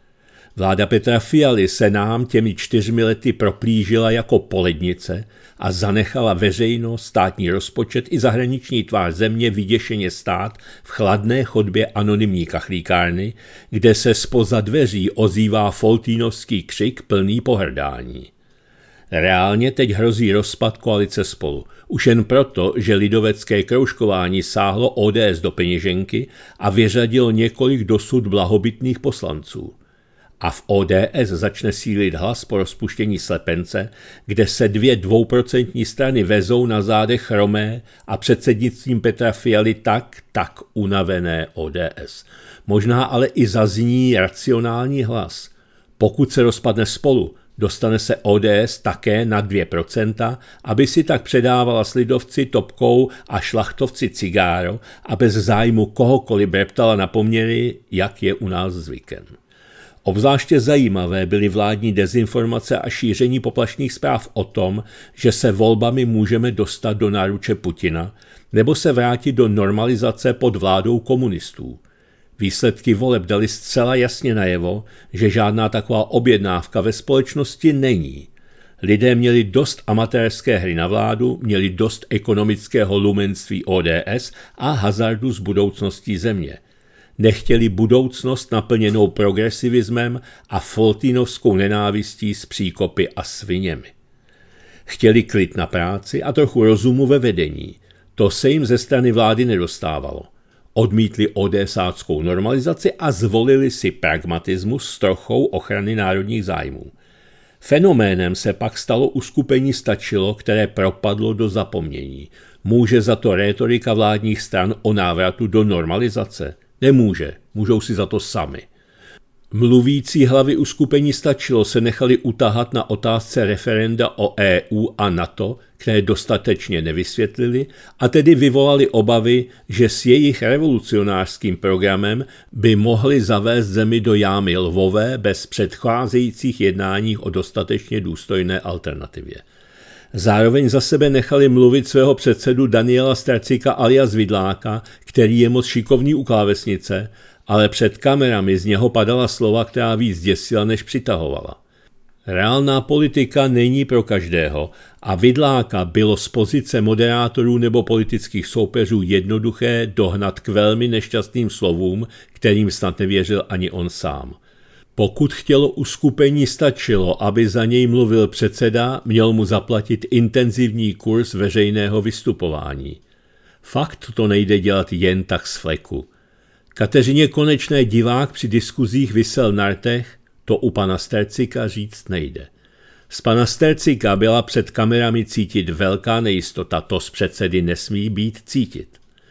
Vláda Petra Fialy se nám těmi 4 lety proplížila jako polednice a zanechala veřejnost, státní rozpočet i zahraniční tvář země vyděšeně stát v chladné chodbě anonymní kachlíkárny, kde se zpoza dveří ozývá foltínovský křik plný pohrdání. Reálně teď hrozí rozpad koalice Spolu. Už jen proto, že lidovecké kroužkování sáhlo ODS do peněženky a vyřadilo několik dosud blahobytných poslanců. A v ODS začne sílit hlas po rozpuštění slepence, kde se 2 2% strany vezou na zádech chromé a předsednictvím Petra Fialy tak unavené ODS. Možná ale i zazní racionální hlas. Pokud se rozpadne Spolu, dostane se ODS také na 2%, aby si tak předávala s lidovci Topkou a šlachtovci cigáro a bez zájmu kohokoliv breptala na poměry, jak je u nás zvykem. Obzvláště zajímavé byly vládní dezinformace a šíření poplašných zpráv o tom, že se volbami můžeme dostat do náruče Putina nebo se vrátit do normalizace pod vládou komunistů. Výsledky voleb dali zcela jasně najevo, že žádná taková objednávka ve společnosti není. Lidé měli dost amatérské hry na vládu, měli dost ekonomického lumenství ODS a hazardu s budoucností země. Nechtěli budoucnost naplněnou progresivismem a foltínovskou nenávistí s příkopy a sviněmi. Chtěli klid na práci a trochu rozumu ve vedení. To se jim ze strany vlády nedostávalo. Odmítli ODSáckou normalizaci a zvolili si pragmatismus s trochou ochrany národních zájmů. Fenoménem se pak stalo uskupení Stačilo, které propadlo do zapomnění. Může za to rétorika vládních stran o návratu do normalizace? Nemůže, můžou si za to sami. Mluvící hlavy uskupení Stačilo se nechali utahat na otázce referenda o EU a NATO, které dostatečně nevysvětlili, a tedy vyvolali obavy, že s jejich revolucionářským programem by mohli zavést zemi do jámy lvové bez předcházejících jednání o dostatečně důstojné alternativě. Zároveň za sebe nechali mluvit svého předsedu Daniela Stracika alias Vidláka, který je moc šikovný u klávesnice, ale před kamerami z něho padala slova, která víc děsila, než přitahovala. Reálná politika není pro každého a Vidláka bylo z pozice moderátorů nebo politických soupeřů jednoduché dohnat k velmi nešťastným slovům, kterým snad nevěřil ani on sám. Pokud chtělo uskupení Stačilo, aby za něj mluvil předseda, měl mu zaplatit intenzivní kurz veřejného vystupování. Fakt to nejde dělat jen tak z fleku. Kateřině Konečné divák při diskuzích visel na rtech, to u pana Stracika říct nejde. Z pana Stracika byla před kamerami cítit velká nejistota, to z předsedy nesmí být cítit.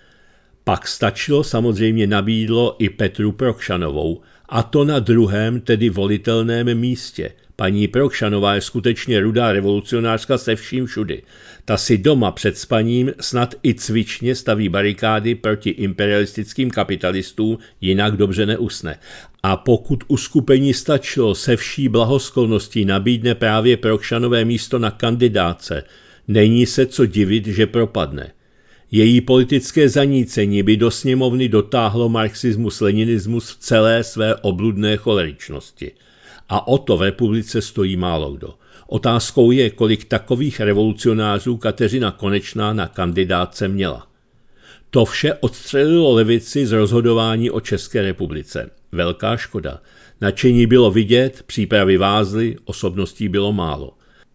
Pak Stačilo samozřejmě nabídlo i Petru Prokšanovou, a to na druhém, tedy volitelném místě. Paní Prokšanová je skutečně rudá revolucionářka se vším všudy. Ta si doma před spaním snad i cvičně staví barikády proti imperialistickým kapitalistům, jinak dobře neusne. A pokud uskupení Stačilo se vší blahosklonností nabídne právě Prokšanové místo na kandidáce, není se co divit, že propadne. Její politické zanícení by do sněmovny dotáhlo marxismus-leninismus v celé své obludné choleričnosti. A o to v republice stojí málo kdo. Otázkou je, kolik takových revolucionářů Kateřina Konečná na kandidáce měla. To vše odstřelilo levici z rozhodování o České republice. Velká škoda. Nadšení bylo vidět, přípravy vázly, osobností bylo málo.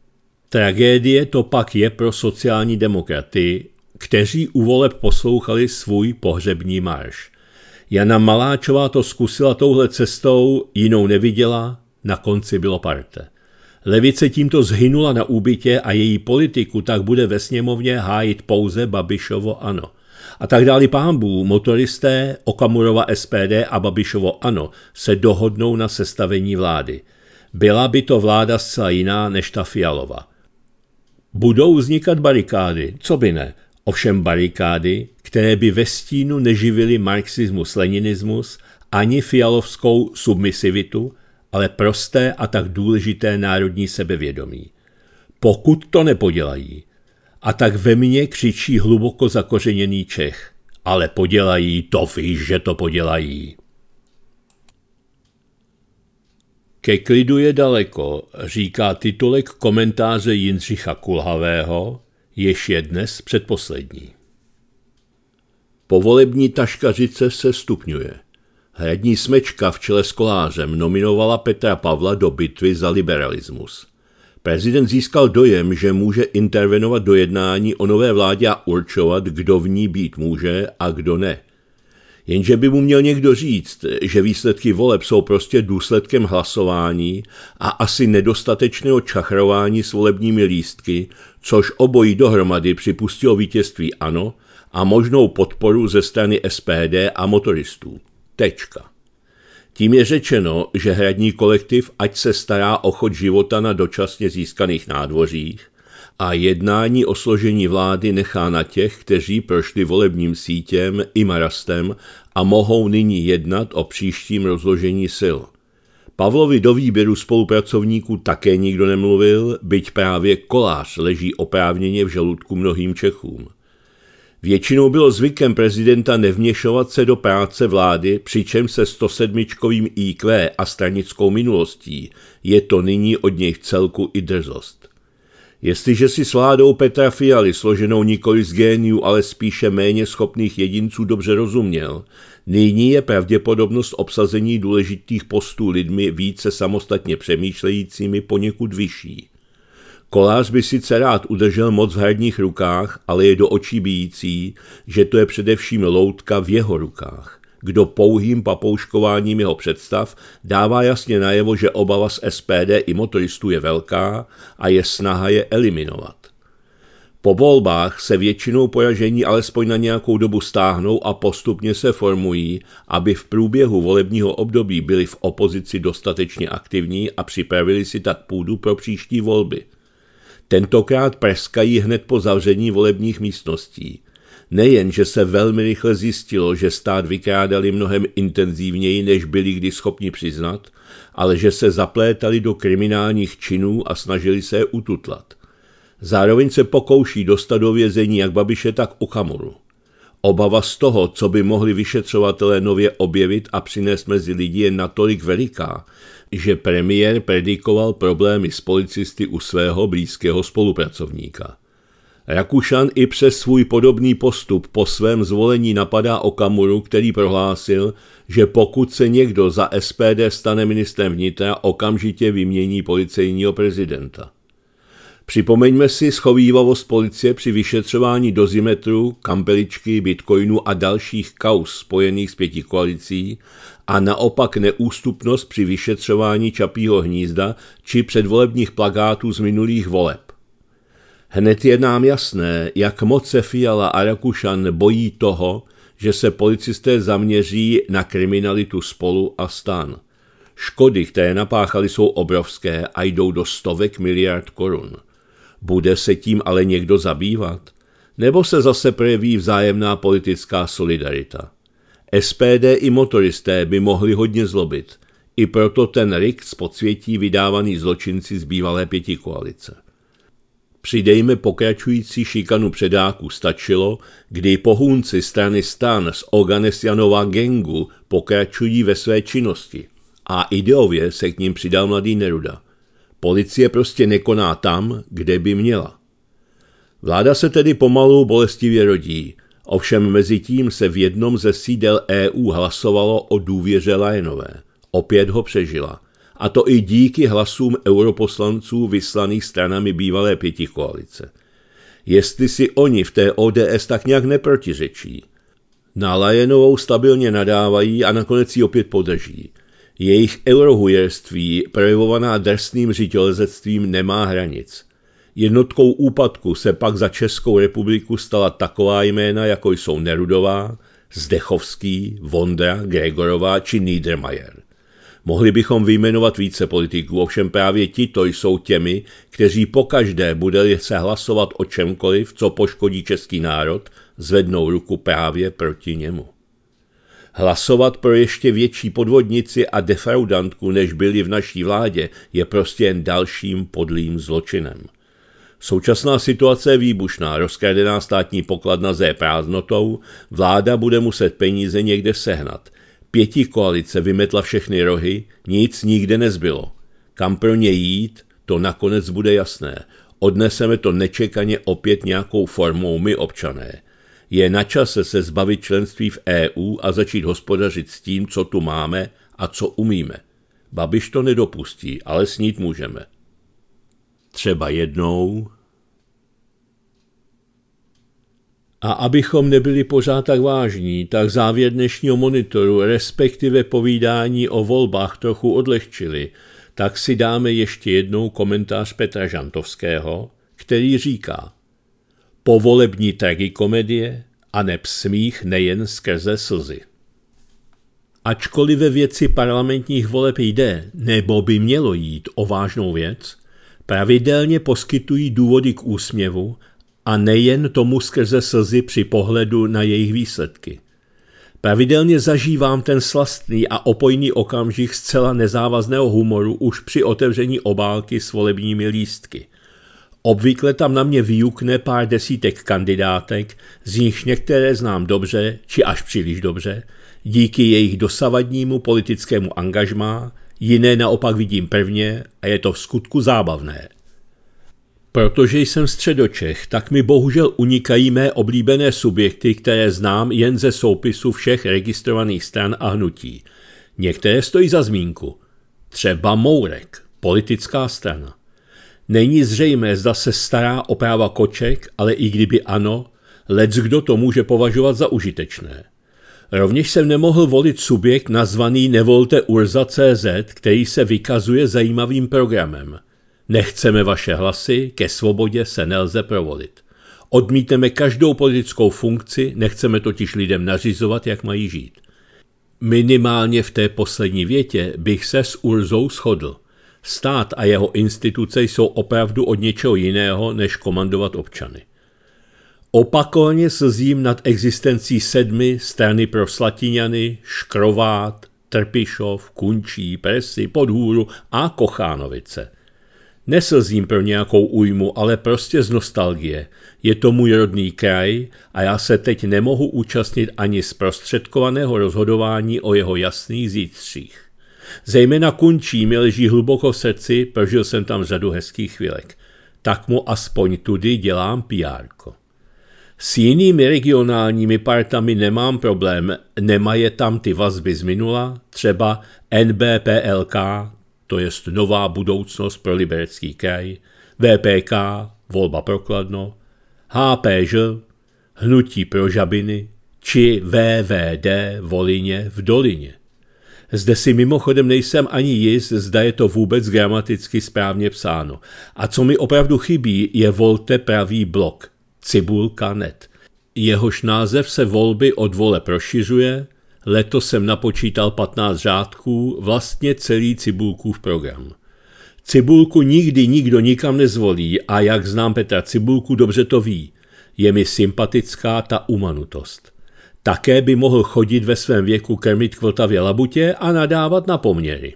Tragédie to pak je pro sociální demokraty, kteří u voleb poslouchali svůj pohřební marš. Jana Maláčová to zkusila touhle cestou, jinou neviděla, na konci bylo parte. Levice tímto zhynula na úbytě a její politiku tak bude ve sněmovně hájit pouze Babišovo ANO. A tak dále pánbů, motoristé, Okamurova SPD a Babišovo ANO se dohodnou na sestavení vlády. Byla by to vláda zcela jiná než ta Fialova. Budou vznikat barikády, co by ne? Ovšem barikády, které by ve stínu neživily marxismus-leninismus ani fialovskou submisivitu, ale prosté a tak důležité národní sebevědomí. Pokud to nepodělají, a tak ve mně křičí hluboko zakořeněný Čech, ale podělají, to víš, že to podělají. Ke klidu je daleko, říká titulek komentáře Jindřicha Kulhavého, jež je dnes předposlední. Povolební taškařice se stupňuje. Hradní smečka v čele s Kolářem nominovala Petra Pavla do bitvy za liberalismus. Prezident získal dojem, že může intervenovat do jednání o nové vládě a určovat, kdo v ní být může a kdo ne. Jenže by mu měl někdo říct, že výsledky voleb jsou prostě důsledkem hlasování a asi nedostatečného čachrování s volebními lístky, což obojí dohromady připustilo vítězství ANO a možnou podporu ze strany SPD a motoristů. Tečka. Tím je řečeno, že hradní kolektiv ať se stará o chod života na dočasně získaných nádvořích a jednání o složení vlády nechá na těch, kteří prošli volebním sítěm i marastem a mohou nyní jednat o příštím rozložení sil. Pavlovi do výběru spolupracovníků také nikdo nemluvil, byť právě Kolář leží oprávněně v žaludku mnohým Čechům. Většinou bylo zvykem prezidenta nevměšovat se do práce vlády, přičemž se 107 IQ a stranickou minulostí je to nyní od něj v celku i drzost. Jestliže si s vládou Petra Fialy, složenou nikoli z géniů, ale spíše méně schopných jedinců, dobře rozuměl, nyní je pravděpodobnost obsazení důležitých postů lidmi více samostatně přemýšlejícími poněkud vyšší. Kolář by sice rád udržel moc v hradních rukách, ale je do očí bijící, že to je především loutka v jeho rukách. Kdo pouhým papouškováním jeho představ dává jasně najevo, že obava z SPD i motoristů je velká a je snaha je eliminovat. Po volbách se většinou poražení alespoň na nějakou dobu stáhnou a postupně se formují, aby v průběhu volebního období byli v opozici dostatečně aktivní a připravili si tak půdu pro příští volby. Tentokrát praskají hned po zavření volebních místností. Nejen, že se velmi rychle zjistilo, že stát vykrádali mnohem intenzivněji, než byli kdy schopni přiznat, ale že se zaplétali do kriminálních činů a snažili se je ututlat. Zároveň se pokouší dostat do vězení jak Babiše, tak Okamuru. Obava z toho, co by mohli vyšetřovatelé nově objevit a přinést mezi lidi, je natolik veliká, že premiér predikoval problémy s policisty u svého blízkého spolupracovníka. Rakušan i přes svůj podobný postup po svém zvolení napadá Okamuru, který prohlásil, že pokud se někdo za SPD stane ministrem vnitra, okamžitě vymění policejního prezidenta. Připomeňme si schovívavost policie při vyšetřování dozimetru, kampeličky, bitcoinu a dalších kauz spojených s pětikoalicí a naopak neústupnost při vyšetřování Čapího hnízda či předvolebních plakátů z minulých voleb. Hned je nám jasné, jak moc se Fiala a Rakušan bojí toho, že se policisté zaměří na kriminalitu Spolu a STAN. Škody, které napáchali, jsou obrovské a jdou do stovek miliard korun. Bude se tím ale někdo zabývat? Nebo se zase projeví vzájemná politická solidarita? SPD i motoristé by mohli hodně zlobit. I proto ten rikt z podsvětí vydávaný zločinci z bývalé pětikoalice. Přidejme pokračující šikanu předáků stačilo, kdy pohůnci strany STAN z Oganesjanova gangu pokračují ve své činnosti. A ideově se k ním přidal mladý Neruda. Policie prostě nekoná tam, kde by měla. Vláda se tedy pomalu bolestivě rodí, ovšem mezi tím se v jednom ze sídel EU hlasovalo o důvěře Lajenové. Opět ho přežila. A to i díky hlasům europoslanců vyslaných stranami bývalé pětikoalice. Jestli si oni v té ODS tak nějak neprotiřečí. Na Lajenovou stabilně nadávají a nakonec ji opět podrží. Jejich eurohujerství, projevovaná drsným řiďolezectvím, nemá hranic. Jednotkou úpadku se pak za Českou republiku stala taková jména, jako jsou Nerudová, Zdechovský, Vondra, Gregorová či Niedermayer. Mohli bychom vyjmenovat více politiků, ovšem právě tito jsou těmi, kteří pokaždé, bude se hlasovat o čemkoliv, co poškodí český národ, zvednou ruku právě proti němu. Hlasovat pro ještě větší podvodnici a defraudantku, než byli v naší vládě, je prostě jen dalším podlým zločinem. Současná situace je výbušná, rozkradená státní pokladna je prázdnotou, vláda bude muset peníze někde sehnat. Pětikoalice vymetla všechny rohy, nic nikde nezbylo. Kam pro ně jít, to nakonec bude jasné. Odneseme to nečekaně opět nějakou formou my občané. Je na čase se zbavit členství v EU a začít hospodařit s tím, co tu máme a co umíme. Babiš to nedopustí, ale snít můžeme. Třeba jednou. A abychom nebyli pořád tak vážní, tak závěr dnešního monitoru, respektive povídání o volbách trochu odlehčili, tak si dáme ještě jednou komentář Petra Žantovského, který říká: povolební tragikomedie a neb smích nejen skrze slzy. Ačkoliv ve věci parlamentních voleb jde, nebo by mělo jít o vážnou věc, pravidelně poskytují důvody k úsměvu a nejen tomu skrze slzy při pohledu na jejich výsledky. Pravidelně zažívám ten slastný a opojný okamžik zcela nezávazného humoru už při otevření obálky s volebními lístky. Obvykle tam na mě vyjukne pár desítek kandidátek, z nichž některé znám dobře, či až příliš dobře, díky jejich dosavadnímu politickému angažmá, jiné naopak vidím prvně a je to v skutku zábavné. Protože jsem středočech, tak mi bohužel unikají mé oblíbené subjekty, které znám jen ze soupisu všech registrovaných stran a hnutí. Některé stojí za zmínku. Třeba Mourek, politická strana. Není zřejmé, zda se stará o práva koček, ale i kdyby ano, leckdo to může považovat za užitečné. Rovněž jsem nemohl volit subjekt nazvaný Nevolte Urza.cz, který se vykazuje zajímavým programem. Nechceme vaše hlasy, ke svobodě se nelze provolit. Odmítneme každou politickou funkci, nechceme totiž lidem nařizovat, jak mají žít. Minimálně v té poslední větě bych se s Urzou shodl. Stát a jeho instituce jsou opravdu od něčeho jiného, než komandovat občany. Opakovaně slzím nad existencí 7 strany pro Slatiňany, Škrovát, Trpišov, Kunčí, Presy, Podhůru a Kochánovice. Neslzím pro nějakou újmu, ale prostě z nostalgie. Je to můj rodný kraj a já se teď nemohu účastnit ani zprostředkovaného rozhodování o jeho jasných zítřích. Zejména Kunčí mi leží hluboko v srdci, prožil jsem tam řadu hezkých chvílek. Tak mu aspoň tudy dělám PR-ko. S jinými regionálními partami nemám problém, nemají tam ty vazby z minula, třeba NBPLK, to jest Nová budoucnost pro Liberecký kraj, VPK, Volba pro Kladno, HPŽ, Hnutí pro Žabiny, či VVD Volině v Dolině. Zde si mimochodem nejsem ani jist, zda je to vůbec gramaticky správně psáno. A co mi opravdu chybí, je Volte pravý blok, Cibulka.net. Jehož název se volby od voleb rozšiřuje, letos jsem napočítal 15 řádků, vlastně celý Cibulkův program. Cibulku nikdy nikdo nikam nezvolí a jak znám Petra Cibulku, dobře to ví. Je mi sympatická ta umanutost. Také by mohl chodit ve svém věku krmit k Vltavě labutě a nadávat na poměry.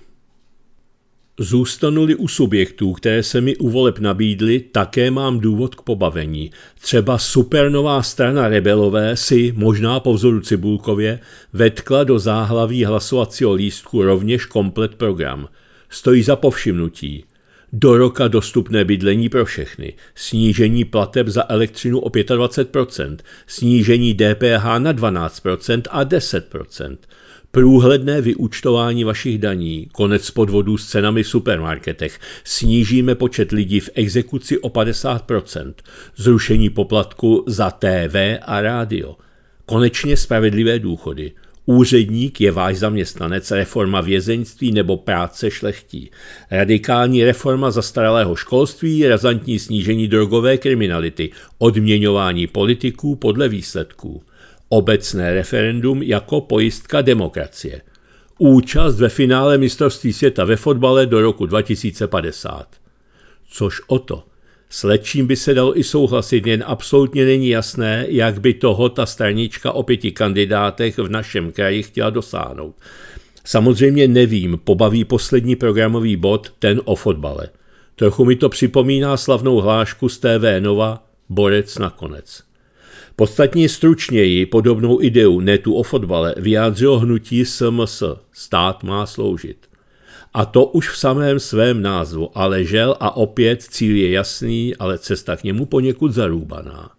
Zůstanu-li u subjektů, které se mi u voleb nabídly, také mám důvod k pobavení. Třeba supernová strana Rebelové si, možná po vzoru Cibulkově, vetkla do záhlaví hlasovacího lístku rovněž komplet program. Stojí za povšimnutí. Do roka dostupné bydlení pro všechny, snížení plateb za elektřinu o 25%, snížení DPH na 12% a 10%, průhledné vyúčtování vašich daní, konec podvodů s cenami v supermarketech, snížíme počet lidí v exekuci o 50%, zrušení poplatku za TV a rádio, konečně spravedlivé důchody. Úředník je váš zaměstnanec, reforma vězeňství nebo práce šlechtí. Radikální reforma zastaralého školství, razantní snížení drogové kriminality, odměňování politiků podle výsledků. Obecné referendum jako pojistka demokracie. Účast ve finále mistrovství světa ve fotbale do roku 2050. Což o to. S lečím by se dalo i souhlasit, jen absolutně není jasné, jak by toho ta stranička o 5 kandidátech v našem kraji chtěla dosáhnout. Samozřejmě nevím, pobaví poslední programový bod, ten o fotbale. Trochu mi to připomíná slavnou hlášku z TV Nova, borec nakonec. Podstatně stručněji podobnou ideu, ne tu o fotbale, vyjádřilo hnutí SMS, stát má sloužit. A to už v samém svém názvu, ale žel a opět cíl je jasný, ale cesta k němu poněkud zarůbaná.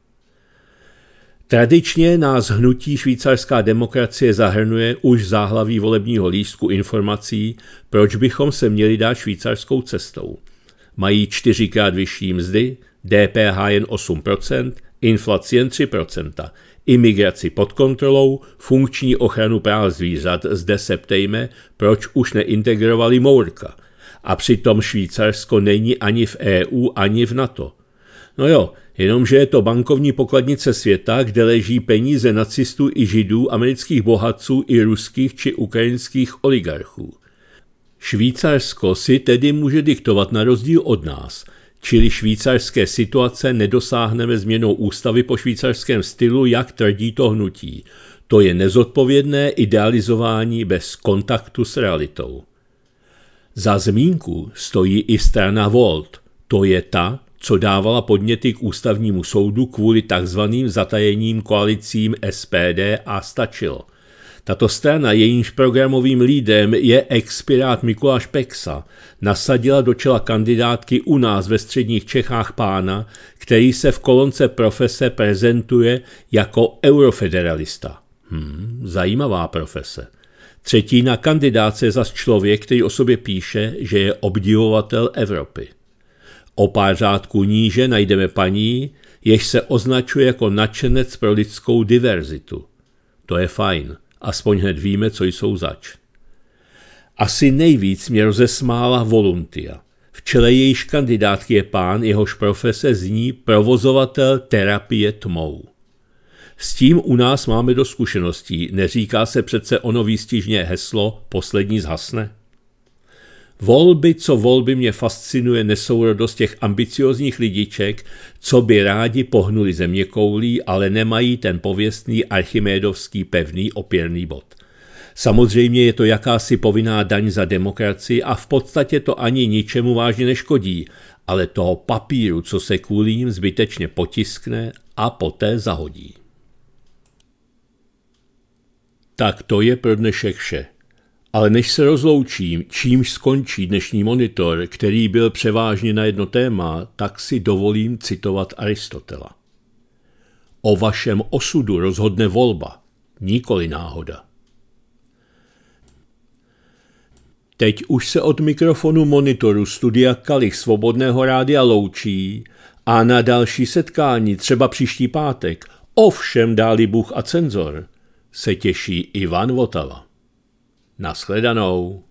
Tradičně nás hnutí Švýcarská demokracie zahrnuje už v záhlaví volebního lístku informací, proč bychom se měli dát švýcarskou cestou. Mají 4krát vyšší mzdy, DPH jen 8%, inflaci jen 3%, imigraci pod kontrolou, funkční ochranu práv zvířat, zde se ptejme, proč už neintegrovali Mourka. A přitom Švýcarsko není ani v EU, ani v NATO. No jo, jenomže je to bankovní pokladnice světa, kde leží peníze nacistů i židů, amerických bohatců i ruských či ukrajinských oligarchů. Švýcarsko si tedy může diktovat na rozdíl od nás, čili švýcarské situace nedosáhneme změnou ústavy po švýcarském stylu, jak tvrdí to hnutí. To je nezodpovědné idealizování bez kontaktu s realitou. Za zmínku stojí i strana Volt, to je ta, co dávala podněty k ústavnímu soudu kvůli takzvaným zatajením koalicím SPD a Stačilo. Tato strana, jejímž programovým lídrem je expirát Mikuláš Peksa, nasadila do čela kandidátky u nás ve středních Čechách pána, který se v kolonce profese prezentuje jako eurofederalista. Zajímavá profese. Třetí na kandidátce je zas člověk, který o sobě píše, že je obdivovatel Evropy. O pár řádků níže najdeme paní, jež se označuje jako nadšenec pro lidskou diverzitu. To je fajn. Aspoň hned víme, co jsou zač. Asi nejvíc mě rozesmála Voluntia. V čele jejíž kandidátky je pán, jehož profese zní provozovatel terapie tmou. S tím u nás máme do zkušeností, neříká se přece ono výstižně heslo poslední zhasne? Volby, co volby, mě fascinuje nesourodost těch ambiciozních lidiček, co by rádi pohnuli zeměkoulí, ale nemají ten pověstný archimédovský pevný opěrný bod. Samozřejmě je to jakási povinná daň za demokracii a v podstatě to ani ničemu vážně neškodí, ale toho papíru, co se kvůli ním zbytečně potiskne a poté zahodí. Tak to je pro dnešek vše. Ale než se rozloučím, čímž skončí dnešní monitor, který byl převážně na jedno téma, tak si dovolím citovat Aristotela. O vašem osudu rozhodne volba, nikoli náhoda. Teď už se od mikrofonu monitoru studia Kalich Svobodného rádia loučí a na další setkání, třeba příští pátek, ovšem dáli Bůh a cenzor, se těší Ivan Votava. Nashledanou.